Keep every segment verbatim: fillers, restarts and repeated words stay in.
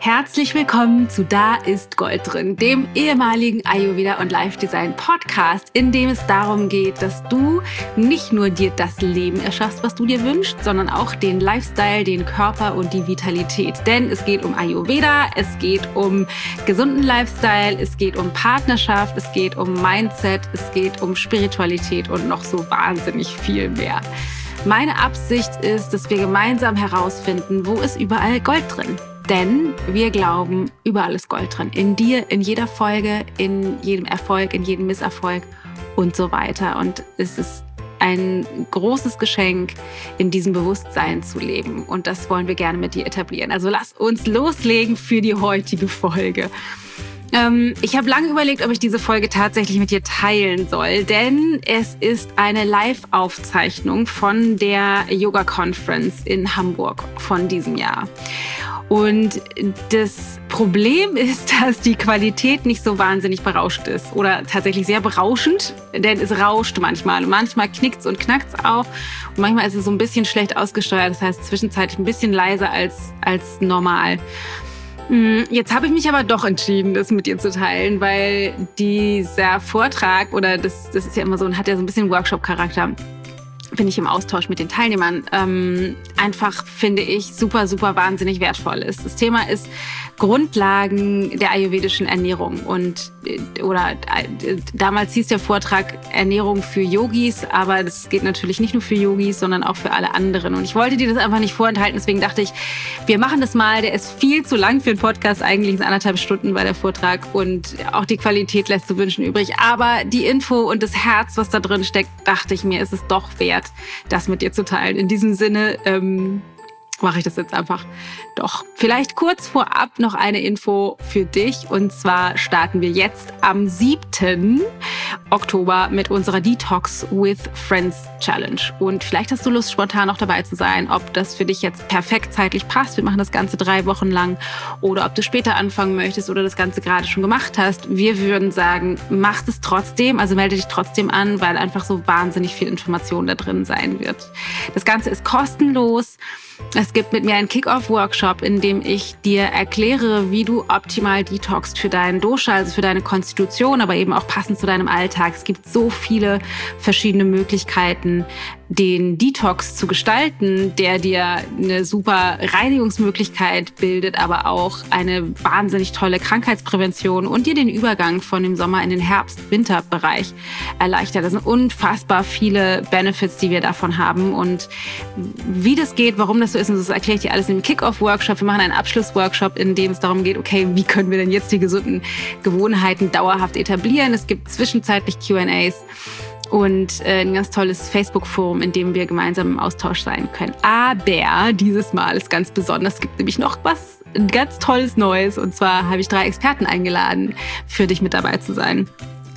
Herzlich willkommen zu Da ist Gold drin, dem ehemaligen Ayurveda und Life Design Podcast, in dem es darum geht, dass du nicht nur dir das Leben erschaffst, was du dir wünschst, sondern auch den Lifestyle, den Körper und die Vitalität. Denn es geht um Ayurveda, es geht um gesunden Lifestyle, es geht um Partnerschaft, es geht um Mindset, es geht um Spiritualität und noch so wahnsinnig viel mehr. Meine Absicht ist, dass wir gemeinsam herausfinden, wo ist überall Gold drin. Denn wir glauben, überall ist Gold drin. In dir, in jeder Folge, in jedem Erfolg, in jedem Misserfolg und so weiter. Und es ist ein großes Geschenk, in diesem Bewusstsein zu leben. Und das wollen wir gerne mit dir etablieren. Also lass uns loslegen für die heutige Folge. Ähm, ich habe lange überlegt, ob ich diese Folge tatsächlich mit dir teilen soll, denn es ist eine Live-Aufzeichnung von der Yoga-Conference in Hamburg von diesem Jahr. Und das Problem ist, dass die Qualität nicht so wahnsinnig berauscht ist oder tatsächlich sehr berauschend, denn es rauscht manchmal. Und manchmal knickt's und knackt's auch und manchmal ist es so ein bisschen schlecht ausgesteuert, das heißt zwischenzeitlich ein bisschen leiser als, als normal. Jetzt habe ich mich aber doch entschieden, das mit dir zu teilen, weil dieser Vortrag oder das, das ist ja immer so, hat ja so ein bisschen Workshop-Charakter. Bin ich im Austausch mit den Teilnehmern, ähm, einfach, finde ich, super, super wahnsinnig wertvoll ist. Das Thema ist Grundlagen der ayurvedischen Ernährung und oder äh, damals hieß der Vortrag Ernährung für Yogis, aber das geht natürlich nicht nur für Yogis, sondern auch für alle anderen. Und ich wollte dir das einfach nicht vorenthalten, deswegen dachte ich, wir machen das mal. Der ist viel zu lang für einen Podcast, eigentlich ist anderthalb Stunden bei der Vortrag und auch die Qualität lässt zu wünschen übrig. Aber die Info und das Herz, was da drin steckt, dachte ich mir, ist es doch wert, das mit dir zu teilen. In diesem Sinne ähm, mache ich das jetzt einfach doch. Vielleicht kurz vorab noch eine Info für dich. Und zwar starten wir jetzt am siebten Oktober mit unserer Detox with Friends Challenge. Und vielleicht hast du Lust, spontan noch dabei zu sein, ob das für dich jetzt perfekt zeitlich passt. Wir machen das Ganze drei Wochen lang. Oder ob du später anfangen möchtest oder das Ganze gerade schon gemacht hast. Wir würden sagen, mach es trotzdem. Also melde dich trotzdem an, weil einfach so wahnsinnig viel Information da drin sein wird. Das Ganze ist kostenlos. Es gibt mit mir einen Kick-Off-Workshop, in dem ich dir erkläre, wie du optimal detoxst für deinen Dosha, also für deine Konstitution, aber eben auch passend zu deinem Alltag. Es gibt so viele verschiedene Möglichkeiten, den Detox zu gestalten, der dir eine super Reinigungsmöglichkeit bildet, aber auch eine wahnsinnig tolle Krankheitsprävention und dir den Übergang von dem Sommer in den Herbst-Winter-Bereich erleichtert. Das sind unfassbar viele Benefits, die wir davon haben. Und wie das geht, warum das so ist, und das erkläre ich dir alles im Kick-Off-Workshop. Wir machen einen Abschluss-Workshop, in dem es darum geht, okay, wie können wir denn jetzt die gesunden Gewohnheiten dauerhaft etablieren? Es gibt zwischenzeitlich Q and A's. Und äh, ein ganz tolles Facebook-Forum, in dem wir gemeinsam im Austausch sein können. Aber dieses Mal ist ganz besonders. Es gibt nämlich noch was ganz Tolles Neues. Und zwar habe ich drei Experten eingeladen, für dich mit dabei zu sein.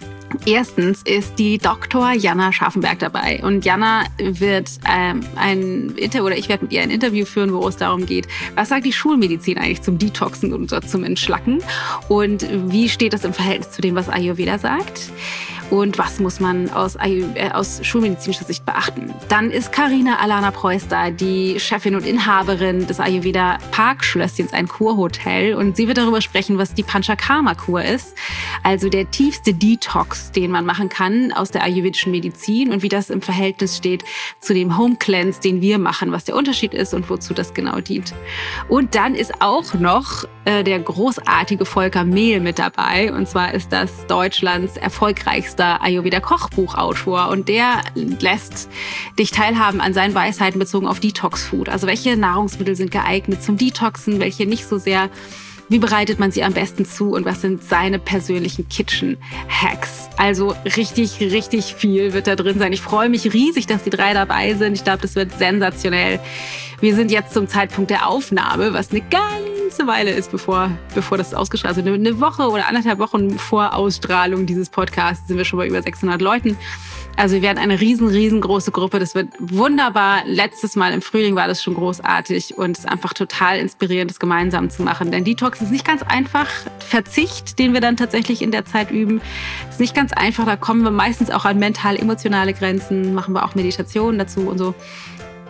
Erstens ist die Doktor Jana Scharfenberg dabei. Und Jana wird ähm, ein Inter oder ich werde mit ihr ein Interview führen, wo es darum geht, was sagt die Schulmedizin eigentlich zum Detoxen und zum Entschlacken? Und wie steht das im Verhältnis zu dem, was Ayurveda sagt? Und was muss man aus, äh, aus schulmedizinischer Sicht beachten? Dann ist Carina Alana Preuß da, die Chefin und Inhaberin des Ayurveda Parkschlösschens, ein Kurhotel. Und sie wird darüber sprechen, was die Panchakarma-Kur ist, also der tiefste Detox, den man machen kann aus der ayurvedischen Medizin und wie das im Verhältnis steht zu dem Home Cleanse, den wir machen, was der Unterschied ist und wozu das genau dient. Und dann ist auch noch äh, der großartige Volker Mehl mit dabei. Und zwar ist das Deutschlands erfolgreichster Ayurveda-Kochbuchautor und der lässt dich teilhaben an seinen Weisheiten bezogen auf Detox-Food. Also welche Nahrungsmittel sind geeignet zum Detoxen, welche nicht so sehr, wie bereitet man sie am besten zu und was sind seine persönlichen Kitchen-Hacks. Also richtig, richtig viel wird da drin sein. Ich freue mich riesig, dass die drei dabei sind. Ich glaube, das wird sensationell. Wir sind jetzt zum Zeitpunkt der Aufnahme, was eine ganze Weile ist, bevor, bevor das ausgestrahlt wird. Eine Woche oder anderthalb Wochen vor Ausstrahlung dieses Podcasts sind wir schon bei über sechshundert Leuten. Also wir werden eine riesen, riesengroße Gruppe. Das wird wunderbar. Letztes Mal im Frühling war das schon großartig und es ist einfach total inspirierend, das gemeinsam zu machen. Denn Detox ist nicht ganz einfach. Verzicht, den wir dann tatsächlich in der Zeit üben, ist nicht ganz einfach. Da kommen wir meistens auch an mental-emotionale Grenzen, machen wir auch Meditationen dazu und so.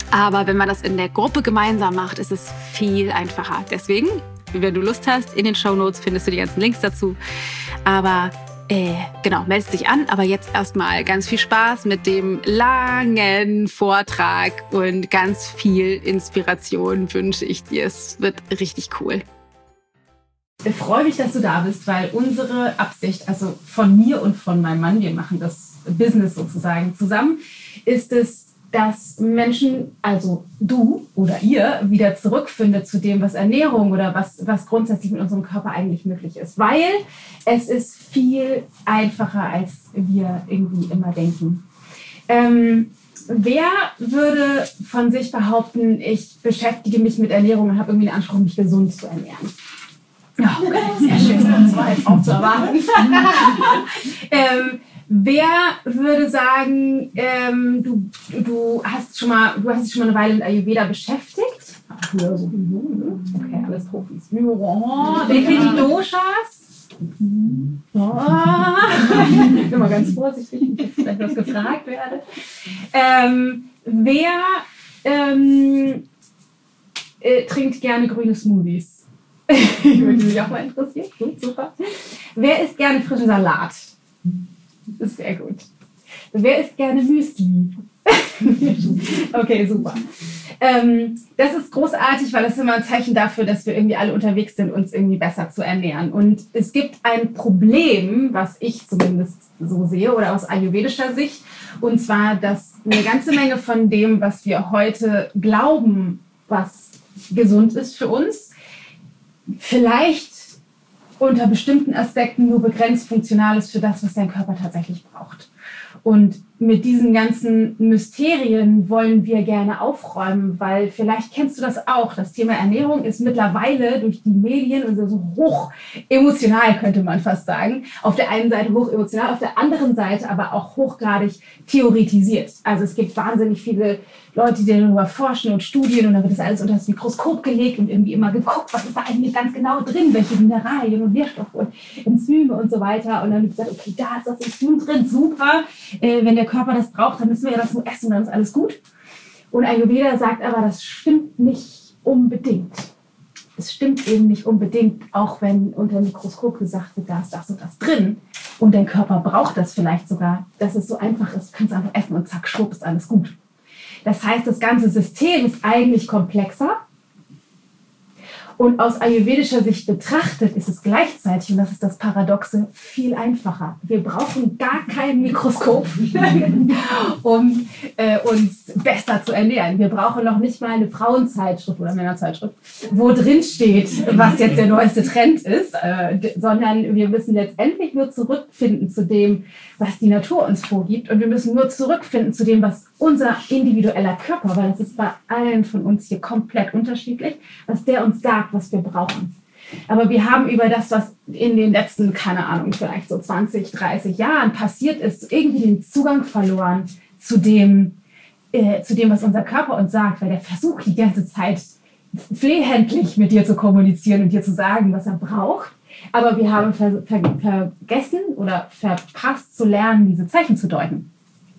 Aber wenn man das in der Gruppe gemeinsam macht, ist es viel einfacher. Deswegen, wenn du Lust hast, in den Shownotes findest du die ganzen Links dazu. Aber äh, genau, meldest dich an. Aber jetzt erstmal ganz viel Spaß mit dem langen Vortrag und ganz viel Inspiration wünsche ich dir. Es wird richtig cool. Ich freue mich, dass du da bist, weil unsere Absicht, also von mir und von meinem Mann, wir machen das Business sozusagen zusammen, ist es, dass Menschen, also du oder ihr, wieder zurückfindet zu dem, was Ernährung oder was, was grundsätzlich mit unserem Körper eigentlich möglich ist. Weil es ist viel einfacher, als wir irgendwie immer denken. Ähm, wer würde von sich behaupten, ich beschäftige mich mit Ernährung und habe irgendwie den Anspruch, mich gesund zu ernähren? Ja, okay, sehr schön, das war jetzt auch zu erwarten. ähm, wer würde sagen, ähm, du, du, hast schon mal, du hast dich schon mal eine Weile mit Ayurveda beschäftigt? Ach, ja, so wie du, okay, alles Profis. Oh, wer kennt die Doshas? Oh. Ich bin mal ganz vorsichtig, wenn ich vielleicht was gefragt werde. Ähm, wer ähm, äh, trinkt gerne grüne Smoothies? Würde mich auch mal interessieren. Gut, super. Wer isst gerne frischen Salat? Das ist sehr gut. Wer isst gerne Müsli? Okay, super. Ähm, das ist großartig, weil das ist immer ein Zeichen dafür, dass wir irgendwie alle unterwegs sind, uns irgendwie besser zu ernähren. Und es gibt ein Problem, was ich zumindest so sehe oder aus ayurvedischer Sicht, und zwar, dass eine ganze Menge von dem, was wir heute glauben, was gesund ist für uns, vielleicht unter bestimmten Aspekten nur begrenzt funktional ist für das, was dein Körper tatsächlich braucht. Und mit diesen ganzen Mysterien wollen wir gerne aufräumen, weil vielleicht kennst du das auch. Das Thema Ernährung ist mittlerweile durch die Medien und so hoch emotional, könnte man fast sagen. Auf der einen Seite hoch emotional, auf der anderen Seite aber auch hochgradig theoretisiert. Also es gibt wahnsinnig viele Leute, die darüber forschen und Studien, und dann wird das alles unter das Mikroskop gelegt und irgendwie immer geguckt, was ist da eigentlich ganz genau drin, welche Mineralien und Nährstoffe und Enzyme und so weiter. Und dann wird gesagt, okay, da ist das Enzym drin, super. Äh, wenn der Körper das braucht, dann müssen wir ja das nur essen, dann ist alles gut. Und Ayurveda sagt aber, das stimmt nicht unbedingt. Es stimmt eben nicht unbedingt, auch wenn unter dem Mikroskop gesagt wird, da ist das und das drin. Und dein Körper braucht das vielleicht sogar, dass es so einfach ist, du kannst einfach essen und zack, schwupp, ist alles gut. Das heißt, das ganze System ist eigentlich komplexer. Und aus ayurvedischer Sicht betrachtet ist es gleichzeitig, und das ist das Paradoxe, viel einfacher. Wir brauchen gar kein Mikroskop, um äh, uns besser zu ernähren. Wir brauchen noch nicht mal eine Frauenzeitschrift oder Männerzeitschrift, wo drin steht, was jetzt der neueste Trend ist, äh, d- sondern wir müssen letztendlich nur zurückfinden zu dem, was die Natur uns vorgibt. Und wir müssen nur zurückfinden zu dem, was unser individueller Körper, weil das ist bei allen von uns hier komplett unterschiedlich, was der uns sagt, was wir brauchen. Aber wir haben über das, was in den letzten, keine Ahnung, vielleicht so zwanzig, dreißig Jahren passiert ist, irgendwie den Zugang verloren zu dem, äh, zu dem, was unser Körper uns sagt, weil der versucht die ganze Zeit flehentlich mit dir zu kommunizieren und dir zu sagen, was er braucht. Aber wir haben ver- ver- vergessen oder verpasst zu lernen, diese Zeichen zu deuten.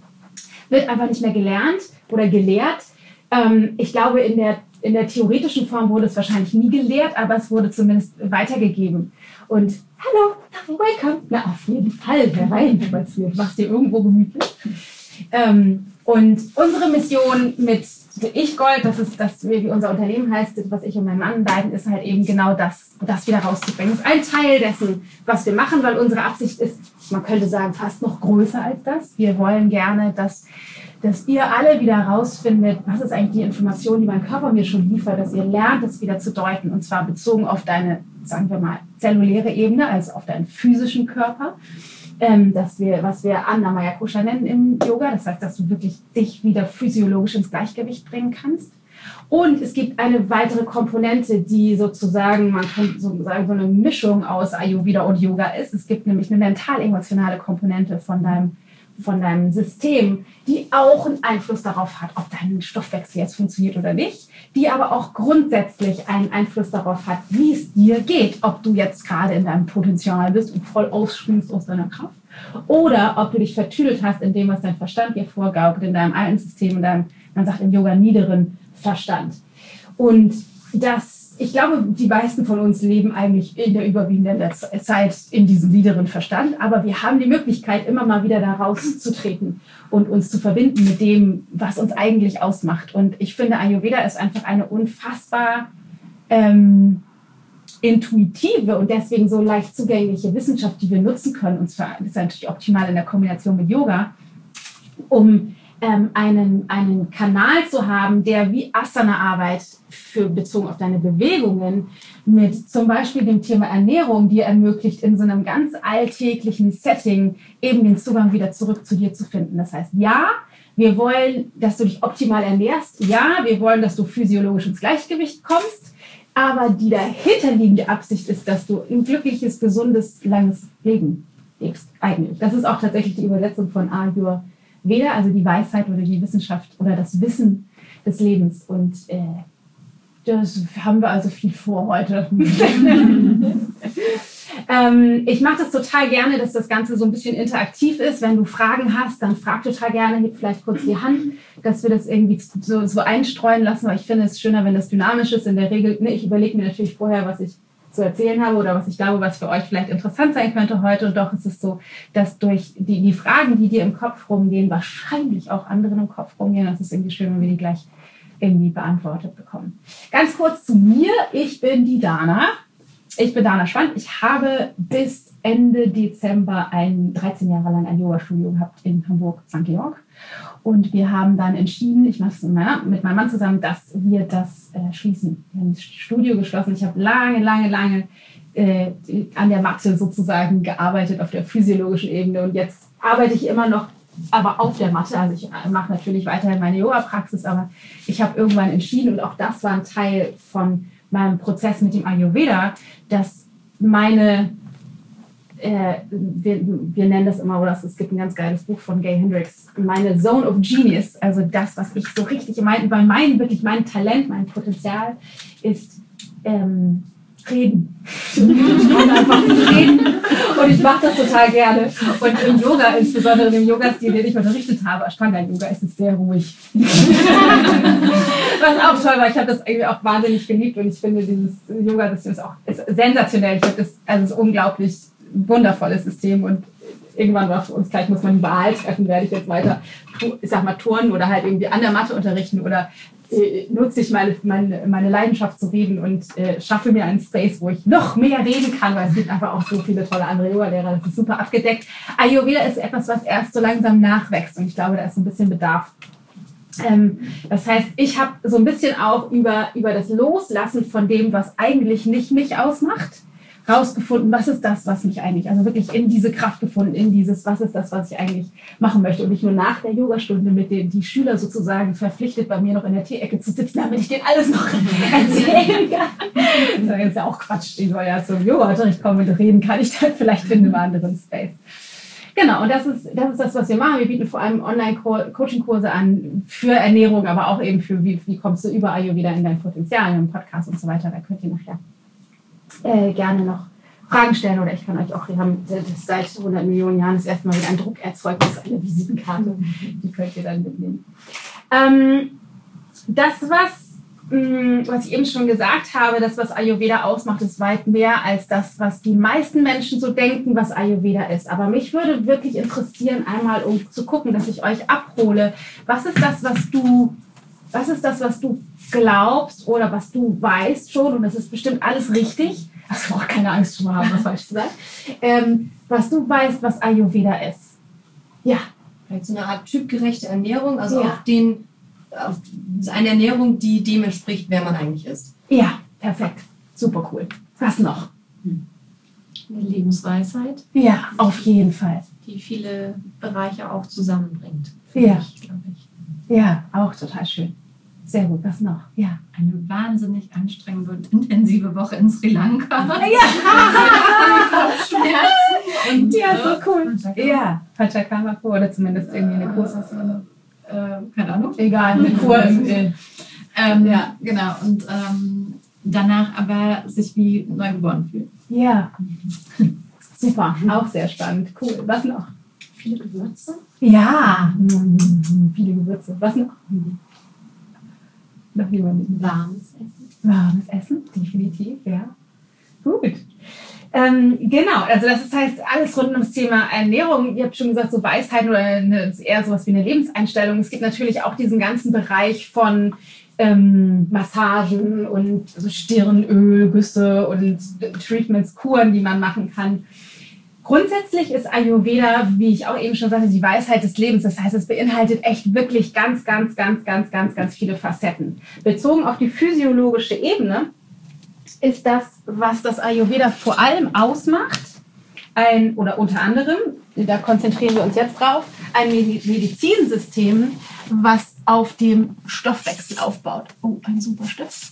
Wird einfach nicht mehr gelernt oder gelehrt. Ähm, ich glaube, in der, in der theoretischen Form wurde es wahrscheinlich nie gelehrt, aber es wurde zumindest weitergegeben. Und hallo, welcome. Na, auf jeden Fall hereinspaziert. Machst dir irgendwo gemütlich. Ähm, und unsere Mission mit Ich Gold, das ist das, wie unser Unternehmen heißt, was ich und mein Mann leiten, ist halt eben genau das, das wieder rauszubringen. Das ist ein Teil dessen, was wir machen, weil unsere Absicht ist, man könnte sagen, fast noch größer als das. Wir wollen gerne, dass, dass ihr alle wieder rausfindet, was ist eigentlich die Information, die mein Körper mir schon liefert, dass ihr lernt, das wieder zu deuten, und zwar bezogen auf deine, sagen wir mal, zelluläre Ebene, also auf deinen physischen Körper. Ähm, dass wir, was wir Annamaya Kosha nennen im Yoga. Das heißt, dass du wirklich dich wieder physiologisch ins Gleichgewicht bringen kannst. Und es gibt eine weitere Komponente, die sozusagen, man könnte so sagen, so eine Mischung aus Ayurveda und Yoga ist. Es gibt nämlich eine mental-emotionale Komponente von deinem, von deinem System, die auch einen Einfluss darauf hat, ob dein Stoffwechsel jetzt funktioniert oder nicht, die aber auch grundsätzlich einen Einfluss darauf hat, wie es dir geht, ob du jetzt gerade in deinem Potenzial bist und voll ausschwingst aus deiner Kraft, oder ob du dich vertüdelt hast in dem, was dein Verstand dir vorgaukelt, in deinem alten System, in deinem man sagt im Yoga, niederen Verstand. Und das, ich glaube, die meisten von uns leben eigentlich in der überwiegenden Zeit in diesem niederen Verstand, aber wir haben die Möglichkeit, immer mal wieder da rauszutreten und uns zu verbinden mit dem, was uns eigentlich ausmacht. Und ich finde, Ayurveda ist einfach eine unfassbar ähm, intuitive und deswegen so leicht zugängliche Wissenschaft, die wir nutzen können. Und zwar ist natürlich optimal in der Kombination mit Yoga, um ähm, einen, einen Kanal zu haben, der wie Asana-Arbeit für bezogen auf deine Bewegungen mit zum Beispiel dem Thema Ernährung dir ermöglicht, in so einem ganz alltäglichen Setting eben den Zugang wieder zurück zu dir zu finden. Das heißt, ja, wir wollen, dass du dich optimal ernährst. Ja, wir wollen, dass du physiologisch ins Gleichgewicht kommst. Aber die dahinterliegende Absicht ist, dass du ein glückliches, gesundes, langes Leben lebst, eigentlich. Das ist auch tatsächlich die Übersetzung von Ayurveda, also die Weisheit oder die Wissenschaft oder das Wissen des Lebens. Und äh, das haben wir also viel vor heute. ähm, ich mache das total gerne, dass das Ganze so ein bisschen interaktiv ist. Wenn du Fragen hast, dann frag total gerne, heb vielleicht kurz die Hand, dass wir das irgendwie so, so einstreuen lassen, weil ich finde es schöner, wenn das dynamisch ist. In der Regel, ne, ich überlege mir natürlich vorher, was ich zu erzählen habe oder was ich glaube, was für euch vielleicht interessant sein könnte heute. Und doch ist es so, dass durch die, die Fragen, die dir im Kopf rumgehen, wahrscheinlich auch anderen im Kopf rumgehen. Das ist irgendwie schön, wenn wir die gleich irgendwie beantwortet bekommen. Ganz kurz zu mir. Ich bin die Dana. Ich bin Dana Schwand. Ich habe bis Ende Dezember ein dreizehn Jahre lang ein Yoga-Studio gehabt in Hamburg, Sankt Georg. Und wir haben dann entschieden, ich mache es mit, mit meinem Mann zusammen, dass wir das äh, schließen. Wir haben das Studio geschlossen. Ich habe lange, lange, lange äh, an der Matte sozusagen gearbeitet auf der physiologischen Ebene. Und jetzt arbeite ich immer noch, aber auf der Matte. Also ich mache natürlich weiterhin meine Yoga-Praxis, aber ich habe irgendwann entschieden, und auch das war ein Teil von meinem Prozess mit dem Ayurveda, dass meine, äh, wir, wir nennen das immer, oder es gibt ein ganz geiles Buch von Gay Hendricks, meine Zone of Genius, also das, was ich so richtig, mein, bei mein, wirklich mein Talent, mein Potenzial ist ähm, reden. Ich kann einfach nicht reden und ich mache das total gerne. Und im Yoga, insbesondere im Yoga-Stil, den ich unterrichtet habe, Ashtanga-Yoga, ist es sehr ruhig. Was auch toll war, ich habe das irgendwie auch wahnsinnig geliebt und ich finde dieses Yoga-System ist auch ist sensationell. Ich habe das, also es ist ein unglaublich wundervolles System und irgendwann war für uns gleich, muss man die Wahl treffen, werde ich jetzt weiter, ich sag mal, turnen oder halt irgendwie an der Matte unterrichten oder äh, nutze ich meine, meine, meine Leidenschaft zu reden und äh, schaffe mir einen Space, wo ich noch mehr reden kann, weil es gibt einfach auch so viele tolle andere Yoga-Lehrer, das ist super abgedeckt. Ayurveda ist etwas, was erst so langsam nachwächst und ich glaube, da ist so ein bisschen Bedarf. Ähm, das heißt, ich habe so ein bisschen auch über, über das Loslassen von dem, was eigentlich nicht mich ausmacht, rausgefunden, was ist das, was mich eigentlich, also wirklich in diese Kraft gefunden, in dieses, was ist das, was ich eigentlich machen möchte und nicht nur nach der Yogastunde mit den die Schüler sozusagen verpflichtet, bei mir noch in der Teeecke zu sitzen, damit ich denen alles noch erzählen kann. Das ist ja auch Quatsch, die soll ja zum Yoga-Unterricht kommen und reden kann ich dann vielleicht in einem anderen Space. Genau, und das ist, das ist das, was wir machen. Wir bieten vor allem Online-Coaching-Kurse an für Ernährung, aber auch eben für, wie, wie kommst du über Ayurveda in dein Potenzial, in einem Podcast und so weiter. Da könnt ihr nachher äh, gerne noch Fragen stellen oder ich kann euch auch, wir haben das seit hundert Millionen Jahren das erste Mal wieder ein Druckerzeugnis, eine Visitenkarte, die könnt ihr dann mitnehmen. Ähm, das, was was ich eben schon gesagt habe, das, was Ayurveda ausmacht, ist weit mehr als das, was die meisten Menschen so denken, was Ayurveda ist. Aber mich würde wirklich interessieren, einmal um zu gucken, dass ich euch abhole. Was ist das, was du, was ist das, was du glaubst oder was du weißt schon? Und das ist bestimmt alles richtig. Also auch keine Angst schon mal haben, was falsch zu sagen. Ähm, was du weißt, was Ayurveda ist. Ja. Vielleicht so eine Art typgerechte Ernährung, also ja. auf den auf eine Ernährung, die dem entspricht, wer man eigentlich ist. Ja, perfekt. Super cool. Was noch? Eine Lebensweisheit. Ja, auf jeden Fall. Die viele Bereiche auch zusammenbringt. Ja. Mich, glaube ich. Ja, auch total schön. Sehr gut. Was noch? Ja. Eine wahnsinnig anstrengende und intensive Woche in Sri Lanka. Ja. Kopfschmerzen. Und, ja, so cool. Panchakarma. Ja, Panchakarma-Kur oder zumindest irgendwie eine Kursausbildung. Äh, keine Ahnung. Egal, eine Kur im äh, ähm, ja. Genau, und ähm, danach aber sich wie neugeboren fühlen. Ja, super, auch sehr spannend. Cool, was noch? Viele Gewürze. Ja, viele Gewürze. Was noch? Noch jemand? Warmes Essen. Warmes Essen, definitiv, ja. Gut. Ähm, genau, also das ist, heißt alles rund ums Thema Ernährung. Ihr habt schon gesagt, so Weisheiten oder eine, eher sowas wie eine Lebenseinstellung. Es gibt natürlich auch diesen ganzen Bereich von ähm, Massagen und so Stirnöl, Güsse und Treatments, Kuren, die man machen kann. Grundsätzlich ist Ayurveda, wie ich auch eben schon sagte, die Weisheit des Lebens. Das heißt, es beinhaltet echt wirklich ganz, ganz, ganz, ganz, ganz, ganz viele Facetten. Bezogen auf die physiologische Ebene ist das, was das Ayurveda vor allem ausmacht, ein, oder unter anderem, da konzentrieren wir uns jetzt drauf, ein Medizinsystem, was auf dem Stoffwechsel aufbaut. Oh, ein super Stift.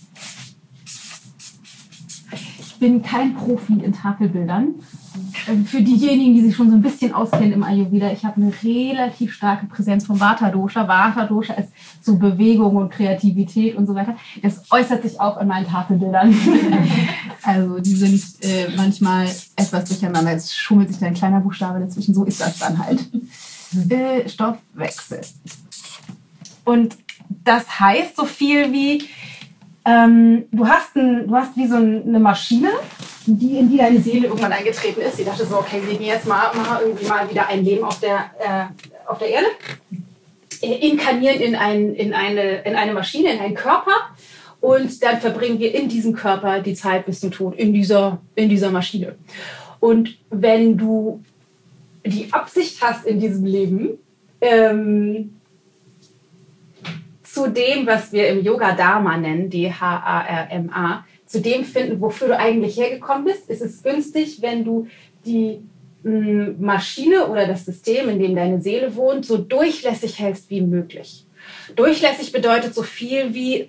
Ich bin kein Profi in Tafelbildern. Für diejenigen, die sich schon so ein bisschen auskennen im Ayurveda, ich habe eine relativ starke Präsenz vom Vata-Dosha. Vata-Dosha ist so Bewegung und Kreativität und so weiter. Das äußert sich auch in meinen Tafelbildern. Also die sind äh, manchmal etwas durcheinander. Es schummelt sich da ein kleiner Buchstabe dazwischen. So ist das dann halt. Äh, Stoffwechsel. Und das heißt so viel wie, ähm, du, hast ein, du hast wie so eine Maschine, die in die deine Seele irgendwann eingetreten ist. Die dachte so, okay, wir gehen jetzt mal, mal irgendwie mal wieder ein Leben auf der, äh, auf der Erde, äh, inkarnieren in, ein, in, eine, in eine Maschine, in einen Körper und dann verbringen wir in diesem Körper die Zeit bis zum Tod, in dieser, in dieser Maschine. Und wenn du die Absicht hast in diesem Leben, ähm, zu dem, was wir im Yoga Dharma nennen, D H A R M A, zu dem finden, wofür du eigentlich hergekommen bist, ist es günstig, wenn du die mh, Maschine oder das System, in dem deine Seele wohnt, so durchlässig hältst wie möglich. Durchlässig bedeutet so viel wie,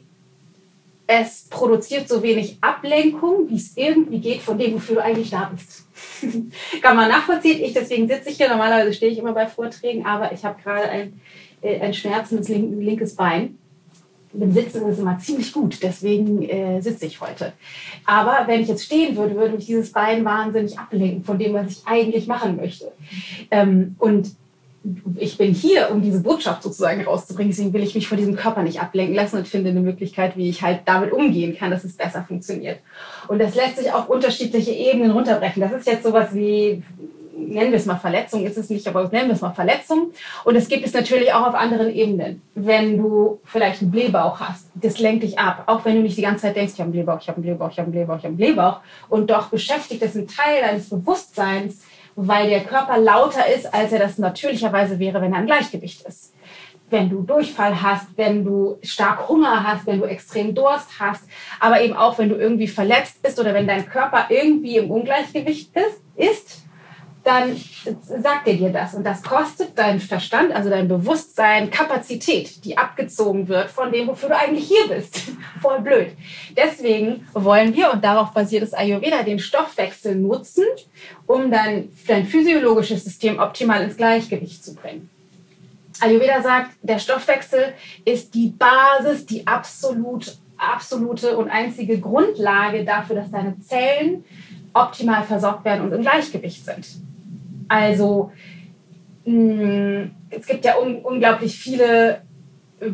es produziert so wenig Ablenkung, wie es irgendwie geht von dem, wofür du eigentlich da bist. Kann man nachvollziehen. Ich, deswegen sitze ich hier. Normalerweise stehe ich immer bei Vorträgen, aber ich habe gerade ein, äh, ein schmerzendes link, linkes Bein. Mit Sitzen ist immer ziemlich gut, deswegen äh, sitze ich heute. Aber wenn ich jetzt stehen würde, würde mich dieses Bein wahnsinnig ablenken von dem, was ich eigentlich machen möchte. Ähm, und ich bin hier, um diese Botschaft sozusagen rauszubringen, deswegen will ich mich von diesem Körper nicht ablenken lassen und finde eine Möglichkeit, wie ich halt damit umgehen kann, dass es besser funktioniert. Und das lässt sich auf unterschiedliche Ebenen runterbrechen. Das ist jetzt sowas wie, nennen wir es mal Verletzung, ist es nicht, aber nennen wir es mal Verletzung. Und es gibt es natürlich auch auf anderen Ebenen. Wenn du vielleicht einen Blähbauch hast, das lenkt dich ab. Auch wenn du nicht die ganze Zeit denkst, ich habe einen Blähbauch, ich habe einen Blähbauch, ich habe einen Blähbauch, ich habe einen Blähbauch. Und doch beschäftigt es einen Teil deines Bewusstseins, weil der Körper lauter ist, als er das natürlicherweise wäre, wenn er im Gleichgewicht ist. Wenn du Durchfall hast, wenn du stark Hunger hast, wenn du extrem Durst hast, aber eben auch, wenn du irgendwie verletzt bist oder wenn dein Körper irgendwie im Ungleichgewicht ist, ist dann sagt er dir das. Und das kostet deinen Verstand, also dein Bewusstsein, Kapazität, die abgezogen wird von dem, wofür du eigentlich hier bist. Voll blöd. Deswegen wollen wir, und darauf basiert das Ayurveda, den Stoffwechsel nutzen, um dein, dein physiologisches System optimal ins Gleichgewicht zu bringen. Ayurveda sagt, der Stoffwechsel ist die Basis, die absolut, absolute und einzige Grundlage dafür, dass deine Zellen optimal versorgt werden und im Gleichgewicht sind. Also mh, es gibt ja un- unglaublich viele äh,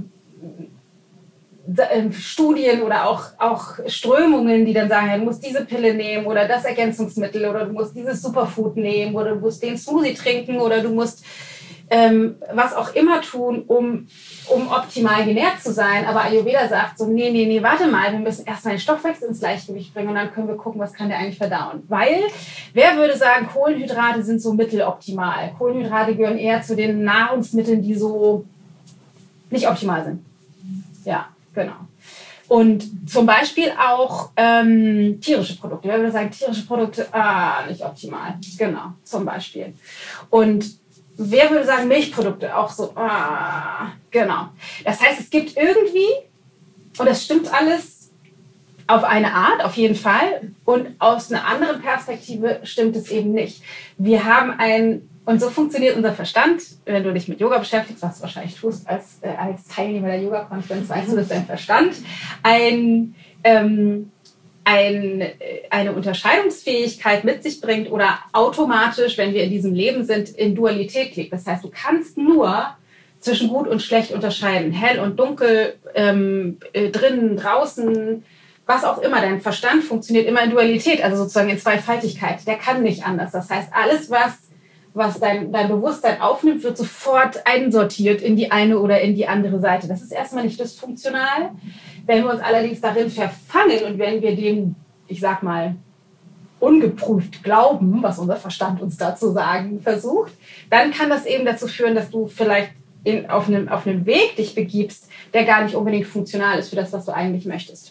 äh, Studien oder auch, auch Strömungen, die dann sagen, ja, du musst diese Pille nehmen oder das Ergänzungsmittel oder du musst dieses Superfood nehmen oder du musst den Smoothie trinken oder du musst ähm, was auch immer tun, um, um optimal genährt zu sein. Aber Ayurveda sagt so, nee, nee, nee, warte mal, wir müssen erstmal den Stoffwechsel ins Gleichgewicht bringen und dann können wir gucken, was kann der eigentlich verdauen. Weil, wer würde sagen, Kohlenhydrate sind so mitteloptimal. Kohlenhydrate gehören eher zu den Nahrungsmitteln, die so nicht optimal sind. Ja, genau. Und zum Beispiel auch ähm, tierische Produkte. Wer würde sagen, tierische Produkte, ah, nicht optimal. Genau, zum Beispiel. Und wer würde sagen, Milchprodukte auch so, ah, genau. Das heißt, es gibt irgendwie, und das stimmt alles auf eine Art, auf jeden Fall, und aus einer anderen Perspektive stimmt es eben nicht. Wir haben ein, und so funktioniert unser Verstand, wenn du dich mit Yoga beschäftigst, was du wahrscheinlich tust als, äh, als Teilnehmer der Yoga-Konferenz, weißt du, dass dein Verstand ein, ähm, ein, eine Unterscheidungsfähigkeit mit sich bringt oder automatisch, wenn wir in diesem Leben sind, in Dualität liegt. Das heißt, du kannst nur zwischen gut und schlecht unterscheiden. Hell und dunkel, ähm, äh, drinnen, draußen, was auch immer. Dein Verstand funktioniert immer in Dualität, also sozusagen in Zweifaltigkeit. Der kann nicht anders. Das heißt, alles, was, was dein, dein Bewusstsein aufnimmt, wird sofort einsortiert in die eine oder in die andere Seite. Das ist erstmal nicht dysfunktional. Wenn wir uns allerdings darin verfangen und wenn wir dem, ich sag mal, ungeprüft glauben, was unser Verstand uns dazu sagen versucht, dann kann das eben dazu führen, dass du vielleicht in, auf, einem, auf einem Weg dich begibst, der gar nicht unbedingt funktional ist für das, was du eigentlich möchtest.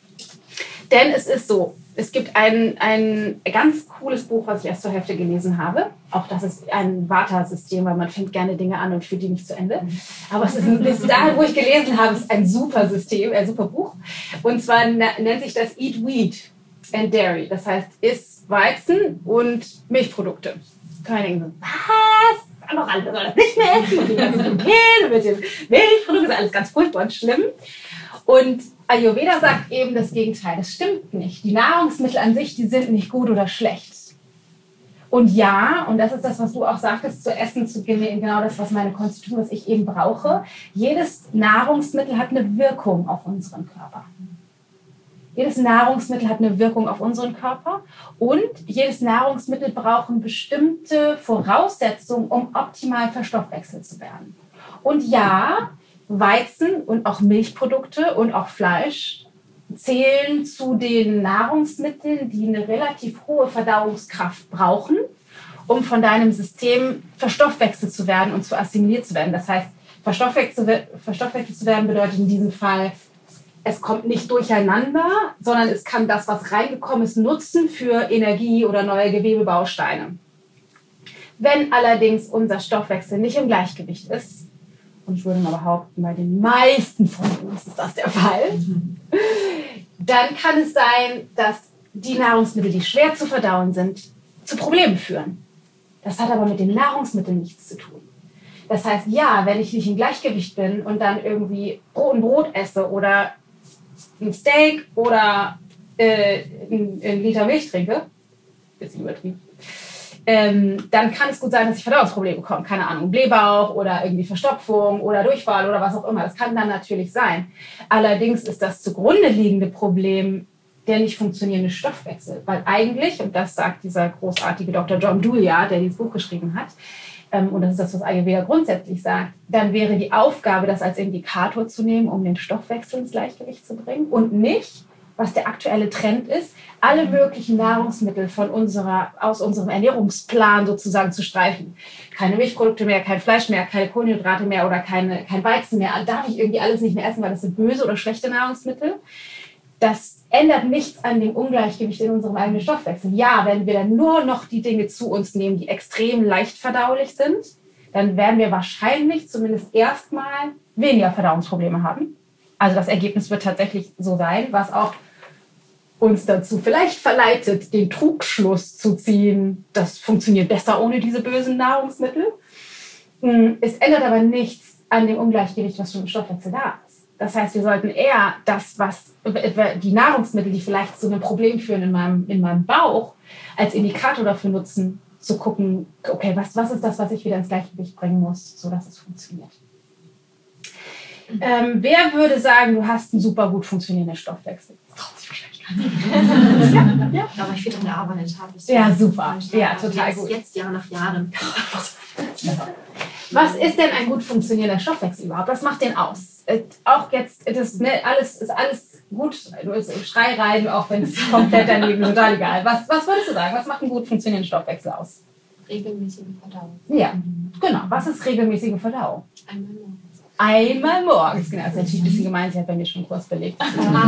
Denn es ist so, es gibt ein, ein ganz cooles Buch, was ich erst zur Hälfte gelesen habe. Auch das ist ein Vata-System, weil man fängt gerne Dinge an und führt die nicht zu Ende. Aber es ist ein, bis dahin, wo ich gelesen habe, ist ein super System, ein super Buch. Und zwar nennt sich das Eat Wheat and Dairy. Das heißt, iss Weizen und Milchprodukte. Kann man denken, was? Noch andere sollen das nicht mehr essen. Und die ganzen Käse mit dem Milchprodukt ist alles ganz furchtbar und schlimm. Und Ayurveda sagt eben das Gegenteil. Das stimmt nicht. Die Nahrungsmittel an sich, die sind nicht gut oder schlecht. Und ja, und das ist das, was du auch sagtest, zu essen, zu gehen, genau das, was meine Konstitution, was ich eben brauche. Jedes Nahrungsmittel hat eine Wirkung auf unseren Körper. Jedes Nahrungsmittel hat eine Wirkung auf unseren Körper und jedes Nahrungsmittel braucht bestimmte Voraussetzungen, um optimal verstoffwechselt zu werden. Und ja, Weizen und auch Milchprodukte und auch Fleisch zählen zu den Nahrungsmitteln, die eine relativ hohe Verdauungskraft brauchen, um von deinem System verstoffwechselt zu werden und zu assimiliert zu werden. Das heißt, verstoffwechselt, verstoffwechselt zu werden bedeutet in diesem Fall, es kommt nicht durcheinander, sondern es kann das, was reingekommen ist, nutzen für Energie oder neue Gewebebausteine. Wenn allerdings unser Stoffwechsel nicht im Gleichgewicht ist, und ich würde mal behaupten, bei den meisten von uns ist das der Fall, dann kann es sein, dass die Nahrungsmittel, die schwer zu verdauen sind, zu Problemen führen. Das hat aber mit den Nahrungsmitteln nichts zu tun. Das heißt, ja, wenn ich nicht im Gleichgewicht bin und dann irgendwie Brot und Brot esse oder ein Steak oder äh, ein, ein Liter Milch trinke, bisschen übertrieben, ähm, dann kann es gut sein, dass ich Verdauungsprobleme bekomme. Keine Ahnung, Blähbauch oder irgendwie Verstopfung oder Durchfall oder was auch immer. Das kann dann natürlich sein. Allerdings ist das zugrunde liegende Problem der nicht funktionierende Stoffwechsel. Weil eigentlich, und das sagt dieser großartige Doktor John Dewey, der dieses Buch geschrieben hat, ähm, und das ist das, was Ayurveda grundsätzlich sagt, dann wäre die Aufgabe, das als Indikator zu nehmen, um den Stoffwechsel ins Gleichgewicht zu bringen und nicht, was der aktuelle Trend ist, alle möglichen Nahrungsmittel von unserer, aus unserem Ernährungsplan sozusagen zu streichen. Keine Milchprodukte mehr, kein Fleisch mehr, keine Kohlenhydrate mehr oder keine, kein Weizen mehr. Darf ich irgendwie alles nicht mehr essen, weil das sind böse oder schlechte Nahrungsmittel? Das ändert nichts an dem Ungleichgewicht in unserem eigenen Stoffwechsel. Ja, wenn wir dann nur noch die Dinge zu uns nehmen, die extrem leicht verdaulich sind, dann werden wir wahrscheinlich zumindest erstmal weniger Verdauungsprobleme haben. Also das Ergebnis wird tatsächlich so sein, was auch uns dazu vielleicht verleitet, den Trugschluss zu ziehen, das funktioniert besser ohne diese bösen Nahrungsmittel. Es ändert aber nichts an dem Ungleichgewicht, was schon im Stoffwechsel da ist. Das heißt, wir sollten eher das, was die Nahrungsmittel, die vielleicht zu einem Problem führen in meinem, in meinem Bauch, als Indikator dafür nutzen, zu gucken, okay, was, was ist das, was ich wieder ins Gleichgewicht bringen muss, sodass es funktioniert. Ähm, wer würde sagen, du hast einen super gut funktionierenden Stoffwechsel? Das traut sich wahrscheinlich gar nicht. ja, ja. Aber ich viel daran gearbeitet habe. Ja, super. Ja, total jetzt, gut. Jetzt Jahr nach Jahren. Was ist denn ein gut funktionierender Stoffwechsel überhaupt? Was macht den aus? Äh, auch jetzt, das, ne, alles, ist alles gut. Du bist im Schrei rein, auch wenn es komplett daneben ist, total egal. Was, was würdest du sagen? Was macht einen gut funktionierenden Stoffwechsel aus? Regelmäßige Verdauung. Ja, genau. Was ist regelmäßige Verdauung? Einmal morgens. Einmal morgens, genau. Das ist natürlich ein bisschen gemein, sie hat bei mir schon einen Kurs belegt.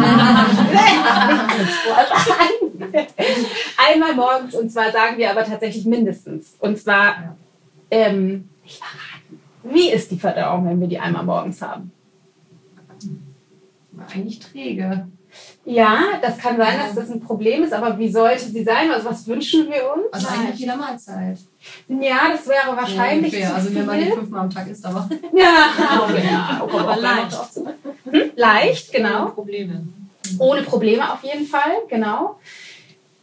Einmal morgens, und zwar sagen wir aber tatsächlich mindestens. Und zwar, ähm, nicht verraten. Wie ist die Verdauung, wenn wir die einmal morgens haben? Eigentlich träge. Ja, das kann sein, dass das ein Problem ist, aber wie sollte sie sein? Also was wünschen wir uns? Also eigentlich jeder Mahlzeit. Ja, das wäre wahrscheinlich Ungefähr. zu Also wenn man die viel. fünfmal am Tag isst, aber Ja, okay, ja, okay, aber aber leicht. Hm? Leicht, genau. Probleme. Ohne Probleme auf jeden Fall, genau.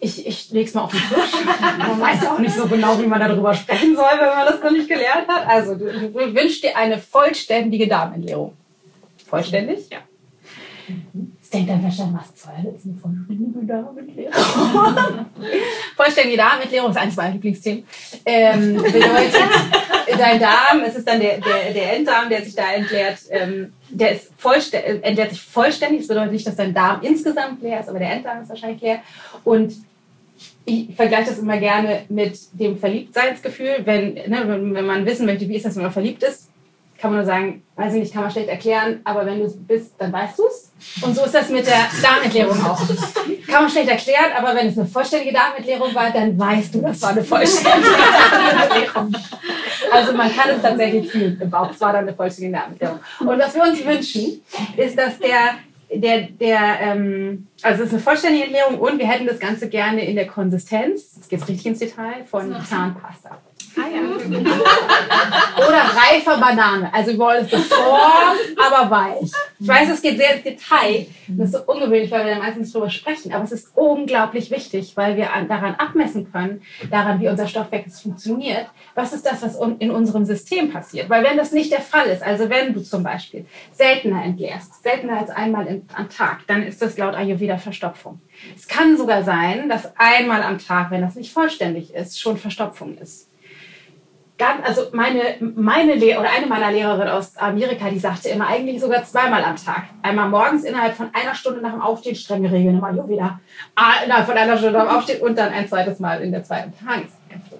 ich, ich lege es mal auf den Tisch. Man weiß auch nicht so genau, wie man darüber sprechen soll, wenn man das noch nicht gelernt hat. Also, du, du wünschst dir eine vollständige Darmentleerung. Vollständig? Ja. Jetzt denkt dann wahrscheinlich, was zur Hölle ist eine vollständige Darmentleerung? Vollständige Darmentleerung ist eines meiner Lieblingsthemen. Ähm, bedeutet, dein Darm, es ist dann der, der, der Enddarm, der sich da entleert, ähm, der ist vollständig, entleert sich vollständig. Das bedeutet nicht, dass dein Darm insgesamt leer ist, aber der Enddarm ist wahrscheinlich leer. Und ich vergleiche das immer gerne mit dem Verliebtseinsgefühl. Wenn, ne, wenn man wissen möchte, wie ist das, wenn man verliebt ist, kann man nur sagen, weiß ich nicht, kann man schlecht erklären, aber wenn du es bist, dann weißt du es. Und so ist das mit der Darmentleerung auch. Kann man schlecht erklären, aber wenn es eine vollständige Darmentleerung war, dann weißt du, das war eine vollständige Darmentleerung. Also man kann es tatsächlich fühlen im Bauch. Es war dann eine vollständige Darmentleerung. Und was wir uns wünschen, ist, dass der, der, der, ähm, also es ist eine vollständige Entleerung und wir hätten das Ganze gerne in der Konsistenz, jetzt geht es richtig ins Detail, von Zahnpasta. Ah ja. Oder reifer Banane. Also wir wollen es geformt, aber weich. Ich weiß, es geht sehr ins Detail. Das ist so ungewöhnlich, weil wir da meistens drüber sprechen. Aber es ist unglaublich wichtig, weil wir daran abmessen können, daran, wie unser Stoffwechsel funktioniert. Was ist das, was in unserem System passiert? Weil wenn das nicht der Fall ist, also wenn du zum Beispiel seltener entleerst, seltener als einmal am Tag, dann ist das laut Ayurveda Verstopfung. Es kann sogar sein, dass einmal am Tag, wenn das nicht vollständig ist, schon Verstopfung ist. Also meine, meine Lehr- oder eine meiner Lehrerinnen aus Amerika, die sagte immer eigentlich sogar zweimal am Tag. Einmal morgens innerhalb von einer Stunde nach dem Aufstehen, strenge Regeln im Ayurveda, innerhalb von einer Stunde nach dem Aufstehen und dann ein zweites Mal in der zweiten Tageshälfte.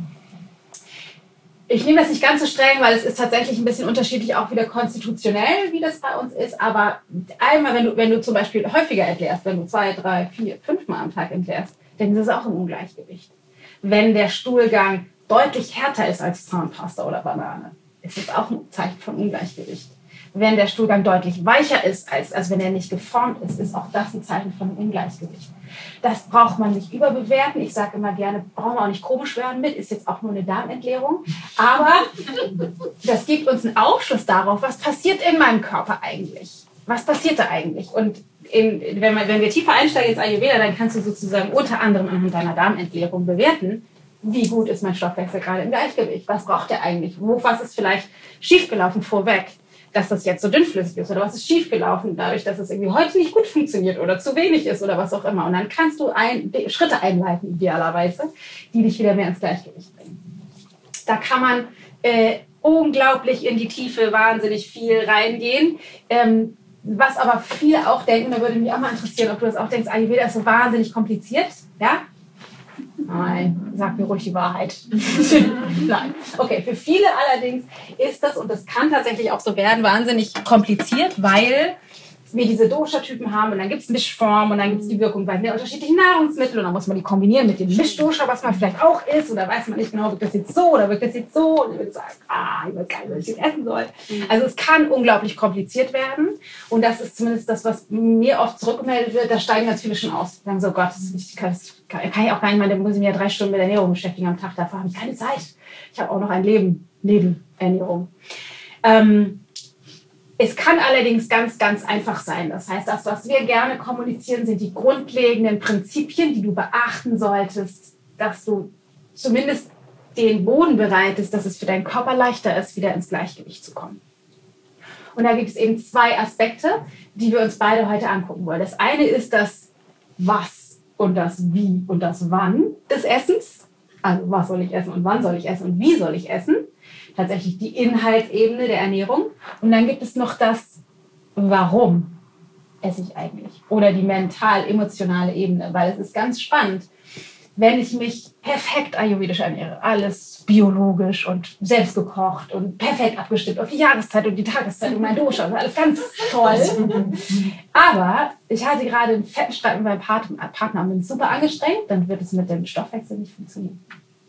Ich nehme das nicht ganz so streng, weil es ist tatsächlich ein bisschen unterschiedlich, auch wieder konstitutionell, wie das bei uns ist. Aber einmal, wenn du, wenn du zum Beispiel häufiger entleerst, wenn du zwei, drei, vier, fünf Mal am Tag entleerst, dann ist es auch ein Ungleichgewicht. Wenn der Stuhlgang deutlich härter ist als Zahnpasta oder Banane, ist es auch ein Zeichen von Ungleichgewicht. Wenn der Stuhlgang deutlich weicher ist, als, als wenn er nicht geformt ist, ist auch das ein Zeichen von Ungleichgewicht. Das braucht man nicht überbewerten. Ich sage immer gerne, brauchen wir auch nicht komisch werden mit, ist jetzt auch nur eine Darmentleerung. Aber das gibt uns einen Aufschluss darauf, was passiert in meinem Körper eigentlich. Was passiert da eigentlich? Und in, wenn, man, wenn wir tiefer einsteigen ins Ayurveda, dann kannst du sozusagen unter anderem anhand deiner Darmentleerung bewerten, wie gut ist mein Stoffwechsel gerade im Gleichgewicht? Was braucht er eigentlich? Wo, was ist vielleicht schiefgelaufen vorweg, dass das jetzt so dünnflüssig ist? Oder was ist schiefgelaufen dadurch, dass es irgendwie heute nicht gut funktioniert oder zu wenig ist oder was auch immer? Und dann kannst du ein, Schritte einleiten, idealerweise, die dich wieder mehr ins Gleichgewicht bringen. Da kann man äh, unglaublich in die Tiefe wahnsinnig viel reingehen. Ähm, was aber viele auch denken, da würde mich auch mal interessieren, ob du das auch denkst, Ayurveda ist so wahnsinnig kompliziert. Ja? Nein, sag mir ruhig die Wahrheit. Nein. Okay, für viele allerdings ist das, und das kann tatsächlich auch so werden, wahnsinnig kompliziert, weil wir diese Dosha-Typen haben und dann gibt es Mischformen und dann gibt es die Wirkung bei den unterschiedlichen Nahrungsmitteln und dann muss man die kombinieren mit dem Mischdosha, was man vielleicht auch isst, oder weiß man nicht genau, wirkt das jetzt so oder wirkt das jetzt so, und ich würde sagen, ah, ich weiß gar nicht, was ich jetzt essen soll. Also es kann unglaublich kompliziert werden und das ist zumindest das, was mir oft zurückgemeldet wird, da steigen ganz viele schon aus. Sagen so, Gott, ich kann, kann ich auch gar nicht mal, da muss ich mich ja drei Stunden mit Ernährung beschäftigen am Tag, dafür habe ich keine Zeit. Ich habe auch noch ein Leben neben Ernährung. Ähm, Es kann allerdings ganz, ganz einfach sein. Das heißt, das, was wir gerne kommunizieren, sind die grundlegenden Prinzipien, die du beachten solltest, dass du zumindest den Boden bereitest, dass es für deinen Körper leichter ist, wieder ins Gleichgewicht zu kommen. Und da gibt es eben zwei Aspekte, die wir uns beide heute angucken wollen. Das eine ist das Was und das Wie und das Wann des Essens. Also was soll ich essen und wann soll ich essen und wie soll ich essen. Tatsächlich die Inhaltsebene der Ernährung. Und dann gibt es noch das Warum esse ich eigentlich? Oder die mental-emotionale Ebene. Weil es ist ganz spannend, wenn ich mich perfekt ayurvedisch ernähre, alles biologisch und selbst gekocht und perfekt abgestimmt auf die Jahreszeit und die Tageszeit und mein Dosha und alles ganz toll. Aber ich hatte gerade einen fetten Streit mit meinem Partner und bin super angestrengt, dann wird es mit dem Stoffwechsel nicht funktionieren.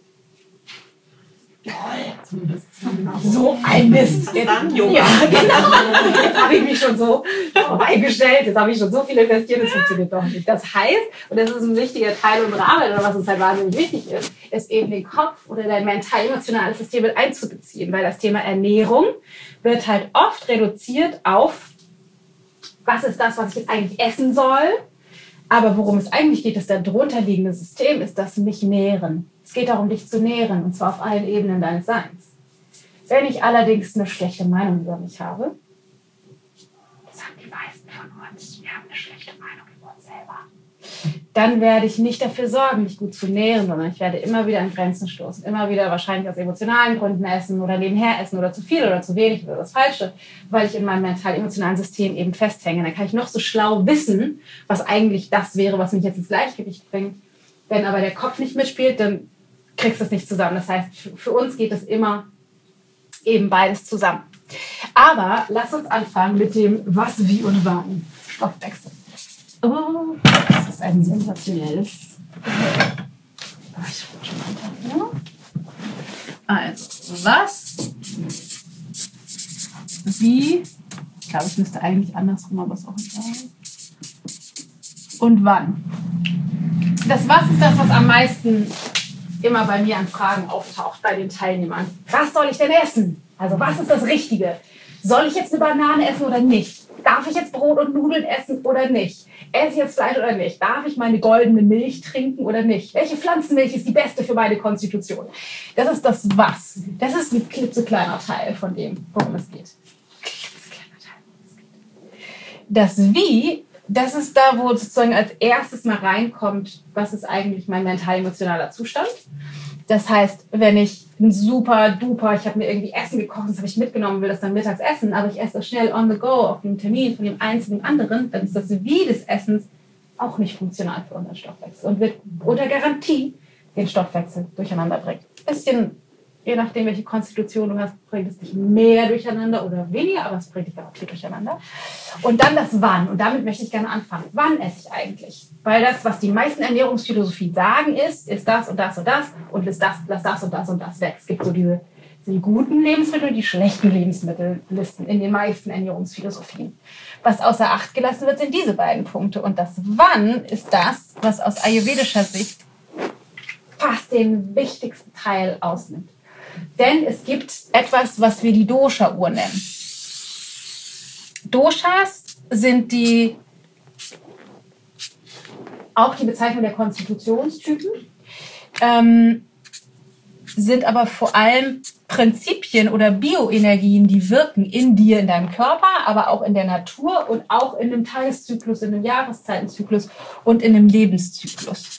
So ein Mist. Jetzt, ja, genau. Jetzt habe ich mich schon so eingestellt, jetzt habe ich schon so viel investiert, das funktioniert doch nicht. Das heißt, und das ist ein wichtiger Teil unserer Arbeit, oder was uns halt wahnsinnig wichtig ist, ist eben den Kopf oder dein mental-emotionales System mit einzubeziehen, weil das Thema Ernährung wird halt oft reduziert auf, was ist das, was ich jetzt eigentlich essen soll, Aber worum es eigentlich geht, das darunterliegende System, ist das mich nähren. Es geht darum, dich zu nähren, und zwar auf allen Ebenen deines Seins. Wenn ich allerdings eine schlechte Meinung über mich habe, das haben die meisten von uns, wir haben eine schlechte Meinung über uns selber, dann werde ich nicht dafür sorgen, mich gut zu nähren, sondern ich werde immer wieder an Grenzen stoßen, immer wieder wahrscheinlich aus emotionalen Gründen essen oder nebenher essen oder zu viel oder zu wenig oder das Falsche, weil ich in meinem mental-emotionalen System eben festhänge. Dann kann ich noch so schlau wissen, was eigentlich das wäre, was mich jetzt ins Gleichgewicht bringt. Wenn aber der Kopf nicht mitspielt, dann kriegst du es nicht zusammen. Das heißt, für uns geht es immer eben beides zusammen. Aber lass uns anfangen mit dem Was, Wie und Wann. Stoffwechsel. Oh, das ist ein sensationelles. Also, was, wie, ich glaube, es müsste eigentlich andersrum, aber ist auch egal. Und wann. Das Was ist das, was am meisten immer bei mir an Fragen auftaucht, bei den Teilnehmern. Was soll ich denn essen? Also, was ist das Richtige? Soll ich jetzt eine Banane essen oder nicht? Darf ich jetzt Brot und Nudeln essen oder nicht? Esse ich jetzt Fleisch oder nicht? Darf ich meine goldene Milch trinken oder nicht? Welche Pflanzenmilch ist die beste für meine Konstitution? Das ist das Was. Das ist ein klitzekleiner Teil von dem, worum es geht. Das Wie, das ist da, wo sozusagen als erstes mal reinkommt, was ist eigentlich mein mental-emotionaler Zustand. Das heißt, wenn ich ein super duper, ich habe mir irgendwie Essen gekocht, das habe ich mitgenommen, will das dann mittags essen, aber ich esse das schnell on the go auf dem Termin von dem einen zu dem anderen, dann ist das Wie des Essens auch nicht funktional für unseren Stoffwechsel und wird unter Garantie den Stoffwechsel durcheinander bringen. Bisschen, je nachdem, welche Konstitution du hast, bringt es dich mehr durcheinander oder weniger, aber es bringt dich garantiert durcheinander. Und dann das Wann. Und damit möchte ich gerne anfangen. Wann esse ich eigentlich? Weil das, was die meisten Ernährungsphilosophien sagen, ist, ist das und das und das und lass das, lass das und das und das weg. Es gibt so diese die guten Lebensmittel und die schlechten Lebensmittellisten in den meisten Ernährungsphilosophien. Was außer Acht gelassen wird, sind diese beiden Punkte. Und das Wann ist das, was aus ayurvedischer Sicht fast den wichtigsten Teil ausnimmt. Denn es gibt etwas, was wir die Dosha-Uhr nennen. Doshas sind die, auch die Bezeichnung der Konstitutionstypen, ähm, sind aber vor allem Prinzipien oder Bioenergien, die wirken in dir, in deinem Körper, aber auch in der Natur und auch in einem Tageszyklus, in einem Jahreszeitenzyklus und in einem Lebenszyklus.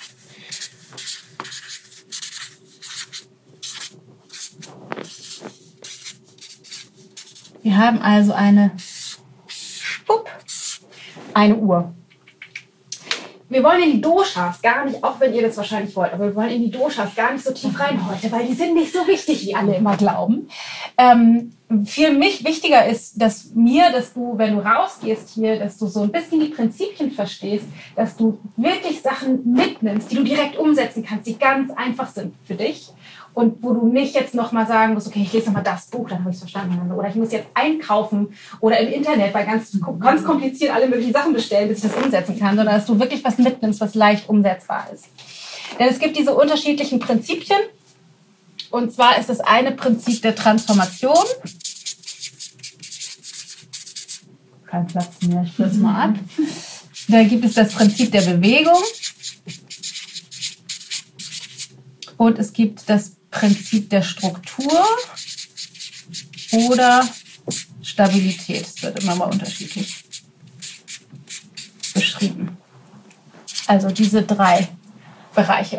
Wir haben also eine Spupp, eine Uhr. Wir wollen in die Doshas gar nicht, auch wenn ihr das wahrscheinlich wollt, aber wir wollen in die Doshas gar nicht so tief rein heute, weil die sind nicht so wichtig, wie alle immer glauben. Ähm, für mich wichtiger ist, dass mir, dass du, wenn du rausgehst hier, dass du so ein bisschen die Prinzipien verstehst, dass du wirklich Sachen mitnimmst, die du direkt umsetzen kannst, die ganz einfach sind für dich. Und wo du nicht jetzt nochmal sagen musst, okay, ich lese nochmal das Buch, dann habe ich es verstanden. Oder ich muss jetzt einkaufen oder im Internet bei ganz, ganz kompliziert alle möglichen Sachen bestellen, bis ich das umsetzen kann, sondern dass du wirklich was mitnimmst, was leicht umsetzbar ist. Denn es gibt diese unterschiedlichen Prinzipien. Und zwar ist das eine Prinzip der Transformation. Kein Platz mehr, ich stürze mal ab. Da gibt es das Prinzip der Bewegung. Und es gibt das Prinzip der Struktur oder Stabilität. Es wird immer mal unterschiedlich beschrieben. Also diese drei Bereiche.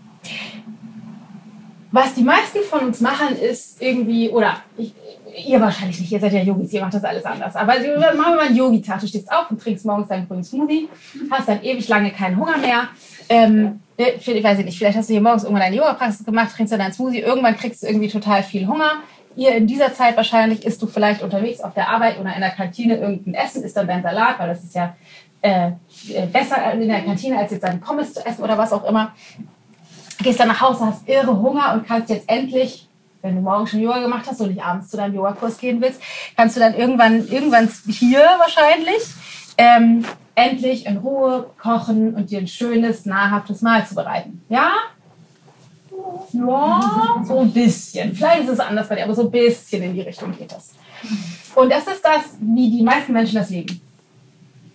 Was die meisten von uns machen, ist irgendwie, oder ich, ihr wahrscheinlich nicht, ihr seid ja Yogis, ihr macht das alles anders. Aber machen wir mal einen Yogi-Tag. Du stehst auf und trinkst morgens deinen grünen Smoothie, hast dann ewig lange keinen Hunger mehr. Ähm, ich weiß nicht, vielleicht hast du hier morgens irgendwann deine Yoga-Praxis gemacht, trinkst dann deinen Smoothie, irgendwann kriegst du irgendwie total viel Hunger. Ihr in dieser Zeit wahrscheinlich isst du vielleicht unterwegs auf der Arbeit oder in der Kantine irgendein Essen, isst dann dein Salat, weil das ist ja äh, besser in der Kantine, als jetzt deine Pommes zu essen oder was auch immer. Gehst dann nach Hause, hast irre Hunger und kannst jetzt endlich, wenn du morgen schon Yoga gemacht hast und nicht abends zu deinem Yogakurs gehen willst, kannst du dann irgendwann, irgendwann hier wahrscheinlich ähm, endlich in Ruhe kochen und dir ein schönes, nahrhaftes Mahl zubereiten. Ja? Ja, so ein bisschen. Vielleicht ist es anders bei dir, aber so ein bisschen in die Richtung geht das. Und das ist das, wie die meisten Menschen das leben.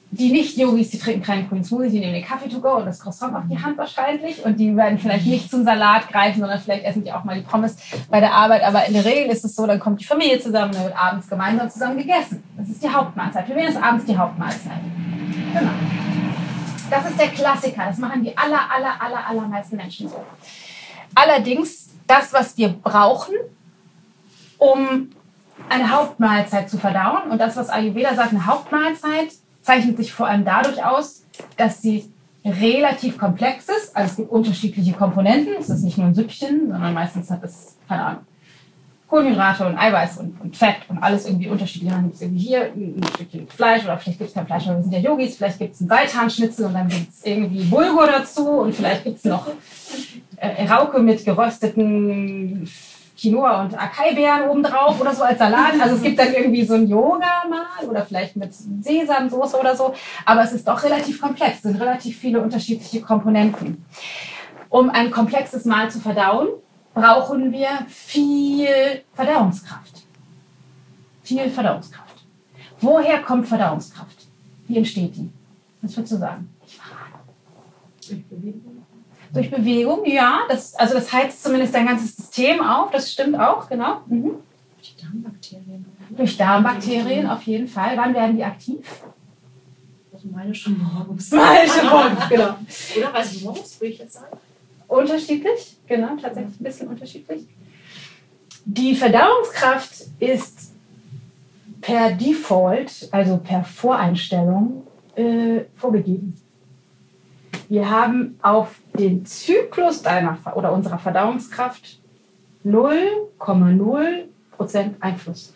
die Nicht-Yogis, die trinken keinen grünen Smoothie, die nehmen den Kaffee to go und das Croissant auf die Hand wahrscheinlich. Und die werden vielleicht nicht zum Salat greifen, sondern vielleicht essen die auch mal die Pommes bei der Arbeit. Aber in der Regel ist es so, dann kommt die Familie zusammen und dann wird abends gemeinsam zusammen gegessen. Das ist die Hauptmahlzeit. Für wen ist abends die Hauptmahlzeit? Genau. Das ist der Klassiker. Das machen die aller, aller, aller, allermeisten Menschen so. Allerdings, das, was wir brauchen, um eine Hauptmahlzeit zu verdauen, und das, was Ayurveda sagt, eine Hauptmahlzeit, zeichnet sich vor allem dadurch aus, dass sie relativ komplex ist. Also es gibt unterschiedliche Komponenten. Es ist nicht nur ein Süppchen, sondern meistens hat es, keine Ahnung, Kohlenhydrate und Eiweiß und, und Fett und alles irgendwie unterschiedlich. Dann gibt es irgendwie hier ein Stückchen Fleisch oder vielleicht gibt es kein Fleisch, aber wir sind ja Yogis. Vielleicht gibt es einen Seitanschnitzel und dann gibt es irgendwie Bulgur dazu und vielleicht gibt es noch äh, Rauke mit gerösteten Quinoa und Acai-Beeren obendrauf oder so als Salat. Also es gibt dann irgendwie so ein Yoga mal oder vielleicht mit Sesamsoße oder so. Aber es ist doch relativ komplex. Es sind relativ viele unterschiedliche Komponenten. Um ein komplexes Mahl zu verdauen, brauchen wir viel Verdauungskraft. Viel Verdauungskraft. Woher kommt Verdauungskraft? Wie entsteht die? Was würdest du sagen? Ich verrate. Durch Bewegung. Durch Bewegung, ja. Das, also das heizt zumindest dein ganzes System auf. Das stimmt auch, genau. Mhm. Durch Darmbakterien. Durch Darmbakterien auf jeden Fall. Wann werden die aktiv? Also meine schon morgens. Meine schon morgens, genau. Oder weiß ich morgens, würde ich jetzt sagen. Unterschiedlich, genau, tatsächlich ein bisschen unterschiedlich. Die Verdauungskraft ist per Default, also per Voreinstellung, äh, vorgegeben. Wir haben auf den Zyklus deiner oder unserer Verdauungskraft null Komma null Prozent Einfluss.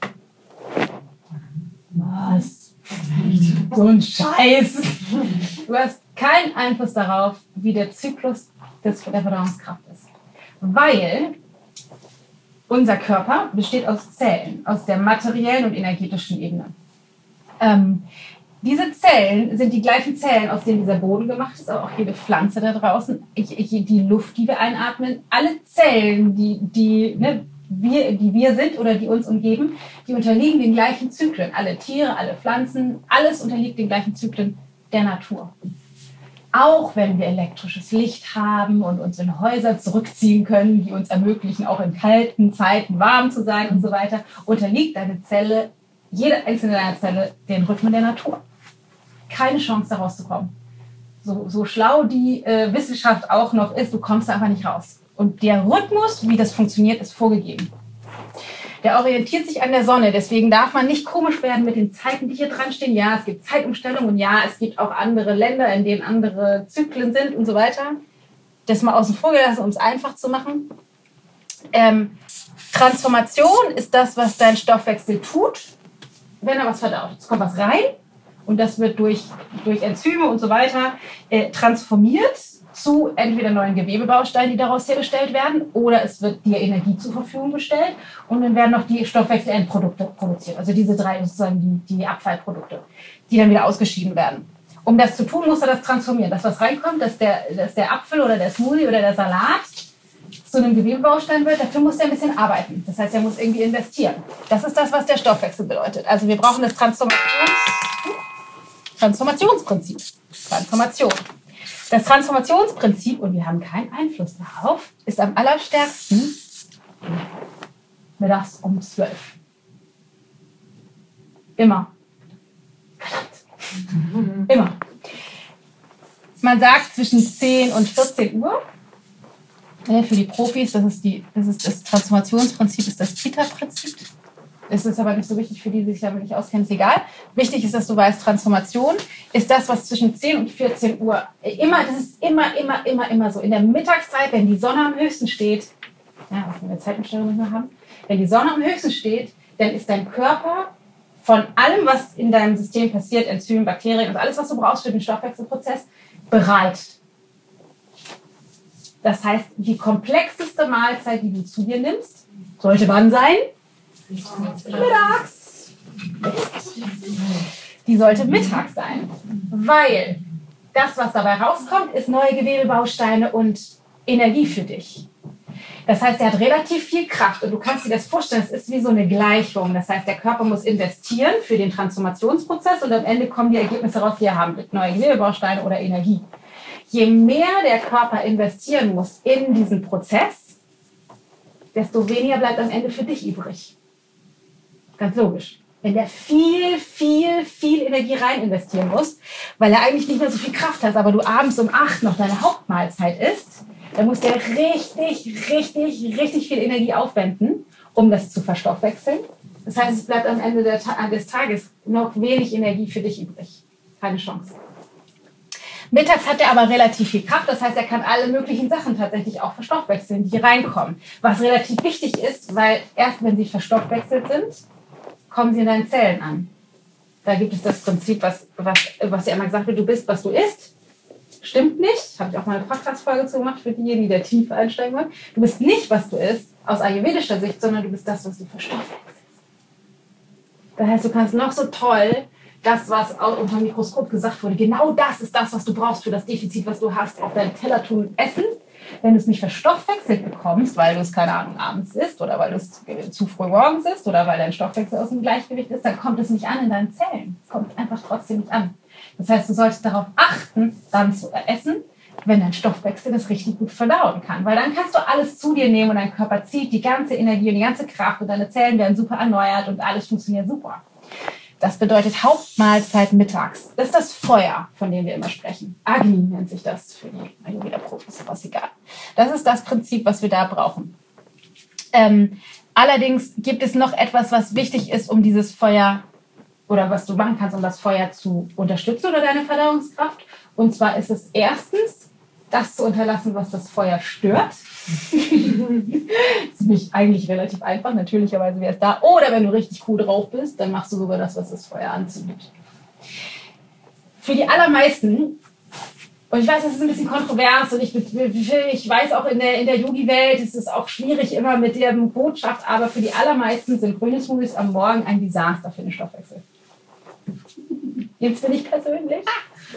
Was? So ein Scheiß. Du hast keinen Einfluss darauf, wie der Zyklus des, der Verdauungskraft ist. Weil unser Körper besteht aus Zellen, aus der materiellen und energetischen Ebene. Ähm, diese Zellen sind die gleichen Zellen, aus denen dieser Boden gemacht ist, aber auch jede Pflanze da draußen, die Luft, die wir einatmen, alle Zellen, die, die, ne, wir, die wir sind oder die uns umgeben, die unterliegen den gleichen Zyklen. Alle Tiere, alle Pflanzen, alles unterliegt den gleichen Zyklen der Natur. Auch wenn wir elektrisches Licht haben und uns in Häuser zurückziehen können, die uns ermöglichen, auch in kalten Zeiten warm zu sein und so weiter, unterliegt deine Zelle, jede einzelne deiner Zelle, den Rhythmen der Natur. Keine Chance, da rauszukommen. So, so schlau die äh, Wissenschaft auch noch ist, du kommst da einfach nicht raus. Und der Rhythmus, wie das funktioniert, ist vorgegeben. Der orientiert sich an der Sonne. Deswegen darf man nicht komisch werden mit den Zeiten, die hier dran stehen. Ja, es gibt Zeitumstellungen und ja, es gibt auch andere Länder, in denen andere Zyklen sind und so weiter. Das mal außen vor gelassen, um es einfach zu machen. Ähm, Transformation ist das, was dein Stoffwechsel tut, wenn er was verdaut. Es kommt was rein und das wird durch, durch Enzyme und so weiter äh, transformiert zu entweder neuen Gewebebausteinen, die daraus hergestellt werden, oder es wird dir Energie zur Verfügung gestellt und dann werden noch die Stoffwechselendprodukte produziert. Also diese drei sozusagen die, die Abfallprodukte, die dann wieder ausgeschieden werden. Um das zu tun, muss er das transformieren. Das, was reinkommt, dass der, dass der Apfel oder der Smoothie oder der Salat zu einem Gewebebaustein wird, dafür muss er ein bisschen arbeiten. Das heißt, er muss irgendwie investieren. Das ist das, was der Stoffwechsel bedeutet. Also wir brauchen das Transformations Transformationsprinzip. Transformation. Das Transformationsprinzip, und wir haben keinen Einfluss darauf, ist am allerstärksten mittags um zwölf. Immer. Verdammt. Immer. Man sagt zwischen zehn und vierzehn Uhr. Für die Profis, das ist, die, das, ist das Transformationsprinzip, ist das Pitta-Prinzip. Das ist aber nicht so wichtig für die, die sich damit nicht auskennen, ist egal. Wichtig ist, dass du weißt, Transformation ist das, was zwischen zehn und vierzehn Uhr immer, das ist immer, immer, immer, immer so. In der Mittagszeit, wenn die Sonne am höchsten steht, ja, was wir eine Zeitumstellung nicht mehr haben, wenn die Sonne am höchsten steht, dann ist dein Körper von allem, was in deinem System passiert, Enzymen, Bakterien und alles, was du brauchst für den Stoffwechselprozess, bereit. Das heißt, die komplexeste Mahlzeit, die du zu dir nimmst, sollte wann sein? Mittags. Die sollte mittags sein, weil das, was dabei rauskommt, ist neue Gewebebausteine und Energie für dich. Das heißt, er hat relativ viel Kraft und du kannst dir das vorstellen, es ist wie so eine Gleichung. Das heißt, der Körper muss investieren für den Transformationsprozess und am Ende kommen die Ergebnisse raus, die er haben will, neue Gewebebausteine oder Energie. Je mehr der Körper investieren muss in diesen Prozess, desto weniger bleibt am Ende für dich übrig. Ganz logisch. Wenn der viel, viel, viel Energie rein investieren muss, weil er eigentlich nicht mehr so viel Kraft hat, aber du abends um acht noch deine Hauptmahlzeit isst, dann muss der richtig, richtig, richtig viel Energie aufwenden, um das zu verstoffwechseln. Das heißt, es bleibt am Ende der Ta- des Tages noch wenig Energie für dich übrig. Keine Chance. Mittags hat er aber relativ viel Kraft, das heißt, er kann alle möglichen Sachen tatsächlich auch verstoffwechseln, die reinkommen. Was relativ wichtig ist, weil erst wenn sie verstoffwechselt sind, kommen sie in deinen Zellen an. Da gibt es das Prinzip, was, was, was ja immer gesagt wird, du bist, was du isst. Stimmt nicht. Habe ich auch mal eine Podcast-Folge zu gemacht für diejenigen, die da tief einsteigen wollen. Du bist nicht, was du isst, aus ayurvedischer Sicht, sondern du bist das, was du verstoffwechselst. Das heißt, du kannst noch so toll das, was auch unter dem Mikroskop gesagt wurde, genau das ist das, was du brauchst für das Defizit, was du hast, auf deinem Teller tun, essen. Wenn du es nicht verstoffwechselt bekommst, weil du es, keine Ahnung, abends isst oder weil du es zu früh morgens isst oder weil dein Stoffwechsel aus dem Gleichgewicht ist, dann kommt es nicht an in deinen Zellen. Es kommt einfach trotzdem nicht an. Das heißt, du solltest darauf achten, dann zu essen, wenn dein Stoffwechsel das richtig gut verdauen kann. Weil dann kannst du alles zu dir nehmen und dein Körper zieht die ganze Energie und die ganze Kraft und deine Zellen werden super erneuert und alles funktioniert super. Das bedeutet Hauptmahlzeit mittags. Das ist das Feuer, von dem wir immer sprechen. Agni nennt sich das für die Ayurveda-Profis, aber ist egal. Das ist das Prinzip, was wir da brauchen. Ähm, allerdings gibt es noch etwas, was wichtig ist, um dieses Feuer oder was du machen kannst, um das Feuer zu unterstützen oder deine Verdauungskraft. Und zwar ist es erstens, das zu unterlassen, was das Feuer stört. Das ist nämlich eigentlich relativ einfach, natürlicherweise wäre es da. Oder wenn du richtig cool drauf bist, dann machst du sogar das, was das Feuer anzündet. Für die allermeisten, und ich weiß, das ist ein bisschen kontrovers und ich, ich weiß auch in der, in der Yogi-Welt ist es auch schwierig immer mit der Botschaft, aber für die allermeisten sind grüne Smoothies am Morgen ein Desaster für den Stoffwechsel. Jetzt bin ich persönlich.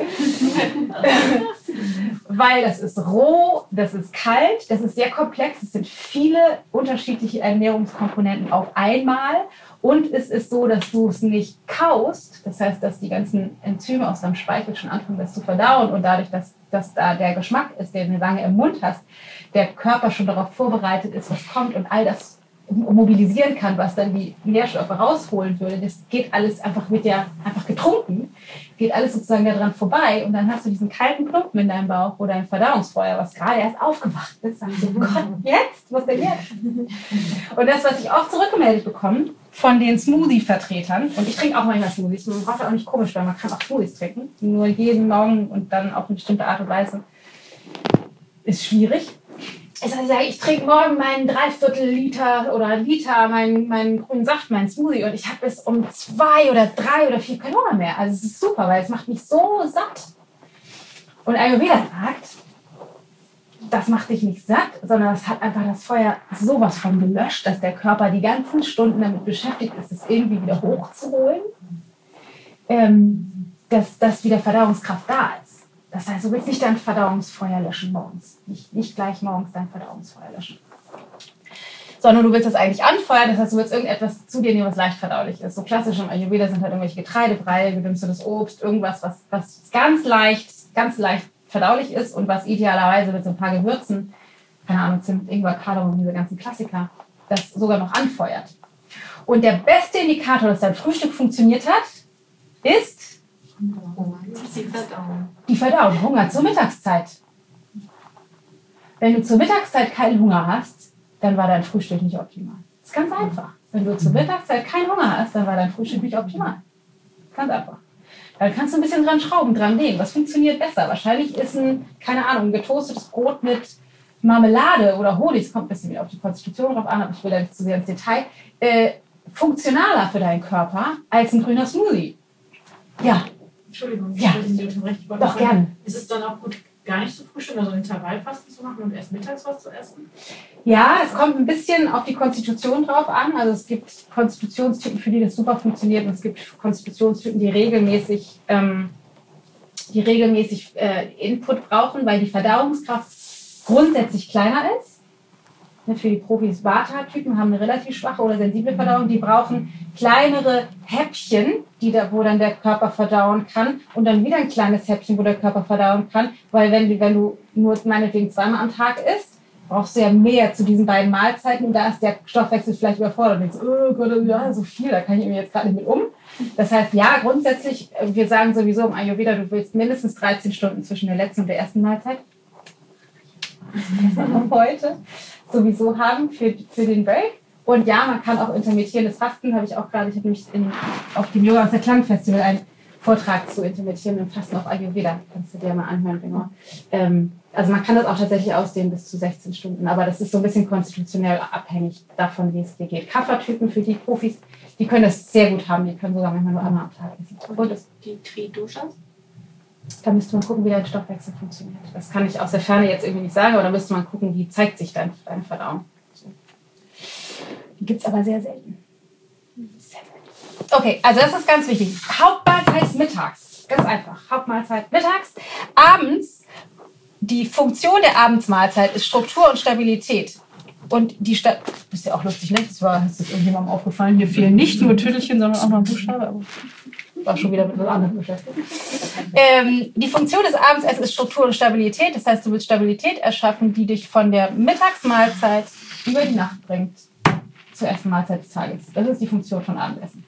Weil das ist roh, das ist kalt, das ist sehr komplex, es sind viele unterschiedliche Ernährungskomponenten auf einmal und es ist so, dass du es nicht kaust, das heißt, dass die ganzen Enzyme aus deinem Speichel schon anfangen, das zu verdauen und dadurch, dass, dass da der Geschmack ist, den du lange im Mund hast, der Körper schon darauf vorbereitet ist, was kommt und all das mobilisieren kann, was dann die Nährstoffe rausholen würde. Das geht alles einfach mit der, einfach getrunken, geht alles sozusagen daran vorbei und dann hast du diesen kalten Klumpen in deinem Bauch oder ein Verdauungsfeuer, was gerade erst aufgewacht ist. Sagen so, Gott, jetzt? Was denn jetzt? Und das, was ich auch zurückgemeldet bekomme von den Smoothie-Vertretern, und ich trinke auch manchmal Smoothies, man braucht ja auch nicht komisch, weil man kann auch Smoothies trinken, nur jeden Morgen und dann auf eine bestimmte Art und Weise, ist schwierig. Ich sage, ich trinke morgen meinen Dreiviertel Liter oder Liter meinen, meinen grünen Saft, meinen Smoothie und ich habe bis um zwei oder drei oder vier keinen Hunger mehr. Also es ist super, weil es macht mich so satt. Und Ayurveda sagt, das macht dich nicht satt, sondern es hat einfach das Feuer sowas von gelöscht, dass der Körper die ganzen Stunden damit beschäftigt ist, es irgendwie wieder hochzuholen, ähm, dass, dass wieder Verdauungskraft da ist. Das heißt, du willst nicht dein Verdauungsfeuer löschen morgens. Nicht, nicht gleich morgens dein Verdauungsfeuer löschen. Sondern du willst das eigentlich anfeuern, das heißt, du willst irgendetwas zu dir nehmen, was leicht verdaulich ist. So klassisch im Ayurveda sind halt irgendwelche Getreidebrei, gedünstetes Obst, irgendwas, was, was ganz leicht, ganz leicht verdaulich ist und was idealerweise mit so ein paar Gewürzen, keine Ahnung, Zimt, Ingwer, Kardamom, diese ganzen Klassiker, das sogar noch anfeuert. Und der beste Indikator, dass dein Frühstück funktioniert hat, ist Die Verdauung. die Verdauung, Hunger zur Mittagszeit. Wenn du zur Mittagszeit keinen Hunger hast, dann war dein Frühstück nicht optimal. Das ist ganz einfach. Wenn du zur Mittagszeit keinen Hunger hast, dann war dein Frühstück nicht optimal. Ganz einfach. Dann kannst du ein bisschen dran schrauben, dran legen. Was funktioniert besser? Wahrscheinlich ist ein, keine Ahnung, ein getoastetes Brot mit Marmelade oder Honig, es kommt ein bisschen wieder auf die Konstitution drauf an, aber ich will da nicht zu sehr ins Detail, äh, funktionaler für deinen Körper als ein grüner Smoothie. Ja. Entschuldigung, ich Ja. wollte Sie unterbrechen. Ich wollte Doch, fragen, gern. Ist es dann auch gut, gar nicht zu frühstücken, also Intervallfasten zu machen und erst mittags was zu essen? Ja, es kommt ein bisschen auf die Konstitution drauf an. Also es gibt Konstitutionstypen, für die das super funktioniert und es gibt Konstitutionstypen, die regelmäßig, ähm, die regelmäßig äh, Input brauchen, weil die Verdauungskraft grundsätzlich kleiner ist. Für die Profis, Vata-Typen haben eine relativ schwache oder sensible Verdauung. Die brauchen kleinere Häppchen, die da, wo dann der Körper verdauen kann. Und dann wieder ein kleines Häppchen, wo der Körper verdauen kann. Weil wenn du, wenn du nur meinetwegen zweimal am Tag isst, brauchst du ja mehr zu diesen beiden Mahlzeiten. Und da ist der Stoffwechsel vielleicht überfordert. Und denkst, oh Gott, ja, so viel, da kann ich mir jetzt gerade nicht mit um. Das heißt, ja, grundsätzlich, wir sagen sowieso im Ayurveda, du willst mindestens dreizehn Stunden zwischen der letzten und der ersten Mahlzeit. Das wir heute sowieso haben für, für den Break. Und ja, man kann auch intermittierendes Fasten, habe ich auch gerade, ich habe nämlich in, auf dem Yoga aus der Klang Festival einen Vortrag zu intermittierendem Fasten auf Ayurveda. Kannst du dir mal anhören, genau. Ähm, also man kann das auch tatsächlich ausdehnen bis zu sechzehn Stunden, aber das ist so ein bisschen konstitutionell abhängig davon, wie es dir geht. Kapha-Typen für die Profis, die können das sehr gut haben, die können sogar manchmal nur einmal am Tag essen. Und das, die Tri-Doshas? Da müsste man gucken, wie dein Stoffwechsel funktioniert. Das kann ich aus der Ferne jetzt irgendwie nicht sagen, aber da müsste man gucken, wie zeigt sich dein, deine Verdauung. Die gibt es aber sehr selten. Sehr selten. Okay, also das ist ganz wichtig. Hauptmahlzeit mittags. Ganz einfach. Hauptmahlzeit mittags. Abends, die Funktion der Abendsmahlzeit ist Struktur und Stabilität. Und die Sta- das ist ja auch lustig, ne? Das war, ist das irgendjemandem aufgefallen. Hier fehlen nicht nur Tüttelchen, sondern auch noch ein Buchstabe. Aber war schon wieder mit was anderem beschäftigt. Ähm, die Funktion des Abendessens ist Struktur und Stabilität. Das heißt, du willst Stabilität erschaffen, die dich von der Mittagsmahlzeit über die Nacht bringt zur ersten Mahlzeit des Tages. Das ist die Funktion von Abendessen.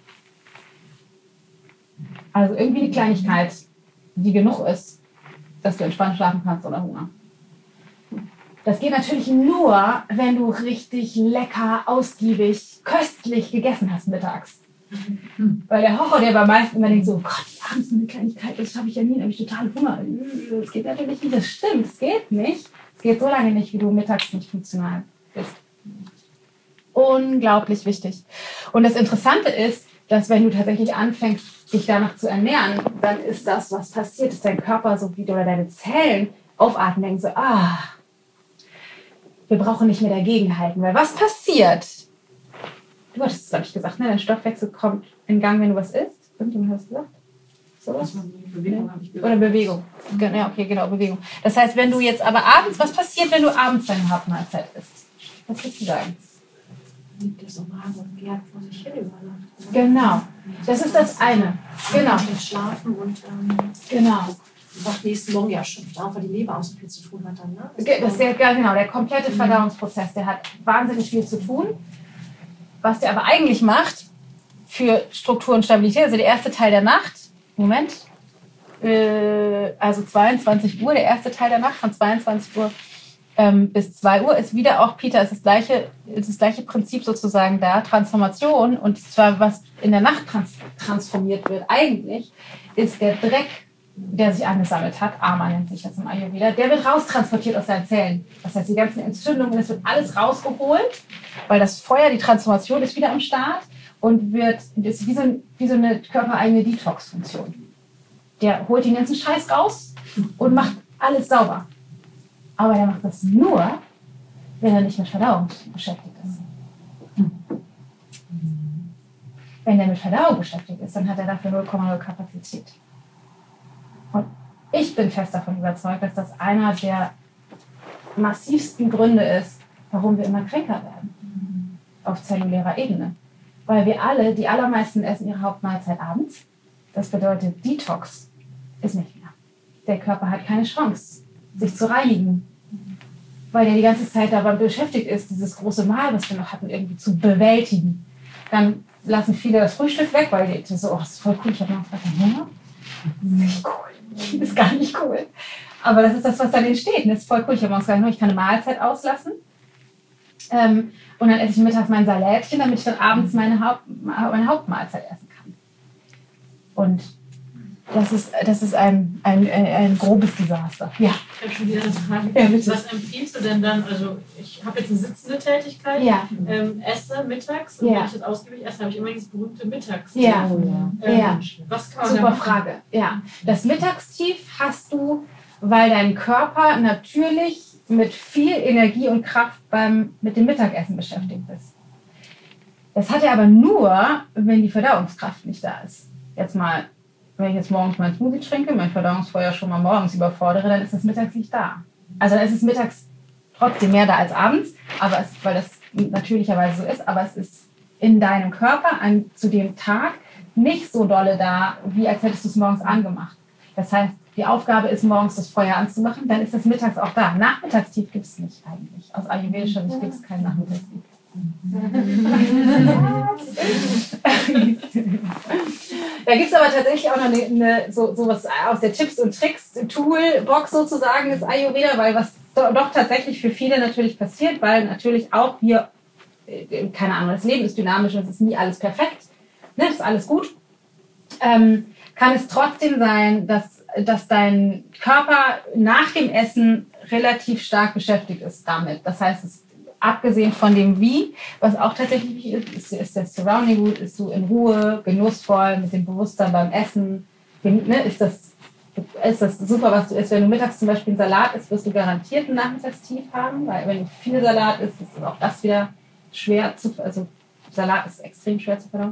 Also irgendwie eine Kleinigkeit, die genug ist, dass du entspannt schlafen kannst oder Hunger. Das geht natürlich nur, wenn du richtig lecker, ausgiebig, köstlich gegessen hast mittags. Weil der Horror, der bei meisten immer denkt so, oh Gott, abends eine Kleinigkeit, das habe ich ja nie, dann habe ich total Hunger. Das geht natürlich nicht, das stimmt, es geht nicht. Es geht so lange nicht, wie du mittags nicht funktional bist. Unglaublich wichtig. Und das Interessante ist, dass wenn du tatsächlich anfängst, dich danach zu ernähren, dann ist das, was passiert, dass dein Körper so wie oder deine Zellen aufatmen, denken so, ah, wir brauchen nicht mehr dagegenhalten. Weil was passiert? Du hattest es, glaube ich, gesagt, ne? Dein Stoffwechsel kommt in Gang, wenn du was isst. Irgendjemand hat es gesagt? So was? Bewegung habe ich gehört. Oder Bewegung. Ja, okay, genau, Bewegung. Das heißt, wenn du jetzt aber abends, was passiert, wenn du abends deine Hauptmahlzeit isst? Was würdest du sagen? Liegt das so Magen und gärt vor sich hin über Nacht. Genau. Das ist das eine. Genau. Schlecht schlafen und ähm, Genau. wacht nächsten Morgen ja schon auf, weil die Leber auch so viel zu tun hat dann, ne? Das ist der, ja, genau, der komplette Verdauungsprozess, der hat wahnsinnig viel zu tun. Was der aber eigentlich macht für Struktur und Stabilität, also der erste Teil der Nacht, Moment, äh, also zweiundzwanzig Uhr, der erste Teil der Nacht von zweiundzwanzig Uhr ähm, bis zwei Uhr ist wieder auch, Peter, ist das gleiche, ist das gleiche Prinzip sozusagen da, Transformation, und zwar was in der Nacht trans- transformiert wird eigentlich, ist der Dreck, der sich angesammelt hat, Ama nennt sich das im Ayurveda, der wird raustransportiert aus deinen Zellen. Das heißt, die ganzen Entzündungen, das wird alles rausgeholt, weil das Feuer, die Transformation ist wieder am Start und wird, das ist wie so, ein, wie so eine körpereigene Detox-Funktion. Der holt den ganzen Scheiß raus und macht alles sauber. Aber der macht das nur, wenn er nicht mit Verdauung beschäftigt ist. Wenn er mit Verdauung beschäftigt ist, dann hat er dafür null Komma null Kapazität. Und ich bin fest davon überzeugt, dass das einer der massivsten Gründe ist, warum wir immer kränker werden. Auf zellulärer Ebene. Weil wir alle, die allermeisten essen ihre Hauptmahlzeit abends. Das bedeutet, Detox ist nicht mehr. Der Körper hat keine Chance, sich zu reinigen. Weil er die ganze Zeit dabei beschäftigt ist, dieses große Mahl, was wir noch hatten, irgendwie zu bewältigen. Dann lassen viele das Frühstück weg, weil die so, oh, das ist voll cool, ich habe noch keinen Hunger. Nicht cool. Das ist gar nicht cool. Aber das ist das, was dann entsteht. Das ist voll cool. Ich habe morgens gesagt, ich kann eine Mahlzeit auslassen. Ähm, und dann esse ich mittags mein Salätchen, damit ich dann abends meine, Haupt, meine Hauptmahlzeit essen kann. Und das ist, das ist ein, ein, ein, ein grobes Desaster. Ja. Ich habe schon wieder eine Frage. Ja, bitte. Was empfiehlst du denn dann? Also ich habe jetzt eine sitzende Tätigkeit, Ja. ähm, esse mittags und Ja. wenn ich das ausgiebig esse, habe ich immer dieses berühmte Mittags. Ja. Ähm, Ja. Was kann man Super da machen? Frage. Ja. Das Mittagstief hast du, weil dein Körper natürlich mit viel Energie und Kraft beim, mit dem Mittagessen beschäftigt ist. Das hat er aber nur, wenn die Verdauungskraft nicht da ist. Jetzt mal, wenn ich jetzt morgens mein Smoothie trinke, mein Verdauungsfeuer schon mal morgens überfordere, dann ist das mittags nicht da. Also dann ist es mittags trotzdem mehr da als abends, aber es, weil das natürlicherweise so ist, aber es ist in deinem Körper an, zu dem Tag nicht so dolle da, wie als hättest du es morgens angemacht. Das heißt, die Aufgabe ist, morgens das Feuer anzumachen, dann ist das mittags auch da. Nachmittagstief gibt es nicht eigentlich. Aus ayurvedischer Sicht gibt es kein Nachmittagstief. Da gibt es aber tatsächlich auch noch eine, eine, so, so was aus der Tipps- und Tricks-Toolbox sozusagen des Ayurveda, weil was do, doch tatsächlich für viele natürlich passiert, weil natürlich auch wir, keine Ahnung, das Leben ist dynamisch und es ist nie alles perfekt, ne, das ist alles gut, ähm, kann es trotzdem sein, dass, dass dein Körper nach dem Essen relativ stark beschäftigt ist damit. Das heißt, es abgesehen von dem Wie, was auch tatsächlich ist, ist, ist der Surrounding gut, ist du in Ruhe, genussvoll, mit dem Bewusstsein beim Essen, ne, ist das, ist das super, was du isst. Wenn du mittags zum Beispiel einen Salat isst, wirst du garantiert ein Nachmittagstief haben, weil wenn du viel Salat isst, ist auch das wieder schwer zu, also Salat ist extrem schwer zu verdauen.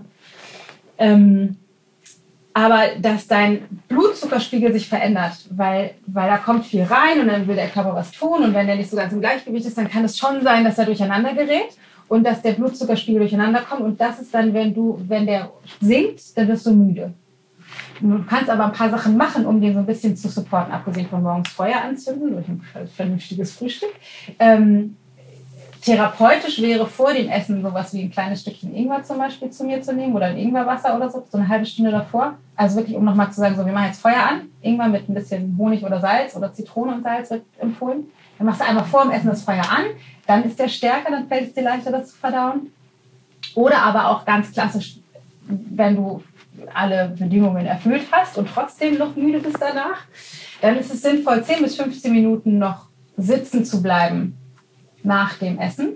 Ähm, aber dass dein Blutzuckerspiegel sich verändert, weil, weil da kommt viel rein und dann will der Körper was tun und wenn der nicht so ganz im Gleichgewicht ist, dann kann es schon sein, dass er durcheinander gerät und dass der Blutzuckerspiegel durcheinander kommt und das ist dann, wenn du, wenn der sinkt, dann wirst du müde. Du kannst aber ein paar Sachen machen, um den so ein bisschen zu supporten, abgesehen von morgens Feuer anzünden durch ein vernünftiges Frühstück. Ähm, Therapeutisch wäre vor dem Essen sowas wie ein kleines Stückchen Ingwer zum Beispiel zu mir zu nehmen oder ein Ingwerwasser oder so, so eine halbe Stunde davor. Also wirklich, um nochmal zu sagen, so, wir machen jetzt Feuer an, Ingwer mit ein bisschen Honig oder Salz oder Zitrone und Salz wird empfohlen. Dann machst du einmal vor dem Essen das Feuer an, dann ist der stärker, dann fällt es dir leichter, das zu verdauen. Oder aber auch ganz klassisch, wenn du alle Bedingungen erfüllt hast und trotzdem noch müde bist danach, dann ist es sinnvoll, zehn bis fünfzehn Minuten noch sitzen zu bleiben. Nach dem Essen.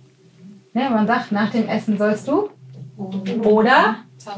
Ja, man sagt, nach dem Essen sollst du oder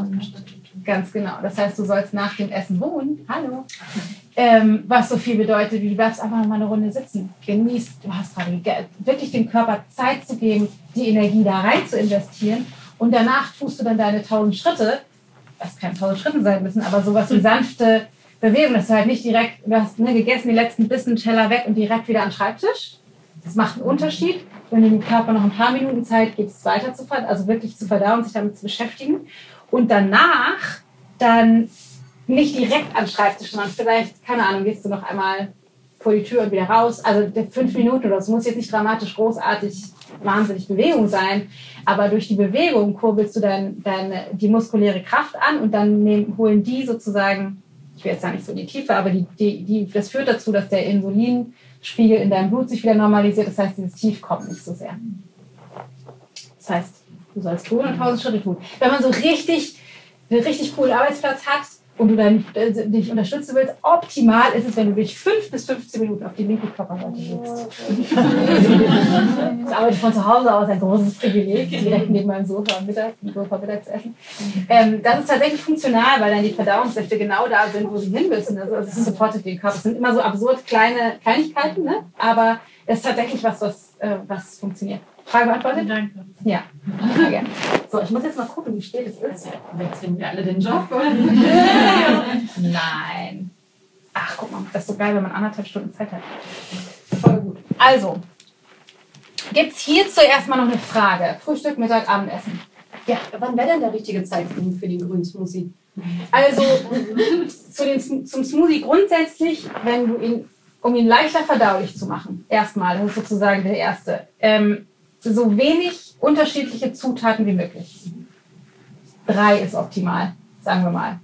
ganz genau. Das heißt, du sollst nach dem Essen ruhen. Hallo. Ähm, was so viel bedeutet, wie du bleibst einfach noch mal eine Runde sitzen. Genießt, du hast gerade wirklich dem Körper Zeit zu geben, die Energie da rein zu investieren. Und danach tust du dann deine tausend Schritte. Das kann tausend Schritte sein müssen, aber sowas wie sanfte Bewegung. Das ist halt nicht direkt, du hast ne, gegessen, die letzten Bissen, Teller weg und direkt wieder an den Schreibtisch. Das macht einen Unterschied, wenn du dem Körper noch ein paar Minuten Zeit gibst, weiter zu verdauen, also wirklich zu verdauen, sich damit zu beschäftigen. Und danach dann nicht direkt am Schreibtisch, sondern vielleicht, keine Ahnung, gehst du noch einmal vor die Tür und wieder raus. Also fünf Minuten oder so, muss jetzt nicht dramatisch, großartig, wahnsinnig Bewegung sein. Aber durch die Bewegung kurbelst du dann, dann die muskuläre Kraft an und dann nehmen, holen die sozusagen, ich will jetzt da nicht so in die Tiefe, aber die, die, die, das führt dazu, dass der Insulin Spiegel in deinem Blut sich wieder normalisiert. Das heißt, dieses Tief kommt nicht so sehr. Das heißt, du sollst tun und tausend Schritte tun. Wenn man so richtig, einen richtig coolen Arbeitsplatz hat und du dann äh, dich unterstützen willst, optimal ist es, wenn du dich fünf bis fünfzehn Minuten auf die linke Körperseite sitzt. Ich arbeite von zu Hause aus, ein großes Privileg, direkt neben meinem Sofa am Mittag, im Sofa Mittag zu essen. Ähm, das ist tatsächlich funktional, weil dann die Verdauungssäfte genau da sind, wo sie hin müssen. Also es supportet den Körper. Es sind immer so absurd kleine Kleinigkeiten, ne? Aber es ist tatsächlich was, was, äh, was funktioniert. Frage beantwortet? Danke. Ja, sehr gerne. So, ich muss jetzt mal gucken, wie spät es ist. Wechseln wir alle den Job, oder? Nein. Ach, guck mal, das ist so geil, wenn man anderthalb Stunden Zeit hat. Voll gut. Also, gibt es hierzu erstmal noch eine Frage? Frühstück, Mittag, Abendessen. Ja, wann wäre denn der richtige Zeitpunkt für den grünen Smoothie? Also, zu den, zum Smoothie grundsätzlich, wenn du ihn, um ihn leichter verdaulich zu machen, erstmal, das ist sozusagen der erste, ähm, so wenig unterschiedliche Zutaten wie möglich. Drei ist optimal, sagen wir mal.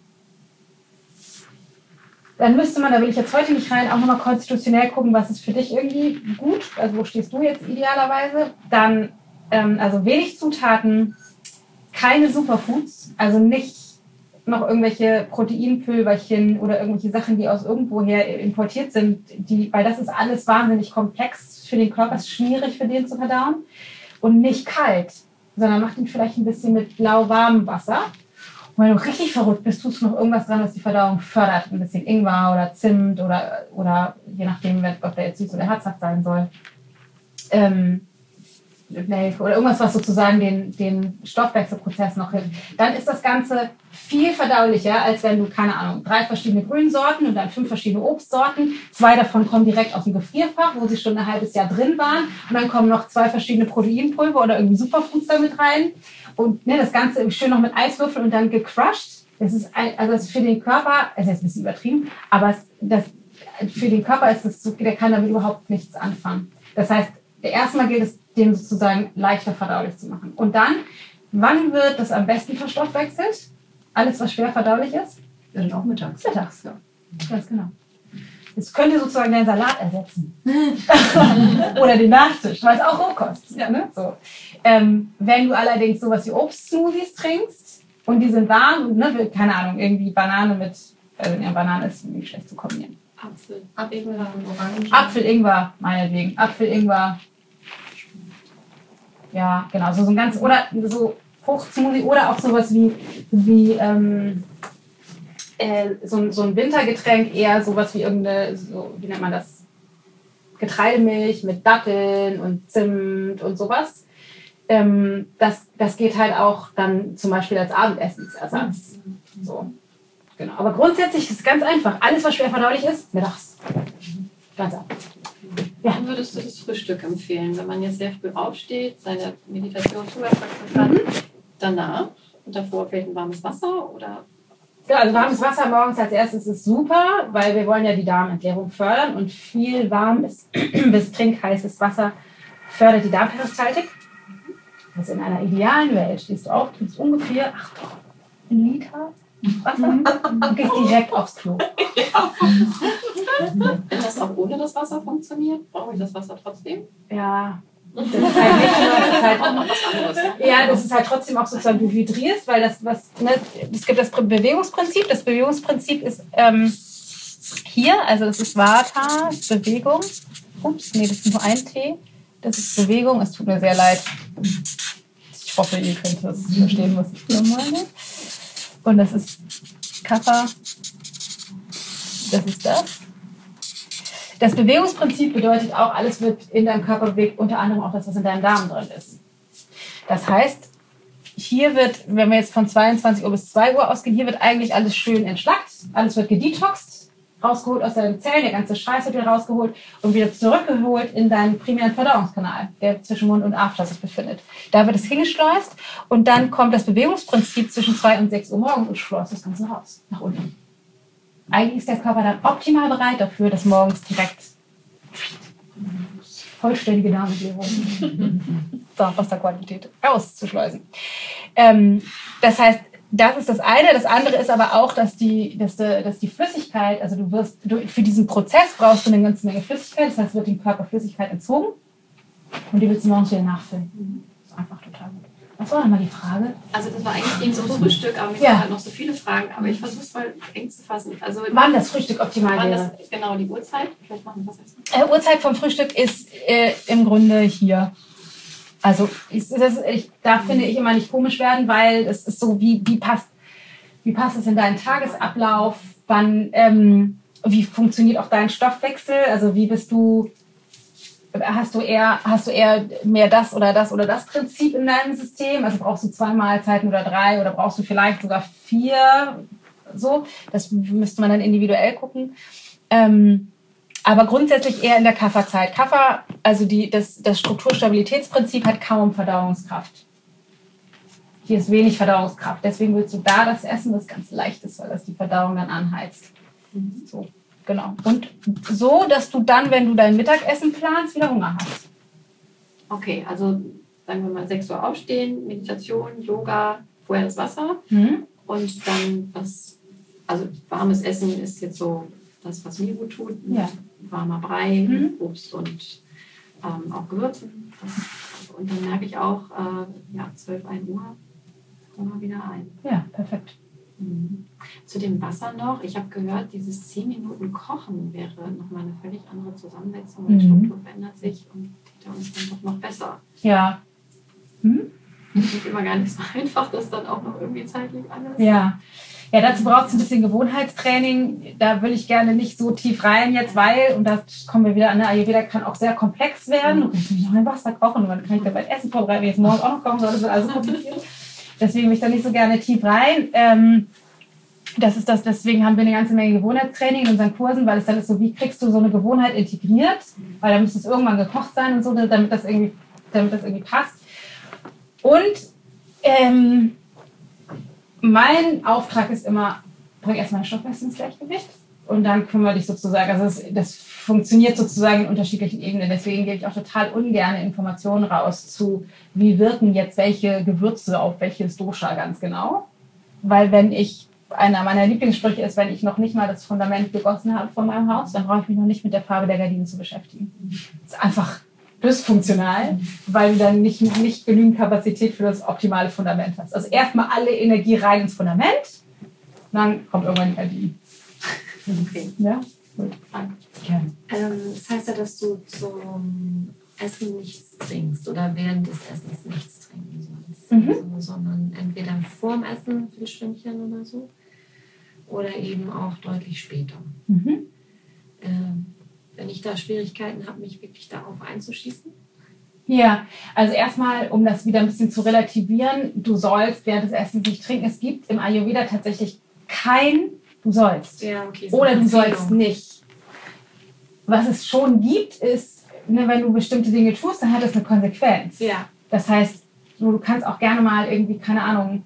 Dann müsste man, da will ich jetzt heute nicht rein, auch nochmal konstitutionell gucken, was ist für dich irgendwie gut, also wo stehst du jetzt idealerweise. Dann, ähm, also wenig Zutaten, keine Superfoods, also nicht noch irgendwelche Proteinpülverchen oder irgendwelche Sachen, die aus irgendwoher importiert sind, die, weil das ist alles wahnsinnig komplex für den Körper, ist schwierig für den zu verdauen. Und nicht kalt, sondern mach ihn vielleicht ein bisschen mit lauwarmem Wasser. Und wenn du richtig verrückt bist, tust du noch irgendwas dran, was die Verdauung fördert. Ein bisschen Ingwer oder Zimt oder, oder je nachdem, ob der jetzt süß oder herzhaft sein soll. Ähm, Nelke oder irgendwas, was sozusagen den, den Stoffwechselprozess noch hilft. Dann ist das Ganze viel verdaulicher, als wenn du, keine Ahnung, drei verschiedene Grünsorten und dann fünf verschiedene Obstsorten. Zwei davon kommen direkt aus dem Gefrierfach, wo sie schon ein halbes Jahr drin waren. Und dann kommen noch zwei verschiedene Proteinpulver oder irgendwie Superfoods da mit rein. Und ne, das Ganze schön noch mit Eiswürfeln und dann gecrushed. Das ist ein, also das ist für den Körper, es ist ein bisschen übertrieben, aber es, das, für den Körper ist es so, der kann damit überhaupt nichts anfangen. Das heißt, erstmal gilt es, den sozusagen leichter verdaulich zu machen. Und dann, wann wird das am besten verstoffwechselt? Alles, was schwer verdaulich ist? Ja, dann auch mittags. Mittags, ja. Ganz genau. Das könnte sozusagen deinen Salat ersetzen. Oder den Nachtisch, weil es auch Rohkost ist. Ja, ne? So. Ähm, wenn du allerdings sowas wie Obstsmoothies trinkst und die sind warm, ne, keine Ahnung, irgendwie Banane mit, also ja, Banane ist nicht schlecht zu kombinieren. Apfel, Apfel und Orange. Apfel, Ingwer, meinetwegen. Apfel, Ingwer. Ja, genau. So, so ein ganz, oder so Fruchtsmoothie oder auch sowas wie, wie ähm, äh, so, so ein Wintergetränk, eher sowas wie irgendeine, so, wie nennt man das? Getreidemilch mit Datteln und Zimt und sowas. Ähm, das, das geht halt auch dann zum Beispiel als Abendessensersatz. So. Genau. Aber grundsätzlich ist es ganz einfach. Alles, was schwer verdaulich ist, mittags. Ganz einfach. Ja. Dann würdest du das Frühstück empfehlen, wenn man jetzt sehr früh aufsteht, seine Meditation zuerst kann, danach und davor fällt ein warmes Wasser oder? Ja, also warmes Wasser morgens als erstes ist super, weil wir wollen ja die Darmentleerung fördern und viel warmes bis trinkheißes Wasser fördert die Darmperistaltik. Also in einer idealen Welt stehst du auf, trinkst ungefähr, Achtung, ein Liter Wasser und gehst direkt aufs Klo. Ja. Wenn das auch ohne das Wasser funktioniert, brauche ich das Wasser trotzdem? Ja, das ist halt nicht nur, das ist halt auch noch was anderes. Ja, das ist halt trotzdem auch sozusagen, du hydrierst, weil das, was, ne, es gibt das Bewegungsprinzip. Das Bewegungsprinzip ist ähm, hier, also das ist Vata, Bewegung. Ups, nee, das ist nur ein T. Das ist Bewegung, es tut mir sehr leid. Ich hoffe, ihr könnt das verstehen, was ich hier meine. Und das ist Kapha. Das ist das. Das Bewegungsprinzip bedeutet auch, alles wird in deinem Körper bewegt, unter anderem auch das, was in deinem Darm drin ist. Das heißt, hier wird, wenn wir jetzt von zweiundzwanzig Uhr bis zwei Uhr ausgehen, hier wird eigentlich alles schön entschlackt, alles wird gedetoxt, rausgeholt aus deinen Zellen, der ganze Scheiß wird wieder rausgeholt und wieder zurückgeholt in deinen primären Verdauungskanal, der zwischen Mund und After sich befindet. Da wird es hingeschleust und dann kommt das Bewegungsprinzip zwischen zwei und sechs Uhr morgens und schleust das Ganze raus, nach unten. Eigentlich ist der Körper dann optimal bereit dafür, dass morgens direkt vollständige Darmentleerung, Wasserqualität auszuschleusen. Ähm, das heißt, das ist das eine. Das andere ist aber auch, dass die, dass die, dass die Flüssigkeit, also du wirst, du, für diesen Prozess brauchst du eine ganze Menge Flüssigkeit. Das heißt, wird dem Körper Flüssigkeit entzogen und die willst du morgens wieder nachfüllen. Das ist einfach total gut. Was war nochmal die Frage? Also das war eigentlich eben so ein Frühstück, aber mir Ja. sind halt noch so viele Fragen. Aber ich versuche es mal eng zu fassen. Also Wann das Frühstück optimal wann wäre? das, genau, die Uhrzeit. Vielleicht machen wir was essen. Äh, Uhrzeit vom Frühstück ist äh, im Grunde hier. Also ist, ist das, ich, da finde ich immer nicht komisch werden, weil es ist so, wie, wie, passt, wie passt es in deinen Tagesablauf? Wann, ähm, wie funktioniert auch dein Stoffwechsel? Also wie bist du... Hast du, eher, hast du eher mehr das oder das oder das Prinzip in deinem System? Also brauchst du zwei Mahlzeiten oder drei oder brauchst du vielleicht sogar vier? So, das müsste man dann individuell gucken. Ähm, aber grundsätzlich eher in der Kapha-Zeit. Kapha, also die, das, das Strukturstabilitätsprinzip hat kaum Verdauungskraft. Hier ist wenig Verdauungskraft. Deswegen willst du da das essen, das ganz leicht ist, weil das die Verdauung dann anheizt. So. Genau. Und so, dass du dann, wenn du dein Mittagessen planst, wieder Hunger hast. Okay, also sagen wir mal sechs Uhr aufstehen, Meditation, Yoga, vorher das Wasser Mhm. und dann was, also warmes Essen ist jetzt so das, was mir gut tut. Ja. Warmer Brei, Mhm. Obst und ähm, auch Gewürzen. Das, und dann merke ich auch, äh, ja, zwölf, ein Uhr, Hunger wieder ein. Ja, perfekt. Mhm. Zu dem Wasser noch, ich habe gehört, dieses zehn Minuten Kochen wäre nochmal eine völlig andere Zusammensetzung. Die Mhm. Struktur verändert sich und die da ist dann doch noch besser. Ja. Hm? Das ist immer gar nicht so einfach, das dann auch noch irgendwie zeitlich alles. Ja. Ja, dazu braucht es ein bisschen Gewohnheitstraining. Da will ich gerne nicht so tief rein jetzt, weil, und da kommen wir wieder an, der Ayurveda kann auch sehr komplex werden. Du kannst nämlich noch ein Wasser kochen und dann kann ich dabei Essen vorbereiten, wenn ich es morgens auch noch kochen soll. Das wird alles kompliziert. Deswegen will ich da nicht so gerne tief rein. Ähm, das ist das, deswegen haben wir eine ganze Menge Gewohnheitstraining in unseren Kursen, weil es dann ist so, wie kriegst du so eine Gewohnheit integriert? Weil dann müsste es irgendwann gekocht sein und so, damit das irgendwie, damit das irgendwie passt. Und ähm, mein Auftrag ist immer, bring erstmal den Stoffwechsel ins Gleichgewicht und dann kümmere dich sozusagen, also das, das funktioniert sozusagen in unterschiedlichen Ebenen, deswegen gebe ich auch total ungern Informationen raus zu, wie wirken jetzt welche Gewürze auf welches Dosha ganz genau, weil wenn ich, einer meiner Lieblingssprüche ist, wenn ich noch nicht mal das Fundament gegossen habe von meinem Haus, dann brauche ich mich noch nicht mit der Farbe der Gardinen zu beschäftigen. Das ist einfach dysfunktional, weil du dann nicht, nicht genügend Kapazität für das optimale Fundament hast. Also erstmal alle Energie rein ins Fundament, dann kommt irgendwann die Gardinen. Okay. Ja? Gut. Gerne. Ähm, das heißt ja, dass du zum Essen nichts trinkst oder während des Essens nichts trinken sollst. Mhm. Also, sondern entweder vorm Essen für ein Stündchen oder so oder eben auch deutlich später. Mhm. Ähm, wenn ich da Schwierigkeiten habe, mich wirklich darauf einzuschießen. Ja, also erstmal, um das wieder ein bisschen zu relativieren, du sollst während des Essens nicht trinken. Es gibt im Ayurveda tatsächlich kein du sollst Ja, okay, so oder eine du sollst Empfehlung. nicht. Was es schon gibt, ist, ne, wenn du bestimmte Dinge tust, dann hat das eine Konsequenz. Ja. Das heißt, du kannst auch gerne mal irgendwie, keine Ahnung,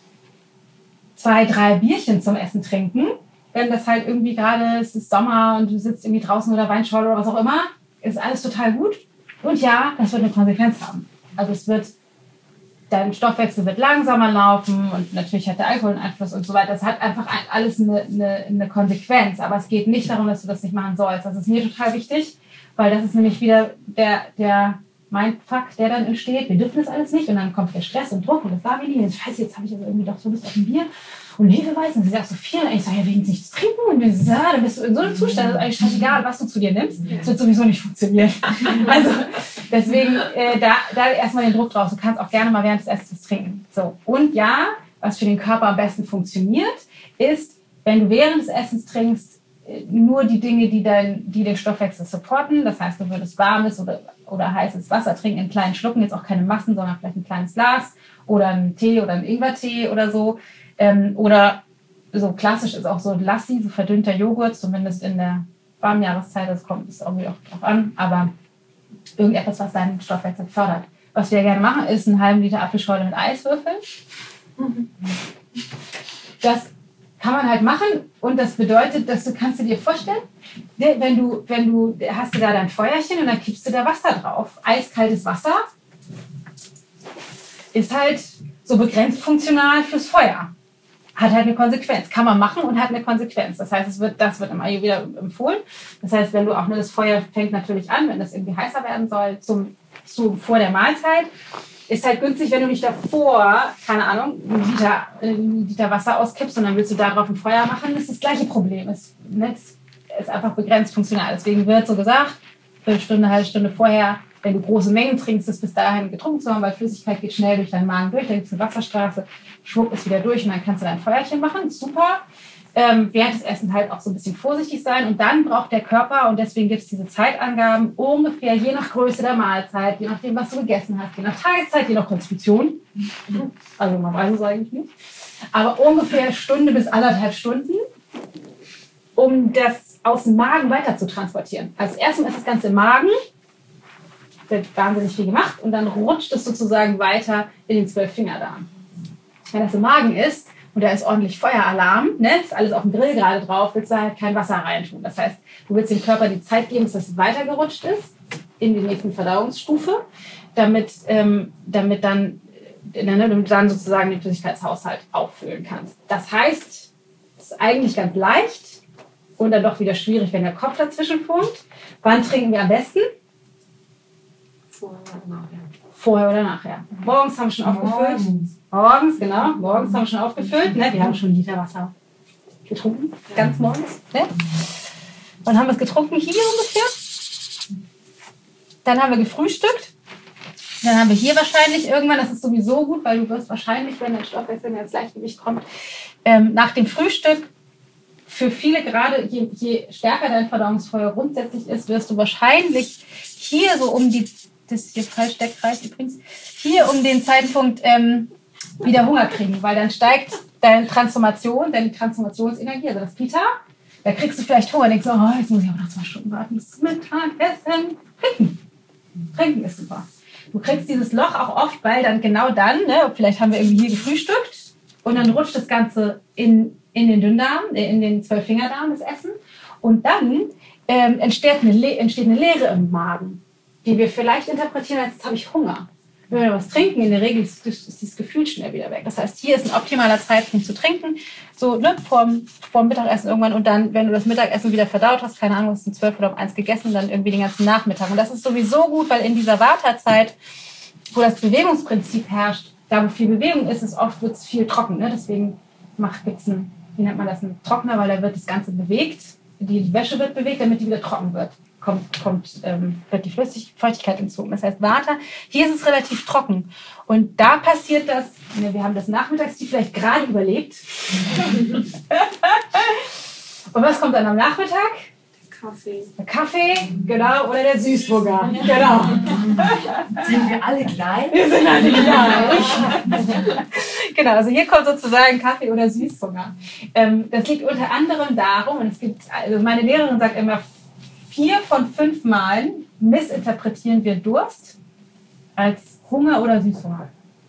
zwei, drei Bierchen zum Essen trinken. Wenn das halt irgendwie gerade, es ist Sommer und du sitzt irgendwie draußen oder Weinschorle oder was auch immer, ist alles total gut. Und ja, das wird eine Konsequenz haben. Also es wird, dein Stoffwechsel wird langsamer laufen und natürlich hat der Alkohol einen Einfluss und so weiter. Das hat einfach alles eine, eine, eine Konsequenz. Aber es geht nicht darum, dass du das nicht machen sollst. Das ist mir total wichtig, weil das ist nämlich wieder der, der Mindfuck, der dann entsteht. Wir dürfen das alles nicht und dann kommt der Stress und Druck und das darf ich nicht. Scheiße, jetzt habe ich aber irgendwie doch so Lust auf ein Bier und Hefeweizen. Das ist ja auch so viel. Und ich sage, ja, wegen nichts trinken. Und dann, so, dann bist du in so einem Zustand, das ist eigentlich scheißegal, was du zu dir nimmst. Das wird sowieso nicht funktionieren. Also deswegen äh, da, da erstmal den Druck drauf. Du kannst auch gerne mal während des Essens trinken. So. Und ja, was für den Körper am besten funktioniert, ist, wenn du während des Essens trinkst, nur die Dinge, die, dein, die den Stoffwechsel supporten. Das heißt, du würdest warmes oder, oder heißes Wasser trinken in kleinen Schlucken, jetzt auch keine Massen, sondern vielleicht ein kleines Glas oder einen Tee oder einen Ingwertee oder so. Ähm, oder so klassisch ist auch so Lassi, so verdünnter Joghurt, zumindest in der warmen Jahreszeit. Das kommt es irgendwie auch drauf an, aber irgendetwas, was deinen Stoffwechsel fördert. Was wir gerne machen, ist einen halben Liter Apfelschorle mit Eiswürfeln. Das kann man halt machen und das bedeutet, dass du, kannst du dir vorstellen, wenn du, wenn du, hast du da dein Feuerchen und dann kippst du da Wasser drauf. Eiskaltes Wasser ist halt so begrenzt funktional fürs Feuer. Hat halt eine Konsequenz. Kann man machen und hat eine Konsequenz. Das heißt, es wird, das wird im Ayurveda empfohlen. Das heißt, wenn du auch, ne, das Feuer fängt natürlich an, wenn das irgendwie heißer werden soll, zum, zu, vor der Mahlzeit. Ist halt günstig, wenn du nicht davor, keine Ahnung, einen Liter, einen Liter Wasser auskippst und dann willst du darauf ein Feuer machen. Das ist das gleiche Problem. Es ne, ist einfach begrenzt funktional. Deswegen wird so gesagt, eine Stunde, eine halbe Stunde vorher, wenn du große Mengen trinkst, das bis dahin getrunken zu haben, weil Flüssigkeit geht schnell durch deinen Magen durch, dann gibt es eine Wasserstraße, schwupp ist wieder durch und dann kannst du dein Feuerchen machen. Super. Ähm, während des Essens halt auch so ein bisschen vorsichtig sein und dann braucht der Körper, und deswegen gibt es diese Zeitangaben, ungefähr je nach Größe der Mahlzeit, je nachdem, was du gegessen hast, je nach Tageszeit, je nach Konstitution, also man weiß es eigentlich nicht, aber ungefähr Stunde bis anderthalb Stunden, um das aus dem Magen weiter zu transportieren. Also erstmal ist das Ganze im Magen, wird wahnsinnig viel gemacht und dann rutscht es sozusagen weiter in den Zwölffingerdarm. Wenn das im Magen ist, und da ist ordentlich Feueralarm, ne? Ist alles auf dem Grill gerade drauf, willst du halt kein Wasser reintun. Das heißt, du willst dem Körper die Zeit geben, bis das weitergerutscht ist in die nächste Verdauungsstufe, damit, ähm, damit, dann, äh, damit du dann sozusagen den Flüssigkeitshaushalt auffüllen kannst. Das heißt, es ist eigentlich ganz leicht und dann doch wieder schwierig, wenn der Kopf dazwischen funkt. Wann trinken wir am besten? Vorher oder nachher. Vorher oder nachher. Morgens haben wir schon aufgefüllt. Morgens. Morgens, genau. Morgens haben wir schon aufgefüllt. Ne? Wir haben schon einen Liter Wasser getrunken. Ganz morgens. Ne? Wann haben wir es getrunken? Hier ungefähr. Dann haben wir gefrühstückt. Dann haben wir hier wahrscheinlich irgendwann, das ist sowieso gut, weil du wirst wahrscheinlich, wenn dein Stoffwechsel ins Gleichgewicht kommt, ähm, nach dem Frühstück, für viele gerade, je, je stärker dein Verdauungsfeuer grundsätzlich ist, wirst du wahrscheinlich hier so um die, das ist hier falsch, der Kreis übrigens, hier um den Zeitpunkt ähm, wieder Hunger kriegen, weil dann steigt deine Transformation, deine Transformationsenergie, also das Pita, da kriegst du vielleicht Hunger, denkst du, oh, jetzt muss ich aber noch zwei Stunden warten bis zum Mittagessen. Trinken. Trinken ist super. Du kriegst dieses Loch auch oft, weil dann genau dann, ne, vielleicht haben wir irgendwie hier gefrühstückt und dann rutscht das Ganze in, in den Dünndarm, in den Zwölffingerdarm, das Essen. Und dann ähm, entsteht, eine Le- entsteht eine Leere im Magen, die wir vielleicht interpretieren als, jetzt habe ich Hunger. Wenn wir was trinken, in der Regel ist, ist dieses Gefühl schnell wieder weg. Das heißt, hier ist ein optimaler Zeitpunkt zu trinken, so ne, vorm, vorm Mittagessen irgendwann. Und dann, wenn du das Mittagessen wieder verdaut hast, keine Ahnung, hast du um zwölf oder um eins gegessen, dann irgendwie den ganzen Nachmittag. Und das ist sowieso gut, weil in dieser Vata-Zeit, wo das Bewegungsprinzip herrscht, da wo viel Bewegung ist, ist oft wird es viel trocken. Ne? Deswegen gibt es einen, wie nennt man das, einen Trockner, weil da wird das Ganze bewegt. Die Wäsche wird bewegt, damit die wieder trocken wird. Kommt, kommt, ähm, wird die Flüssigkeit entzogen. Das heißt, Vata, hier ist es relativ trocken. Und da passiert das, ne, wir haben das Nachmittagstief vielleicht gerade überlebt. Und was kommt dann am Nachmittag? Kaffee. Der Kaffee, genau, oder der Süßburger. Genau. Sind wir alle gleich? Wir sind alle gleich. Genau, also hier kommt sozusagen Kaffee oder Süßburger. Ähm, das liegt unter anderem darum, und es gibt, also meine Lehrerin sagt immer, vier von fünf Malen missinterpretieren wir Durst als Hunger oder Süßhunger.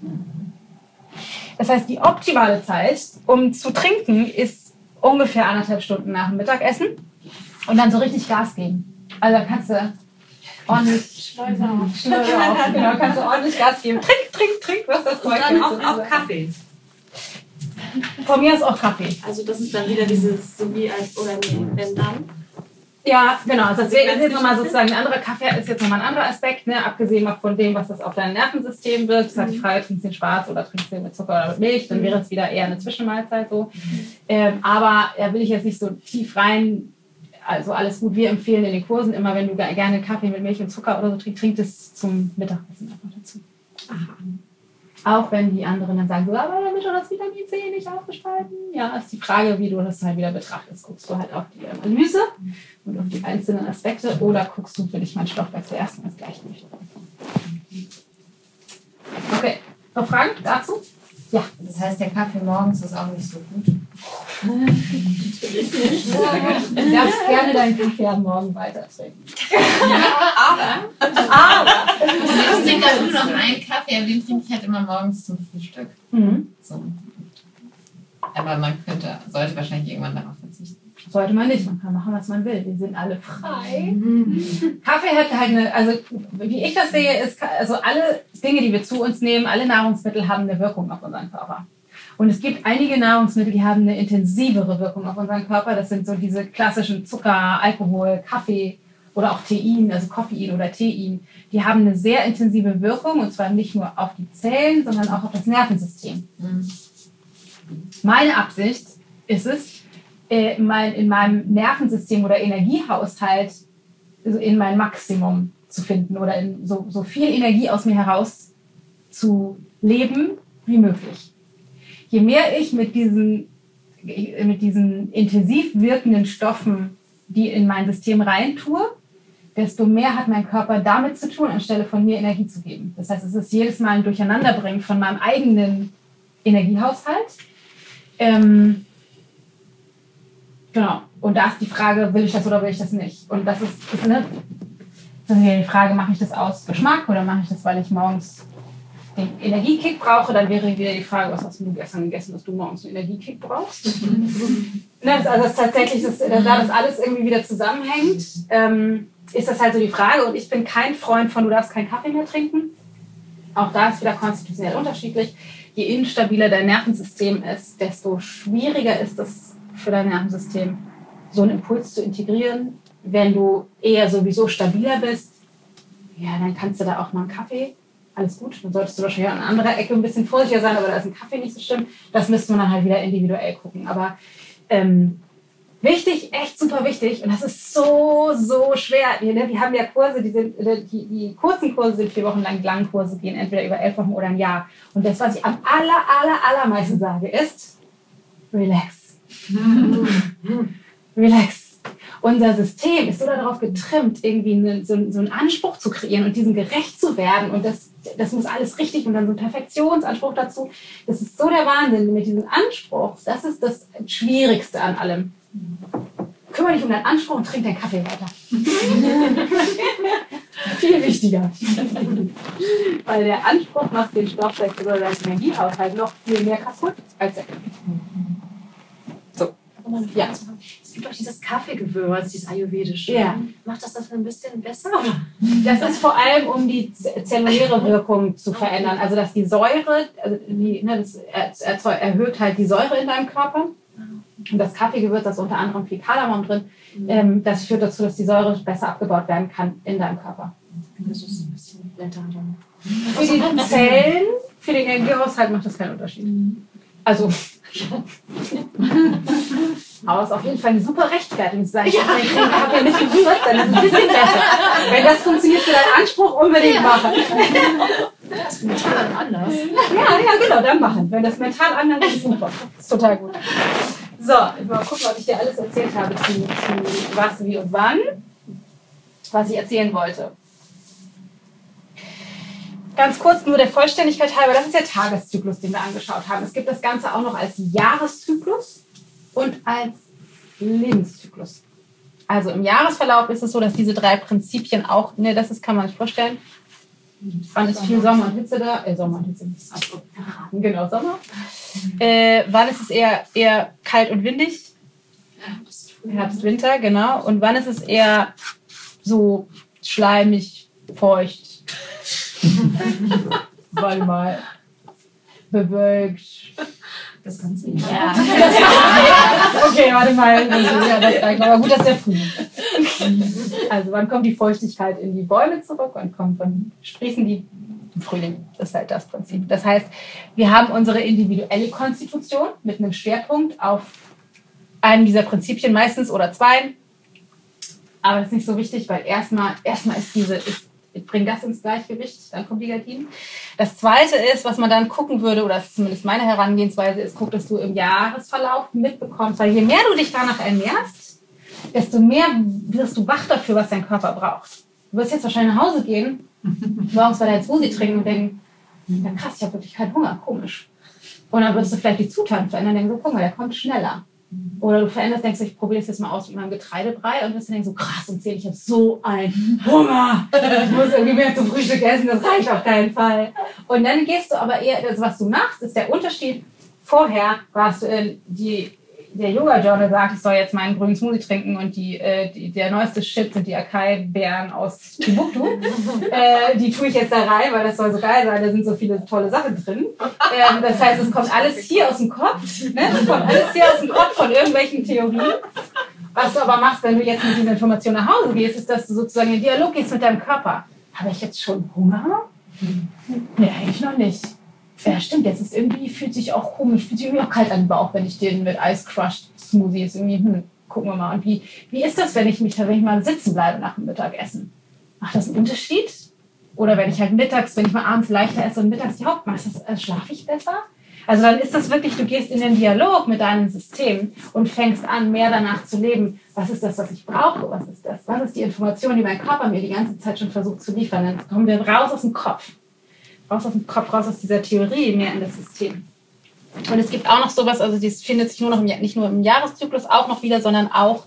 Das heißt, die optimale Zeit, um zu trinken, ist ungefähr anderthalb Stunden nach dem Mittagessen und dann so richtig Gas geben. Also da kannst du ordentlich Schleuser auf. Schleuser auf. Genau, kannst du ordentlich Gas geben. Trink, trink, trink, was das Zeug Und dann auch, auch Kaffee. Von mir ist auch Kaffee. Also das ist dann wieder dieses, so wie als, oder nee, wenn dann. Ja, genau. Also das ist jetzt nochmal sozusagen ein anderer Kaffee, ist jetzt nochmal ein anderer Aspekt, ne? Abgesehen von dem, was das auf dein Nervensystem wirkt. Das heißt, die Frage, trinkst du den schwarz oder trinkst du den mit Zucker oder mit Milch, dann wäre es wieder eher eine Zwischenmahlzeit so. Ähm, aber da will ich jetzt nicht so tief rein, also alles gut. Wir empfehlen in den Kursen immer, wenn du gerne Kaffee mit Milch und Zucker oder so trinkst, trink das zum Mittagessen einfach dazu. Aha. Auch wenn die anderen dann sagen, so, aber damit schon das Vitamin C nicht aufgespalten. Ja, ist die Frage, wie du das halt wieder betrachtest. Guckst du halt auf die Analyse und auf die einzelnen Aspekte oder guckst du für dich meinen Stoffwechsel erstmal als Gleichgewicht. Okay, noch Fragen dazu? Ja. Das heißt, der Kaffee morgens ist auch nicht so gut. Du darfst gerne deinen Kaffee am Morgen weiter trinken. Ja, aber. Aber. Also ich trinke nur noch einen Kaffee, aber den trinke ich halt immer morgens zum Frühstück. Mhm. So. Aber man könnte, sollte wahrscheinlich irgendwann darauf verzichten. Sollte man nicht, man kann machen, was man will. Wir sind alle frei. Mhm. Kaffee hat halt eine, also wie ich das sehe, ist, also alle Dinge, die wir zu uns nehmen, alle Nahrungsmittel haben eine Wirkung auf unseren Körper. Und es gibt einige Nahrungsmittel, die haben eine intensivere Wirkung auf unseren Körper. Das sind so diese klassischen Zucker, Alkohol, Kaffee oder auch Tein, also Koffein oder Tein. Die haben eine sehr intensive Wirkung und zwar nicht nur auf die Zellen, sondern auch auf das Nervensystem. Mhm. Meine Absicht ist es, in meinem Nervensystem oder Energiehaushalt in mein Maximum zu finden oder in so, so viel Energie aus mir heraus zu leben wie möglich. Je mehr ich mit diesen, mit diesen intensiv wirkenden Stoffen, die in mein System rein tue, desto mehr hat mein Körper damit zu tun, anstelle von mir Energie zu geben. Das heißt, es ist jedes Mal ein Durcheinanderbringen von meinem eigenen Energiehaushalt. Ähm, Genau. Und da ist die Frage, will ich das oder will ich das nicht? Und das ist, ist ne, das ist ja die Frage, mache ich das aus Geschmack oder mache ich das, weil ich morgens den Energiekick brauche? Dann wäre wieder die Frage, was hast du gestern gegessen, dass du morgens einen Energiekick brauchst? ne, das, also das tatsächlich, das, da das alles irgendwie wieder zusammenhängt, ähm, ist das halt so die Frage. Und ich bin kein Freund von, du darfst keinen Kaffee mehr trinken. Auch da ist wieder konstitutionell unterschiedlich. Je instabiler dein Nervensystem ist, desto schwieriger ist es, für dein Nervensystem so einen Impuls zu integrieren. Wenn du eher sowieso stabiler bist, ja, dann kannst du da auch mal einen Kaffee, alles gut. Dann solltest du wahrscheinlich an anderer Ecke ein bisschen vorsichtiger sein, aber da ist ein Kaffee nicht so schlimm. Das müsste man dann halt wieder individuell gucken. Aber ähm, wichtig, echt super wichtig, und das ist so, so schwer. Wir, ne, wir haben ja Kurse, die, sind, die, die kurzen Kurse sind vier Wochen lang, die langen Kurse gehen entweder über elf Wochen oder ein Jahr. Und das, was ich am aller, aller, allermeisten sage, ist, relax. Relax. Unser System ist so darauf getrimmt, irgendwie eine, so, so einen Anspruch zu kreieren und diesem gerecht zu werden. Und das, das muss alles richtig und dann so ein Perfektionsanspruch dazu. Das ist so der Wahnsinn mit diesem Anspruch. Das ist das Schwierigste an allem. Kümmere dich um deinen Anspruch und trink deinen Kaffee weiter. Viel wichtiger. Weil der Anspruch macht den Stoffwechsel oder deinen Energiehaushalt noch viel mehr kaputt als der Kaffee. So. Ja. Es gibt auch dieses Kaffeegewürz, dieses ayurvedische. Ja. Macht das das ein bisschen besser? Das ist vor allem, um die zelluläre Wirkung zu verändern. Also, dass die Säure, also die, ne, das erzeug, erhöht halt die Säure in deinem Körper. Und das Kaffeegewürz, das ist unter anderem viel Kardamom drin, ähm, das führt dazu, dass die Säure besser abgebaut werden kann in deinem Körper. Das ist ein bisschen Blätter dann. Für die Zellen, für den Energiehaushalt macht das keinen Unterschied. Also, aber es ist auf jeden Fall eine super Rechtfertigung zu sagen, ich habe den Kaffee nicht gewürzt, dann ist es ein bisschen besser. Wenn das funktioniert für deinen Anspruch, unbedingt machen. Das ist mental anders. Ja, ja, genau, dann machen. Wenn das mental anders ist, ist super. Das ist total gut. So, ich mal gucken, was ich dir alles erzählt habe zu, zu was, wie und wann. Was ich erzählen wollte. Ganz kurz, nur der Vollständigkeit halber, das ist der Tageszyklus, den wir angeschaut haben. Es gibt das Ganze auch noch als Jahreszyklus und als Lebenszyklus. Also im Jahresverlauf ist es so, dass diese drei Prinzipien auch, ne, das ist, kann man sich vorstellen, wann ist viel Sommer und Hitze da? Äh, Sommer und Hitze. Genau, Sommer. Äh, wann ist es eher, eher kalt und windig? Herbst, Winter, genau. Und wann ist es eher so schleimig, feucht? Warte mal. Bewölkt. Das Ganze. Ja. Okay, warte mal. Ja, das reicht. Aber gut, dass der Frühling. Also wann kommt die Feuchtigkeit in die Bäume zurück? Wann kommt, wann sprießen die? Im Frühling. Das ist halt das Prinzip. Das heißt, wir haben unsere individuelle Konstitution mit einem Schwerpunkt auf einem dieser Prinzipien meistens oder zwei. Aber das ist nicht so wichtig, weil erstmal erstmal ist diese ist, bring das ins Gleichgewicht, dann kommt die Gardinen. Das Zweite ist, was man dann gucken würde, oder das ist zumindest meine Herangehensweise, ist, guck, dass du im Jahresverlauf mitbekommst, weil je mehr du dich danach ernährst, desto mehr wirst du wach dafür, was dein Körper braucht. Du wirst jetzt wahrscheinlich nach Hause gehen, morgens bei deinem Smoothie trinken und denken, ja krass, ich habe wirklich keinen Hunger, komisch. Und dann wirst du vielleicht die Zutaten verändern und denken, so, guck mal, der kommt schneller. Oder du veränderst, denkst du, ich probiere das jetzt mal aus mit meinem Getreidebrei und wirst dann denken, so krass, um zehn, ich habe so einen Hunger. Ich muss irgendwie mehr zum Frühstück essen, das reicht auf keinen Fall. Und dann gehst du aber eher, also was du machst, ist der Unterschied. Vorher warst du in die, der Yoga-Journal sagt, ich soll jetzt meinen grünen Smoothie trinken und die, äh, die, der neueste Shit sind die Acai-Beeren aus Timbuktu. äh, die tue ich jetzt da rein, weil das soll so geil sein, da sind so viele tolle Sachen drin. Ähm, das heißt, es kommt alles hier aus dem Kopf. Ne? Es kommt alles hier aus dem Kopf von irgendwelchen Theorien. Was du aber machst, wenn du jetzt mit dieser Information nach Hause gehst, ist, dass du sozusagen in Dialog gehst mit deinem Körper. Habe ich jetzt schon Hunger? Nee, eigentlich noch nicht. Ja, stimmt, jetzt ist irgendwie, fühlt sich auch komisch, fühlt sich irgendwie auch kalt an den Bauch, wenn ich den mit Ice Crushed Smoothie ist. Irgendwie, hm, gucken wir mal. Und wie, wie ist das, wenn ich mich, wenn ich mal sitzen bleibe nach dem Mittagessen? Macht das einen Unterschied? Oder wenn ich halt mittags, wenn ich mal abends leichter esse und mittags die Hauptmasse, äh, schlafe ich besser? Also dann ist das wirklich, du gehst in den Dialog mit deinem System und fängst an, mehr danach zu leben. Was ist das, was ich brauche? Was ist das? Was ist die Information, die mein Körper mir die ganze Zeit schon versucht zu liefern? Dann kommen wir raus aus dem Kopf. Raus aus dem Kopf, raus aus dieser Theorie, mehr in das System. Und es gibt auch noch sowas, also das findet sich nur noch im, nicht nur im Jahreszyklus auch noch wieder, sondern auch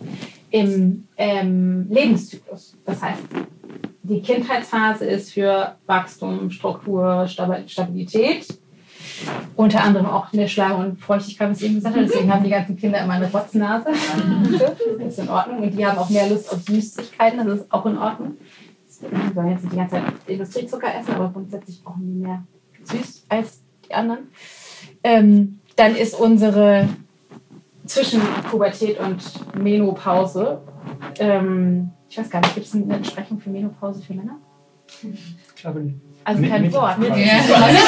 im ähm, Lebenszyklus. Das heißt, die Kindheitsphase ist für Wachstum, Struktur, Stabilität. Unter anderem auch eine Schleim- und Feuchtigkeit, was ich eben gesagt habe. Deswegen haben die ganzen Kinder immer eine Rotznase. Das ist in Ordnung. Und die haben auch mehr Lust auf Süßigkeiten. Das ist auch in Ordnung. Wir sollen jetzt nicht die ganze Zeit Industriezucker essen, aber grundsätzlich brauchen die mehr süß als die anderen. Ähm, dann ist unsere zwischen Pubertät und Menopause, ähm, ich weiß gar nicht, gibt es eine Entsprechung für Menopause für Männer? Ich glaube nicht. Also Mit- kein mit- Wort. mit- Ja.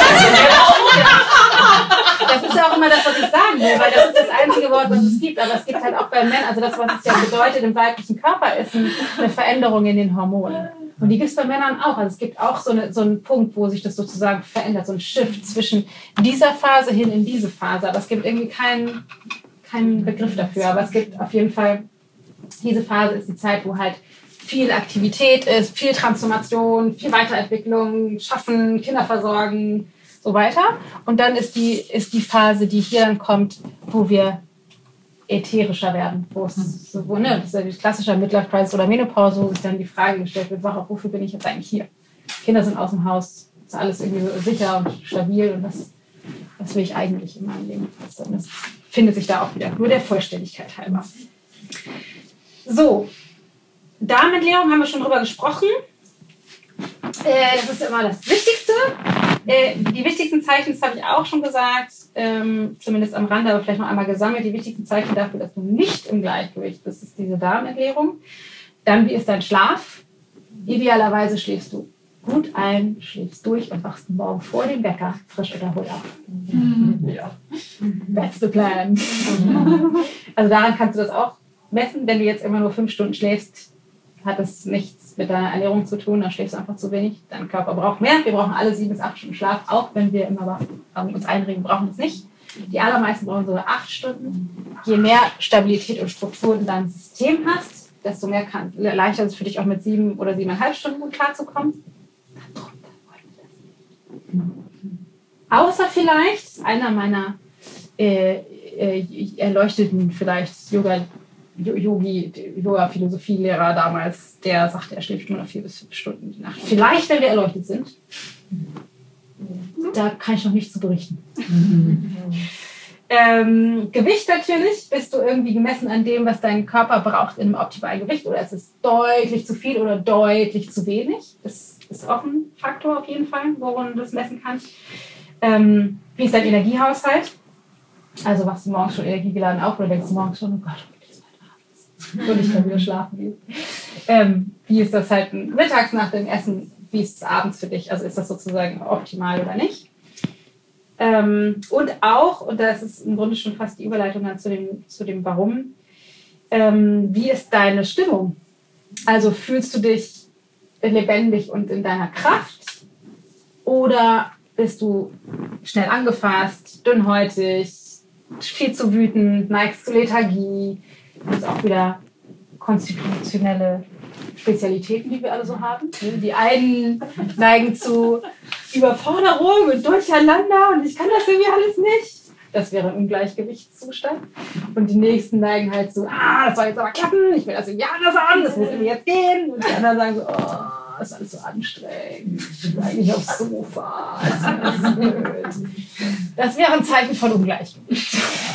Das ist ja auch immer das, was ich sagen will, weil das ist das einzige Wort, was es gibt. Aber es gibt halt auch bei Männern, also das, was es ja bedeutet im weiblichen Körper, ist eine Veränderung in den Hormonen. Und die gibt es bei Männern auch. Also es gibt auch so, eine, so einen Punkt, wo sich das sozusagen verändert, so ein Shift zwischen dieser Phase hin in diese Phase. Aber es gibt irgendwie keinen keinen Begriff dafür, aber es gibt auf jeden Fall, diese Phase ist die Zeit, wo halt viel Aktivität ist, viel Transformation, viel Weiterentwicklung, Schaffen, Kinder versorgen, so weiter. Und dann ist die, ist die Phase, die hier dann kommt, wo wir ätherischer werden, wo es so, wo, ne, das ist ja die klassische Midlife-Crisis oder Menopause, wo sich dann die Frage gestellt wird, warum, wofür bin ich jetzt eigentlich hier? Kinder sind aus dem Haus, ist alles irgendwie so sicher und stabil und was, was will ich eigentlich in meinem Leben? Das, das findet sich da auch wieder, nur der Vollständigkeit halber. So, Darmentleerung haben wir schon drüber gesprochen. Äh, das ist immer das Wichtigste. Äh, die wichtigsten Zeichen, das habe ich auch schon gesagt, ähm, zumindest am Rande, aber vielleicht noch einmal gesammelt. Die wichtigsten Zeichen dafür, dass du nicht im Gleichgewicht bist, ist diese Darmentleerung. Dann, wie ist dein Schlaf? Idealerweise schläfst du gut ein, schläfst durch und wachst morgen vor dem Wecker frisch und erholt auf. Mhm. Ja. That's the plan. Also daran kannst du das auch messen. Wenn du jetzt immer nur fünf Stunden schläfst, hat das nichts mit deiner Ernährung zu tun, dann schläfst du einfach zu wenig. Dein Körper braucht mehr. Wir brauchen alle sieben bis acht Stunden Schlaf, auch wenn wir immer uns einreden, brauchen es nicht. Die allermeisten brauchen sogar acht Stunden. Je mehr Stabilität und Struktur in deinem System hast, desto mehr kann, leichter ist es für dich auch mit sieben oder siebeneinhalb Stunden gut klarzukommen. Außer vielleicht einer meiner äh, äh, erleuchteten vielleicht Yoga Yogi, Yoga-Philosophielehrer damals, der sagte, er schläft nur noch vier bis fünf Stunden die Nacht. Vielleicht, wenn wir erleuchtet sind. Da kann ich noch nichts zu berichten. ähm, Gewicht natürlich, bist du irgendwie gemessen an dem, was dein Körper braucht in einem optimalen Gewicht, oder ist es deutlich zu viel oder deutlich zu wenig? Das ist auch ein Faktor auf jeden Fall, woran du das messen kannst. Ähm, wie ist dein Energiehaushalt? Also wachst du morgens schon energiegeladen auf oder denkst du morgens schon, oh Gott, und ich kann wieder schlafen gehen. Ähm, wie ist das halt mittags nach dem Essen? Wie ist es abends für dich? Also ist das sozusagen optimal oder nicht? Ähm, und auch, und das ist im Grunde schon fast die Überleitung dann zu dem, zu dem Warum, ähm, wie ist deine Stimmung? Also fühlst du dich lebendig und in deiner Kraft? Oder bist du schnell angefasst, dünnhäutig, viel zu wütend, neigst zu Lethargie? Das ist auch wieder konstitutionelle Spezialitäten, die wir alle so haben. Die einen neigen zu Überforderung und Durcheinander und ich kann das irgendwie alles nicht. Das wäre ein Ungleichgewichtszustand. Und die nächsten neigen halt so, ah, das soll jetzt aber klappen, ich will das irgendwie anders haben, das muss irgendwie jetzt gehen. Und die anderen sagen so, oh, das ist alles so anstrengend, ich will eigentlich aufs Sofa, das ist alles blöd. Das wäre ein Zeichen von Ungleichgewicht.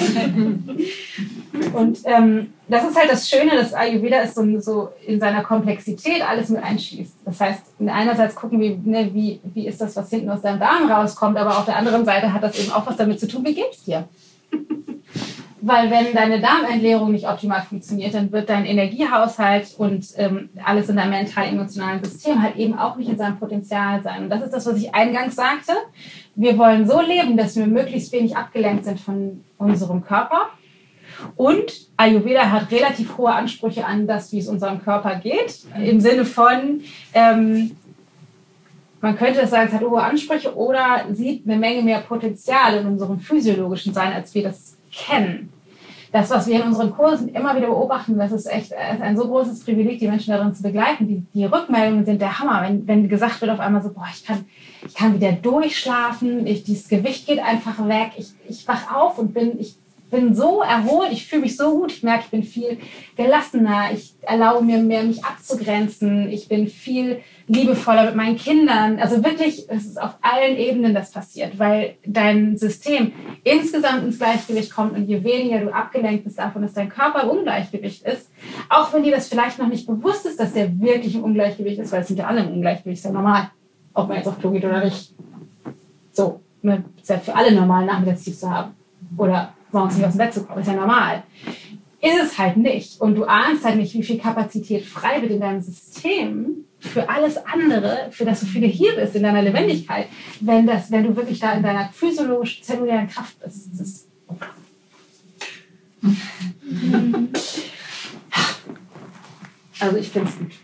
Und ähm, das ist halt das Schöne, dass Ayurveda ist so, so in seiner Komplexität alles mit einschließt. Das heißt, einerseits gucken wir, ne, wie, wie ist das, was hinten aus deinem Darm rauskommt, aber auf der anderen Seite hat das eben auch was damit zu tun, wie geht's dir? Weil wenn deine Darmentleerung nicht optimal funktioniert, dann wird dein Energiehaushalt und ähm, alles in deinem mental-emotionalen System halt eben auch nicht in seinem Potenzial sein. Und das ist das, was ich eingangs sagte. Wir wollen so leben, dass wir möglichst wenig abgelenkt sind von unserem Körper. Und Ayurveda hat relativ hohe Ansprüche an das, wie es unserem Körper geht. Im Sinne von, ähm, man könnte es sagen, es hat hohe Ansprüche oder sieht eine Menge mehr Potenzial in unserem physiologischen Sein, als wir das kennen. Das, was wir in unseren Kursen immer wieder beobachten, das ist echt ist ein so großes Privileg, die Menschen darin zu begleiten. Die, die Rückmeldungen sind der Hammer. Wenn, wenn gesagt wird auf einmal so, boah, ich kann, ich kann wieder durchschlafen, ich, dieses Gewicht geht einfach weg, ich, ich wach auf und bin, ich bin so erholt, ich fühle mich so gut, ich merke, ich bin viel gelassener, ich erlaube mir mehr, mich abzugrenzen, ich bin viel liebevoller mit meinen Kindern. Also wirklich, es ist auf allen Ebenen das passiert, weil dein System insgesamt ins Gleichgewicht kommt und je weniger du abgelenkt bist davon, dass dein Körper im Ungleichgewicht ist, auch wenn dir das vielleicht noch nicht bewusst ist, dass der wirklich im Ungleichgewicht ist, weil es sind ja alle im Ungleichgewicht, ist ja normal, ob man jetzt auf Klo geht oder nicht. So, ist ja für alle normal, Nachmittagstief zu haben oder morgens nicht aus dem Bett zu kommen, ist ja normal. Ist es halt nicht. Und du ahnst halt nicht, wie viel Kapazität frei wird in deinem System für alles andere, für das du viel hier bist, in deiner Lebendigkeit, wenn, das, wenn du wirklich da in deiner physiologischen, zellulären Kraft bist. Das ist also ich finde es gut.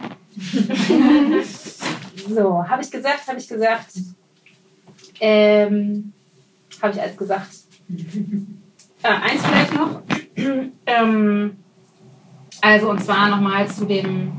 So, habe ich gesagt, habe ich gesagt, ähm, habe ich alles gesagt. Ah, eins vielleicht noch. ähm, also und zwar nochmal zu dem,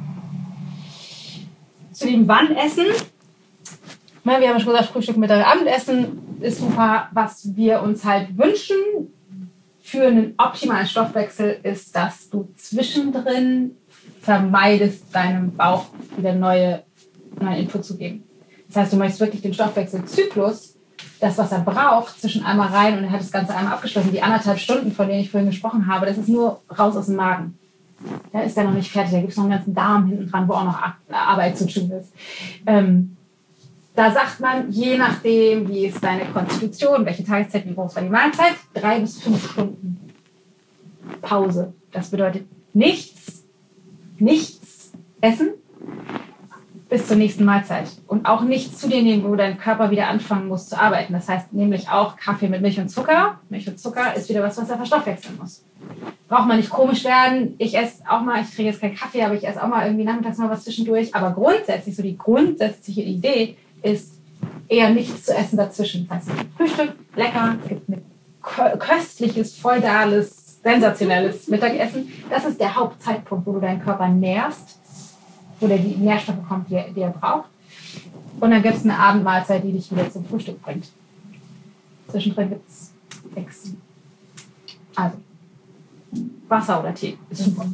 zu dem Wann-Essen. Wir haben schon gesagt, Frühstück, Mittag, Abendessen ist super. Was wir uns halt wünschen für einen optimalen Stoffwechsel ist, dass du zwischendrin vermeidest, deinem Bauch wieder neue, neuen Input zu geben. Das heißt, du möchtest wirklich den Stoffwechselzyklus, das, was er braucht, zwischen einmal rein und er hat das Ganze einmal abgeschlossen. Die anderthalb Stunden, von denen ich vorhin gesprochen habe, das ist nur raus aus dem Magen. Da ist er noch nicht fertig. Da gibt es noch einen ganzen Darm hinten dran, wo auch noch Arbeit zu tun ist. Ähm, da sagt man, je nachdem, wie ist deine Konstitution, welche Tageszeit, wie groß war die Mahlzeit, drei bis fünf Stunden Pause. Das bedeutet nichts, nichts essen bis zur nächsten Mahlzeit. Und auch nichts zu dir nehmen, wo dein Körper wieder anfangen muss zu arbeiten. Das heißt nämlich auch Kaffee mit Milch und Zucker. Milch und Zucker ist wieder was, was er verstoffwechseln muss. Braucht man nicht komisch werden. Ich esse auch mal, ich trinke jetzt keinen Kaffee, aber ich esse auch mal irgendwie nachmittags mal was zwischendurch. Aber grundsätzlich, so die grundsätzliche Idee ist, eher nichts zu essen dazwischen. Das heißt, Frühstück, lecker, es gibt ein köstliches, feudales, sensationelles Mittagessen. Das ist der Hauptzeitpunkt, wo du deinen Körper nährst, wo der die Nährstoffe bekommt, die er, die er braucht. Und dann gibt es eine Abendmahlzeit, die dich wieder zum Frühstück bringt. Zwischendrin gibt es nichts. Also, Wasser oder Tee ist super.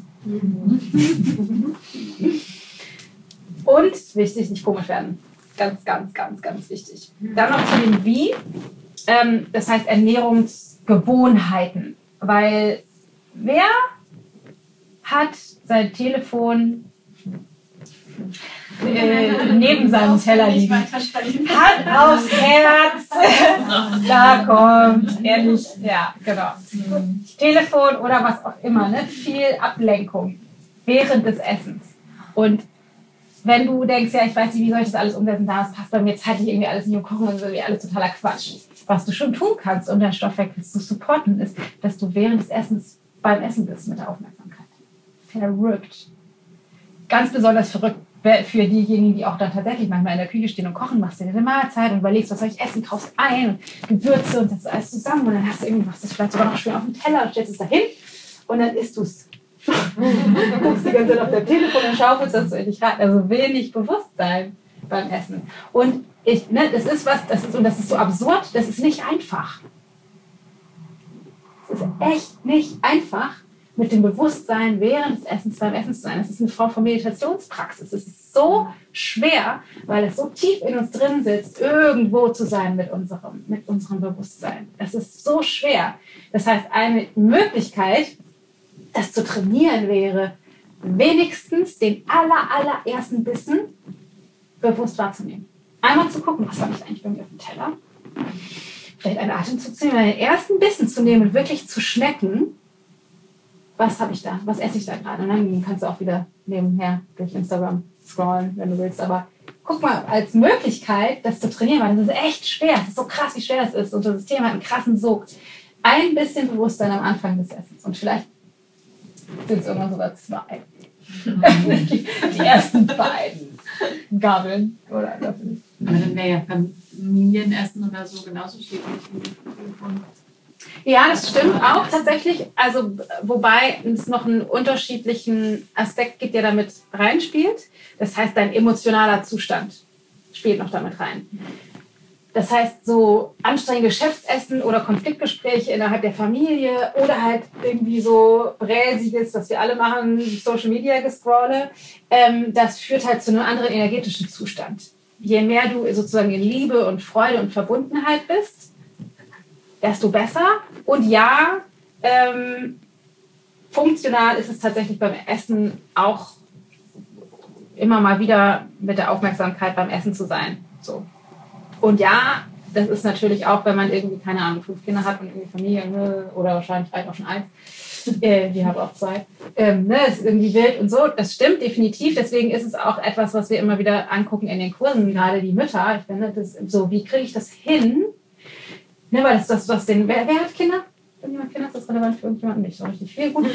Und wichtig, nicht komisch werden. Ganz, ganz, ganz, ganz wichtig. Dann noch zu dem Wie. Ähm, das heißt Ernährungsgewohnheiten. Weil wer hat sein Telefon äh, neben seinem Teller liegen? Hand aufs Herz. Da kommt, ehrlich, ja, genau. Telefon oder was auch immer, ne? Viel Ablenkung während des Essens. Und wenn du denkst, ja, ich weiß nicht, wie soll ich das alles umsetzen, das passt bei mir zeitlich irgendwie alles nicht und kochen, das ist irgendwie alles totaler Quatsch. Was du schon tun kannst, um deinen Stoffwechsel zu supporten, ist, dass du während des Essens beim Essen bist mit der Aufmerksamkeit. Verrückt. Ganz besonders verrückt für diejenigen, die auch dann tatsächlich manchmal in der Küche stehen und kochen, machst dir eine Mahlzeit und überlegst, was soll ich essen, kaufst ein und Gewürze und setzt alles zusammen und dann hast du irgendwie, machst das vielleicht sogar noch schön auf dem Teller und stellst es dahin und dann isst du es. Du guckst die ganze Zeit auf dein Telefon und schaufelst das so in dich rein. Also wenig Bewusstsein beim Essen. Und ich, ne, das ist was, das ist, und das ist so absurd, das ist nicht einfach. Es ist echt nicht einfach, mit dem Bewusstsein während des Essens beim Essen zu sein. Das ist eine Form von Meditationspraxis. Es ist so schwer, weil es so tief in uns drin sitzt, irgendwo zu sein mit unserem, mit unserem Bewusstsein. Es ist so schwer. Das heißt, eine Möglichkeit, das zu trainieren wäre, wenigstens den aller, allerersten Bissen bewusst wahrzunehmen. Einmal zu gucken, was habe ich eigentlich bei mir auf dem Teller? Vielleicht einen Atemzug zu nehmen, den ersten Bissen zu nehmen und wirklich zu schmecken, was habe ich da, was esse ich da gerade? Und dann kannst du auch wieder nebenher durch Instagram scrollen, wenn du willst. Aber guck mal, als Möglichkeit, das zu trainieren, weil das ist echt schwer. Das ist so krass, wie schwer das ist. Und das System hat einen krassen Sog. Ein bisschen Bewusstsein am Anfang des Essens. Und vielleicht sind es irgendwann sogar zwei. die, die ersten beiden Gabeln oder Löffel. Aber dann wäre ja Familienessen oder so genauso schädlich wie Telefon. Ja, das stimmt auch tatsächlich. Also, wobei es noch einen unterschiedlichen Aspekt gibt, der damit reinspielt. Das heißt, dein emotionaler Zustand spielt noch damit rein. Das heißt, so anstrengende Geschäftsessen oder Konfliktgespräche innerhalb der Familie oder halt irgendwie so bräsiges, was wir alle machen, Social Media gescrolle, ähm, das führt halt zu einem anderen energetischen Zustand. Je mehr du sozusagen in Liebe und Freude und Verbundenheit bist, desto besser. Und ja, ähm, funktional ist es tatsächlich beim Essen auch immer mal wieder mit der Aufmerksamkeit beim Essen zu sein. So. Und ja, das ist natürlich auch, wenn man irgendwie, keine Ahnung, fünf Kinder hat und irgendwie Familie oder wahrscheinlich vielleicht auch schon eins, äh, die haben auch zwei, ähm, ne, ist irgendwie wild und so. Das stimmt definitiv. Deswegen ist es auch etwas, was wir immer wieder angucken in den Kursen, gerade die Mütter. Ich finde, das so, wie kriege ich das hin? Ne, weil das das, was den, wer, wer hat Kinder? Wenn jemand Kinder hat, ist das relevant für irgendjemanden nicht so richtig viel. Gut.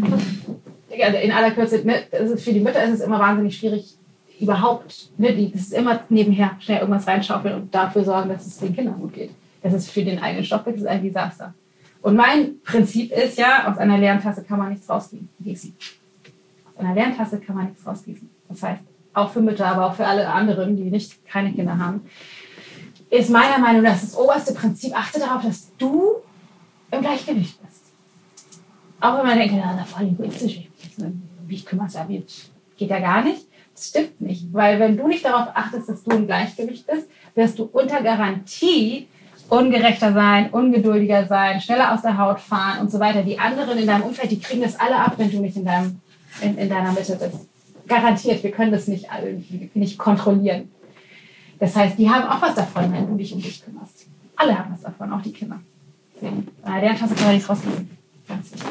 In aller Kürze, ne, ist für die Mütter ist es immer wahnsinnig schwierig, überhaupt, ne, die, das ist immer nebenher schnell irgendwas reinschaufeln und dafür sorgen, dass es den Kindern gut geht. Das ist für den eigenen Stoffwechsel ein Desaster. Und mein Prinzip ist ja, aus einer leeren Tasse kann man nichts rausgießen. Aus einer leeren Tasse kann man nichts rausgießen. Das heißt, auch für Mütter, aber auch für alle anderen, die nicht keine Kinder haben, ist meiner Meinung nach das oberste Prinzip, achte darauf, dass du im Gleichgewicht bist. Auch wenn man denkt, ja, das ist voll egoistisch, wie ich kümmere mich, ja, geht ja gar nicht. Das stimmt nicht, weil wenn du nicht darauf achtest, dass du im Gleichgewicht bist, wirst du unter Garantie ungerechter sein, ungeduldiger sein, schneller aus der Haut fahren und so weiter. Die anderen in deinem Umfeld, die kriegen das alle ab, wenn du nicht in, deinem, in, in deiner Mitte bist. Garantiert, wir können das nicht, nicht kontrollieren. Das heißt, die haben auch was davon, wenn du dich um dich kümmerst. Alle haben was davon, auch die Kinder. Deswegen, bei der Tasse kann man nichts rausgeben. Ganz wichtig.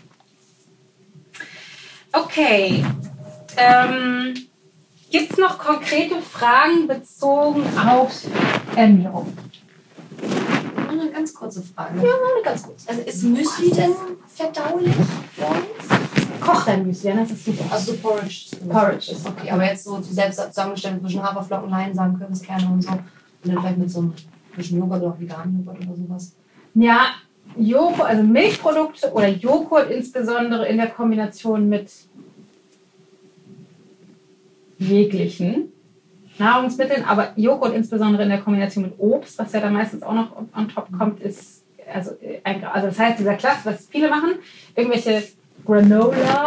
Okay. Ähm, Gibt es noch konkrete Fragen bezogen auf Ernährung? Eine ganz kurze Frage. Ja, eine ganz kurz. Also ist Müsli denn verdaulich für uns? Koch dein Müsli, ja, das ist super. Also so Porridge. Porridge ist Okay, aber jetzt so selbst zusammengestellt zwischen Haferflocken, Leinsamen, Kürbiskerne und so. Und dann vielleicht mit so einem bisschen Joghurt oder auch veganen Joghurt oder sowas. Ja, Joghurt, also Milchprodukte oder Joghurt insbesondere in der Kombination mit jeglichen Nahrungsmitteln, aber Joghurt insbesondere in der Kombination mit Obst, was ja dann meistens auch noch on top kommt, ist, also, ein, also das heißt, dieser Klasse, was viele machen, irgendwelche Granola,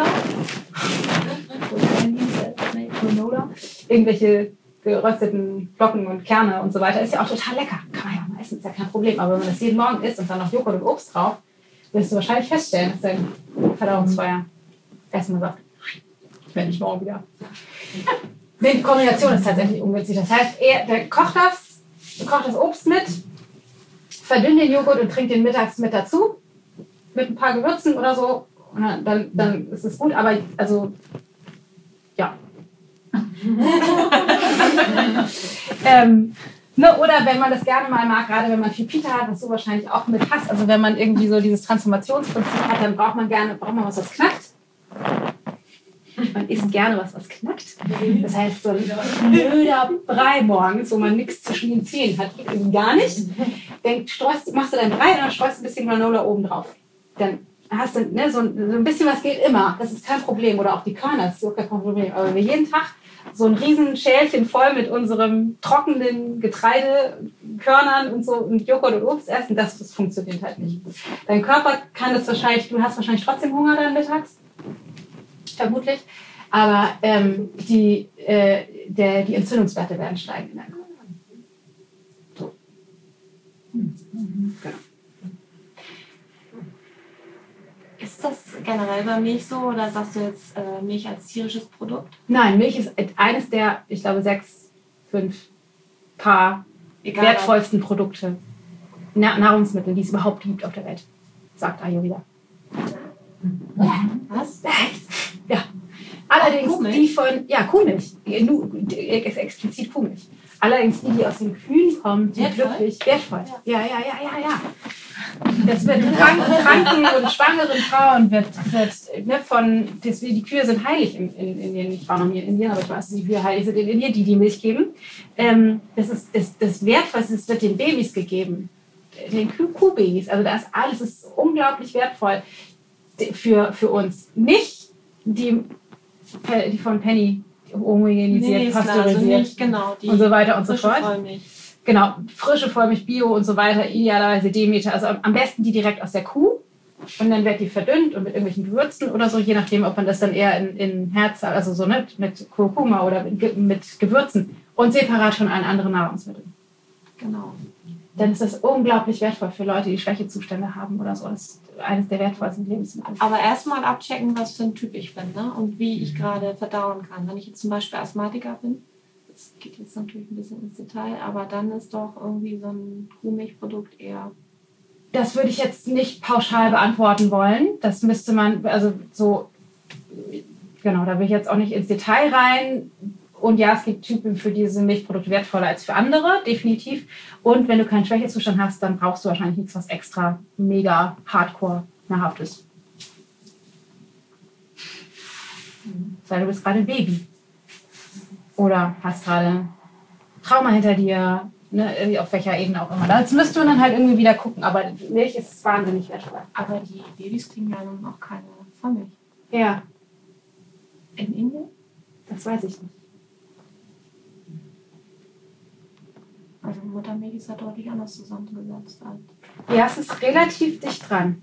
Granola, irgendwelche gerösteten Flocken und Kerne und so weiter, ist ja auch total lecker. Kann man ja meistens, ist ja kein Problem, aber wenn man das jeden Morgen isst und dann noch Joghurt und Obst drauf, wirst du wahrscheinlich feststellen, dass dein Verdauungsfeuer erstmal sagt, ich werde nicht morgen wieder. Die Kombination ist tatsächlich ungünstig. Das heißt, er der kocht das, kocht das Obst mit, verdünnt den Joghurt und trinkt den mittags mit dazu, mit ein paar Gewürzen oder so. Und dann, dann, dann ist es gut, aber also, ja. ähm, ne, oder wenn man das gerne mal mag, gerade wenn man viel Pita hat, was du wahrscheinlich auch mit hast, also wenn man irgendwie so dieses Transformationsprinzip hat, dann braucht man gerne, braucht man was, was knackt. Man isst gerne was, was knackt. Das heißt, so ein blöder Brei morgens, wo man nichts zwischen den Zähnen hat, geht irgendwie gar nicht. Dann streust, machst du dein Brei und dann streust du ein bisschen Granola oben drauf. Dann hast du ne, so, ein, so ein bisschen was geht immer. Das ist kein Problem. Oder auch die Körner, das ist auch kein Problem. Aber wenn wir jeden Tag so ein riesen Schälchen voll mit unserem trockenen Getreidekörnern und so und Joghurt und Obst essen, das, das funktioniert halt nicht. Dein Körper kann das wahrscheinlich, du hast wahrscheinlich trotzdem Hunger dann mittags. Vermutlich. Aber ähm, die, äh, der, die Entzündungswerte werden steigen in deinem Körper. So. Mhm. Genau. Ist das generell bei Milch so oder sagst du jetzt äh, Milch als tierisches Produkt? Nein, Milch ist eines der, ich glaube, sechs, fünf Paar Egal, wertvollsten Produkte, Na- Nahrungsmittel, die es überhaupt gibt auf der Welt, sagt Ayurveda. Was? Echt? Ja. Allerdings Kuhmilch? die von, ja, Kuhmilch, nur, explizit Kuhmilch. Allerdings die, die aus den Kühen kommen, die Wertvoll? glücklich, wertvoll. Ja, ja, ja, ja, ja. Das wird kranken, kranken und schwangeren Frauen wird, wird ne, von, das, die Kühe sind heilig in, in Indien. Ich war noch nie in Indien, aber ich weiß, dass die Kühe heilig sind in Indien, die die Milch geben. Ähm, das ist das, das Wertvollste, es wird den Babys gegeben, den Kuh- Kuhbabys. Also das alles ist unglaublich wertvoll für, für uns. Nicht die, die von Penny homogenisiert, Nee, ist klar, pasteurisiert also nicht, genau, die und so weiter und so frische fort. Vollmilch. Genau, frische Vollmilch, Bio und so weiter, idealerweise Demeter. Also am besten die direkt aus der Kuh. Und dann wird die verdünnt und mit irgendwelchen Gewürzen oder so, je nachdem, ob man das dann eher in, in Herz, also so mit, mit Kurkuma oder mit, mit Gewürzen und separat von allen anderen Nahrungsmitteln. Genau. Dann ist das unglaublich wertvoll für Leute, die Schwächezustände haben oder so. Das ist eines der wertvollsten Lebensmittel. Aber erstmal abchecken, was für ein Typ ich bin, ne? Und wie ich gerade verdauen kann. Wenn ich jetzt zum Beispiel Asthmatiker bin, das geht jetzt natürlich ein bisschen ins Detail, aber dann ist doch irgendwie so ein Kuhmilchprodukt eher. Das würde ich jetzt nicht pauschal beantworten wollen. Das müsste man, also so, genau, da will ich jetzt auch nicht ins Detail rein. Und ja, es gibt Typen, für die diese Milchprodukte wertvoller als für andere, definitiv. Und wenn du keinen Schwächezustand hast, dann brauchst du wahrscheinlich nichts, was extra mega hardcore nahrhaft ist. Weil du bist gerade ein Baby. Oder hast gerade Trauma hinter dir, Ne, irgendwie auf welcher Ebene auch immer. Das müsste man dann halt irgendwie wieder gucken, aber Milch ist wahnsinnig wertvoll. Aber die Babys kriegen ja nun auch keine Vollmilch. Ja, In Indien? das weiß ich nicht. Also Muttermilch ist ja deutlich anders zusammengesetzt als. Ja, es ist relativ dicht dran.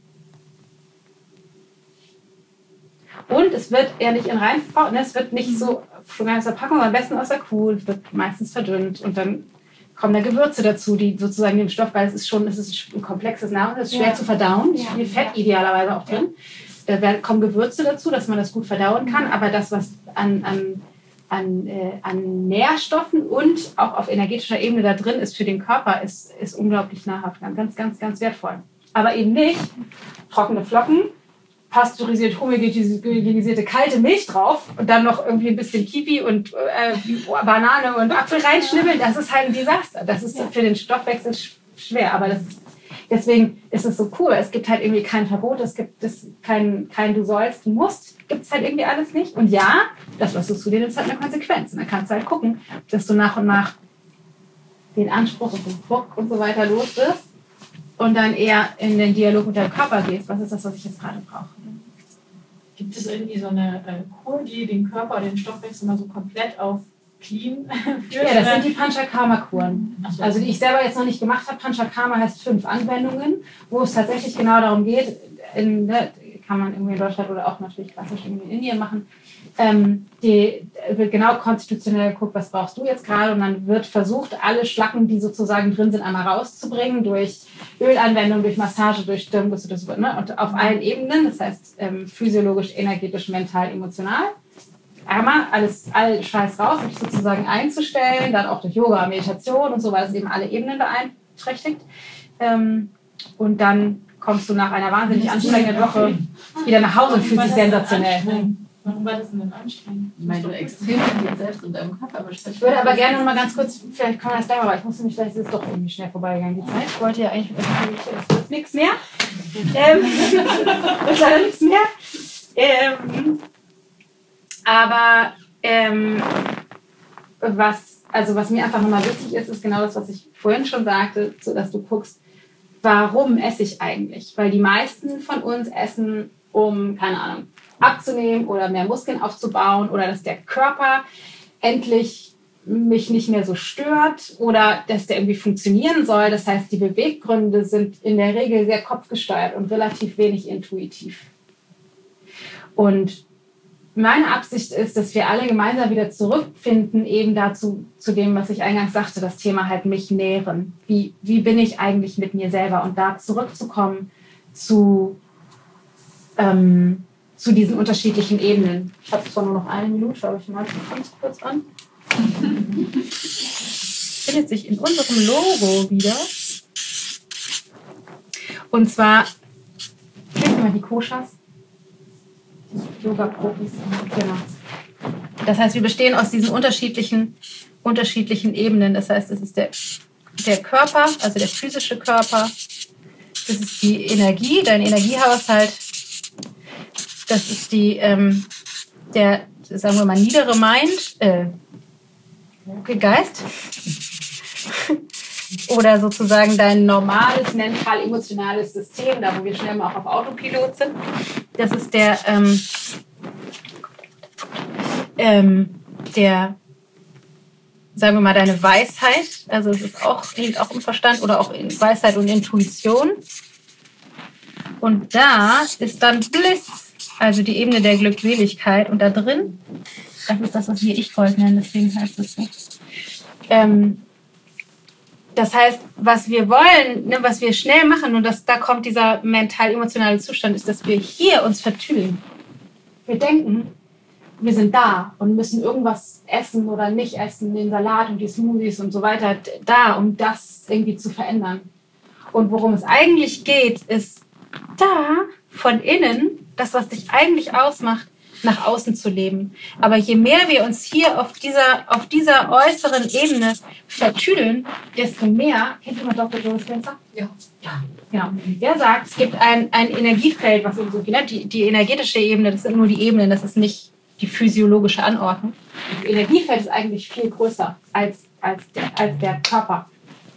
Und es wird eher nicht in Reinform, ne, es wird nicht so schon ganz aus der Packung, am besten aus der Kuh, es wird meistens verdünnt und dann kommen da Gewürze dazu, die sozusagen dem Stoff, weil es ist schon, es ist ein komplexes Nahrung, es ist schwer Ja. zu verdauen, Ja. viel Fett idealerweise auch drin. Da werden, kommen Gewürze dazu, dass man das gut verdauen kann, aber das, was an, an, an, äh, an Nährstoffen und auch auf energetischer Ebene da drin ist für den Körper, ist, ist unglaublich nahrhaft, ganz, ganz, ganz wertvoll. Aber eben nicht trockene Flocken, pasteurisiert, homogenisierte, kalte Milch drauf und dann noch irgendwie ein bisschen Kiwi und äh, Banane und Apfel reinschnibbeln, das ist halt ein Desaster. Das ist für den Stoffwechsel sch- schwer, aber das ist, deswegen ist es so cool. Es gibt halt irgendwie kein Verbot, es gibt es kein, kein du sollst, du musst, gibt es halt irgendwie alles nicht. Und ja, das, was du zu dir nimmst, hat eine Konsequenz. Und dann kannst du halt gucken, dass du nach und nach den Anspruch und den Druck und so weiter los wirst und dann eher in den Dialog mit deinem Körper gehst. Was ist das, was ich jetzt gerade brauche? Gibt es irgendwie so eine äh, Kur, die den Körper, den Stoffwechsel mal so komplett auf clean führt? Ja, das sind die Panchakarma-Kuren. Ach so. Also die ich selber jetzt noch nicht gemacht habe. Panchakarma heißt fünf Anwendungen, wo es tatsächlich genau darum geht, in, ne, kann man irgendwie in Deutschland oder auch natürlich klassisch irgendwie in Indien machen, ähm, die wird genau konstitutionell geguckt, was brauchst du jetzt gerade, und dann wird versucht, alle Schlacken, die sozusagen drin sind, einmal rauszubringen durch Ölanwendung, durch Massage, durch Stirnguss, das, ne, und auf allen Ebenen, das heißt ähm, physiologisch, energetisch, mental, emotional. Einmal alles, all Scheiß raus, um dich sozusagen einzustellen, dann auch durch Yoga, Meditation und so, weil es eben alle Ebenen beeinträchtigt. Ähm, und dann kommst du nach einer wahnsinnig anstrengenden Woche wieder nach Hause und fühlst dich sensationell. Warum war das denn anstrengend? Weil du extrem mit dir selbst und deinem Körper beschäftigt. Ich würde aber gerne noch mal ganz kurz, vielleicht kann man das gleich mal, aber ich musste mich, vielleicht ist es doch irgendwie schnell vorbeigegangen, die Zeit. Ich wollte ja eigentlich, es wird nichts mehr. Ähm, es ist leider nichts mehr. Ähm, aber ähm, was, also was mir einfach nochmal wichtig ist, ist genau das, was ich vorhin schon sagte, so dass du guckst, warum esse ich eigentlich? Weil die meisten von uns essen, um, keine Ahnung, abzunehmen oder mehr Muskeln aufzubauen oder dass der Körper endlich mich nicht mehr so stört oder dass der irgendwie funktionieren soll. Das heißt, die Beweggründe sind in der Regel sehr kopfgesteuert und relativ wenig intuitiv. Und meine Absicht ist, dass wir alle gemeinsam wieder zurückfinden, eben dazu, zu dem, was ich eingangs sagte, das Thema halt mich nähren. Wie, wie bin ich eigentlich mit mir selber? Und da zurückzukommen zu, ähm, zu diesen unterschiedlichen Ebenen. Ich habe zwar nur noch eine Minute, schaue ich mal ganz kurz an. Findet sich in unserem Logo wieder. Und zwar, kennen wir mal die Koshas? Yoga-Profis, genau. Das heißt, wir bestehen aus diesen unterschiedlichen, unterschiedlichen Ebenen. Das heißt, es ist der, der Körper, also der physische Körper. Das ist die Energie, dein Energiehaushalt. Das ist die, ähm, der, sagen wir mal, niedere Mind, äh, Geist. Oder sozusagen dein normales, mental-emotionales System, da wo wir schnell mal auch auf Autopilot sind. Das ist der, ähm, ähm, der, sagen wir mal, deine Weisheit. Also es ist auch, liegt auch im Verstand oder auch in Weisheit und Intuition. Und da ist dann Bliss, also die Ebene der Glückseligkeit. Und da drin, das ist das, was wir Ich-Gold nennen, deswegen heißt es so. Ähm, Das heißt, was wir wollen, ne, was wir schnell machen, und das, da kommt dieser mental-emotionale Zustand, ist, dass wir hier uns vertüdeln. Wir denken, wir sind da und müssen irgendwas essen oder nicht essen, den Salat und die Smoothies und so weiter, da, um das irgendwie zu verändern. Und worum es eigentlich geht, ist da von innen, das, was dich eigentlich ausmacht, nach außen zu leben. Aber je mehr wir uns hier auf dieser, auf dieser äußeren Ebene vertüdeln, desto mehr, kennt jemand Doktor Joe Dispenza? Ja. Ja, genau. Der sagt, es gibt ein, ein Energiefeld, was uns so genannt, die, die energetische Ebene, das sind nur die Ebenen, das ist nicht die physiologische Anordnung. Das Energiefeld ist eigentlich viel größer als, als, der, als der Körper.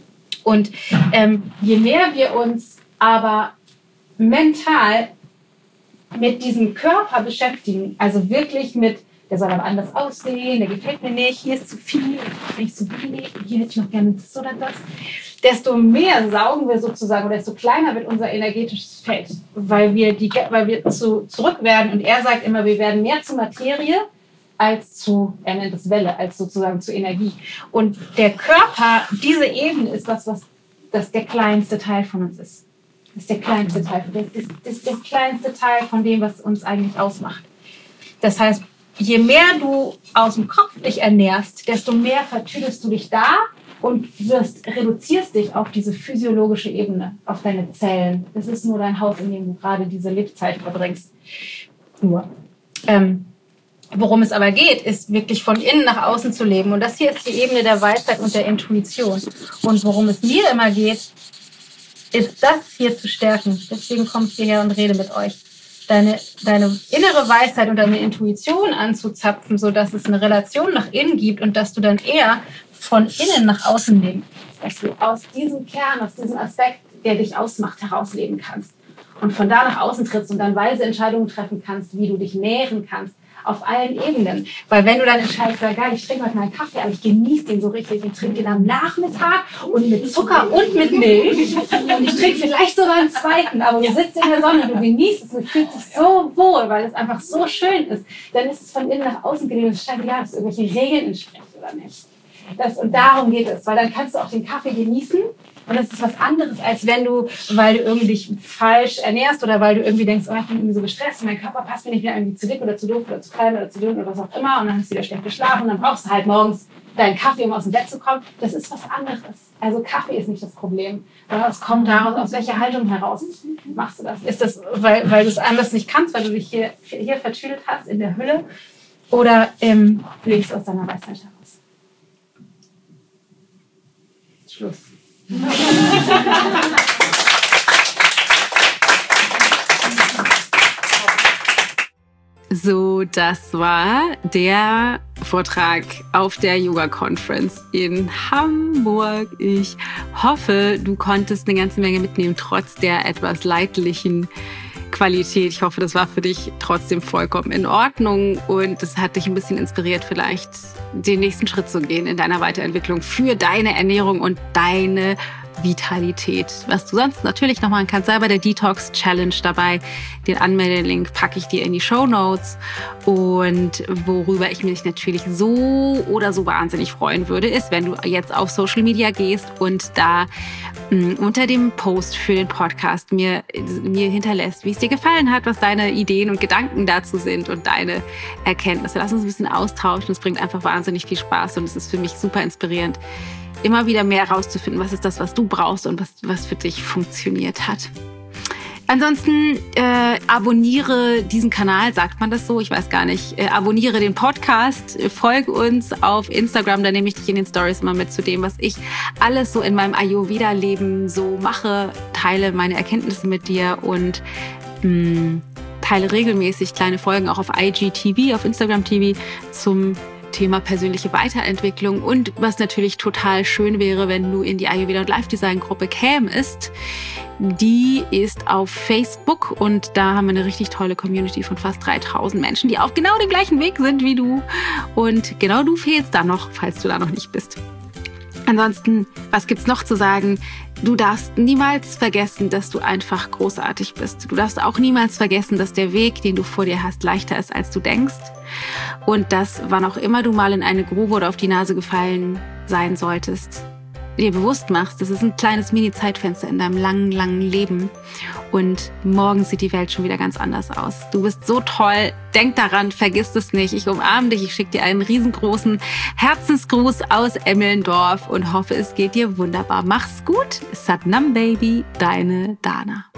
Und ähm, je mehr wir uns aber mental mit diesem Körper beschäftigen, also wirklich mit, der soll aber anders aussehen, der gefällt mir nicht, hier ist zu viel, nicht zu wenig, hier hätte ich noch gerne das oder das, desto mehr saugen wir sozusagen, oder desto kleiner wird unser energetisches Feld, weil wir, die, weil wir zu, zurück werden. Und er sagt immer, wir werden mehr zu Materie als zu, er nennt es Welle, als sozusagen zu Energie. Und der Körper, diese Ebene ist das, was das der kleinste Teil von uns ist. Das ist der kleinste Teil. Das ist, das ist der kleinste Teil von dem, was uns eigentlich ausmacht. Das heißt, je mehr du aus dem Kopf dich ernährst, desto mehr vertüdelst du dich da und wirst, reduzierst dich auf diese physiologische Ebene, auf deine Zellen. Das ist nur dein Haus, in dem du gerade diese Lebzeit verbringst. Nur. Ähm, worum es aber geht, ist wirklich von innen nach außen zu leben. Und das hier ist die Ebene der Weisheit und der Intuition. Und worum es mir immer geht, ist das hier zu stärken. Deswegen komme ich hierher und rede mit euch. Deine, deine innere Weisheit und deine Intuition anzuzapfen, sodass es eine Relation nach innen gibt und dass du dann eher von innen nach außen leben kannst. Dass du aus diesem Kern, aus diesem Aspekt, der dich ausmacht, herausleben kannst. Und von da nach außen trittst und dann weise Entscheidungen treffen kannst, wie du dich nähren kannst. Auf allen Ebenen. Weil wenn du dann entscheidest, ja geil, ich trinke heute mal einen Kaffee, aber ich genieße den so richtig. Ich trinke den am Nachmittag und mit Zucker und mit Milch. Und ich trinke vielleicht sogar einen zweiten, aber du sitzt in der Sonne, du genießt es und fühlst dich so wohl, weil es einfach so schön ist. Dann ist es von innen nach außen gelegen. Es scheint egal, ob es irgendwelche Regeln entspricht oder nicht. Das, und darum geht es, weil dann kannst du auch den Kaffee genießen. Und das ist was anderes, als wenn du, weil du irgendwie dich falsch ernährst oder weil du irgendwie denkst, oh, ich bin irgendwie so gestresst und mein Körper passt mir nicht mehr, irgendwie zu dick oder zu doof oder zu klein oder zu dünn oder was auch immer. Und dann hast du wieder schlecht geschlafen und dann brauchst du halt morgens deinen Kaffee, um aus dem Bett zu kommen. Das ist was anderes. Also Kaffee ist nicht das Problem. Aber es kommt daraus, aus welcher Haltung heraus machst du das? Ist das, weil, weil du es anders nicht kannst, weil du dich hier, hier vertüdelt hast in der Hülle? Oder ähm, lebst aus deiner Weisheit heraus? Schluss. So, das war der Vortrag auf der Yoga Conference in Hamburg. Ich hoffe, du konntest eine ganze Menge mitnehmen, trotz der etwas leidlichen Qualität. Ich hoffe, das war für dich trotzdem vollkommen in Ordnung und es hat dich ein bisschen inspiriert, vielleicht den nächsten Schritt zu gehen in deiner Weiterentwicklung für deine Ernährung und deine Vitalität. Was du sonst natürlich noch machen kannst, sei bei der Detox Challenge dabei. Den Anmeldelink packe ich dir in die Shownotes. Und worüber ich mich natürlich so oder so wahnsinnig freuen würde, ist, wenn du jetzt auf Social Media gehst und da mh, unter dem Post für den Podcast mir, mir hinterlässt, wie es dir gefallen hat, was deine Ideen und Gedanken dazu sind und deine Erkenntnisse. Lass uns ein bisschen austauschen. Es bringt einfach wahnsinnig viel Spaß und es ist für mich super inspirierend, immer wieder mehr herauszufinden, was ist das, was du brauchst und was, was für dich funktioniert hat. Ansonsten äh, abonniere diesen Kanal, sagt man das so? Ich weiß gar nicht. Äh, abonniere den Podcast, äh, folge uns auf Instagram, da nehme ich dich in den Stories immer mit zu dem, was ich alles so in meinem Ayurveda-Leben so mache, teile meine Erkenntnisse mit dir und mh, teile regelmäßig kleine Folgen auch auf I G T V, auf Instagram T V zum Thema persönliche Weiterentwicklung. Und was natürlich total schön wäre, wenn du in die Ayurveda und Life Design Gruppe kämst. Die ist auf Facebook und da haben wir eine richtig tolle Community von fast dreitausend Menschen, die auf genau dem gleichen Weg sind wie du. Und genau du fehlst da noch, falls du da noch nicht bist. Ansonsten, was gibt's noch zu sagen? Du darfst niemals vergessen, dass du einfach großartig bist. Du darfst auch niemals vergessen, dass der Weg, den du vor dir hast, leichter ist, als du denkst. Und dass, wann auch immer du mal in eine Grube oder auf die Nase gefallen sein solltest, dir bewusst machst, das ist ein kleines Mini-Zeitfenster in deinem langen, langen Leben. Und morgen sieht die Welt schon wieder ganz anders aus. Du bist so toll. Denk daran, vergiss es nicht. Ich umarme dich. Ich schicke dir einen riesengroßen Herzensgruß aus Emmelndorf und hoffe, es geht dir wunderbar. Mach's gut. Satnam Baby, deine Dana.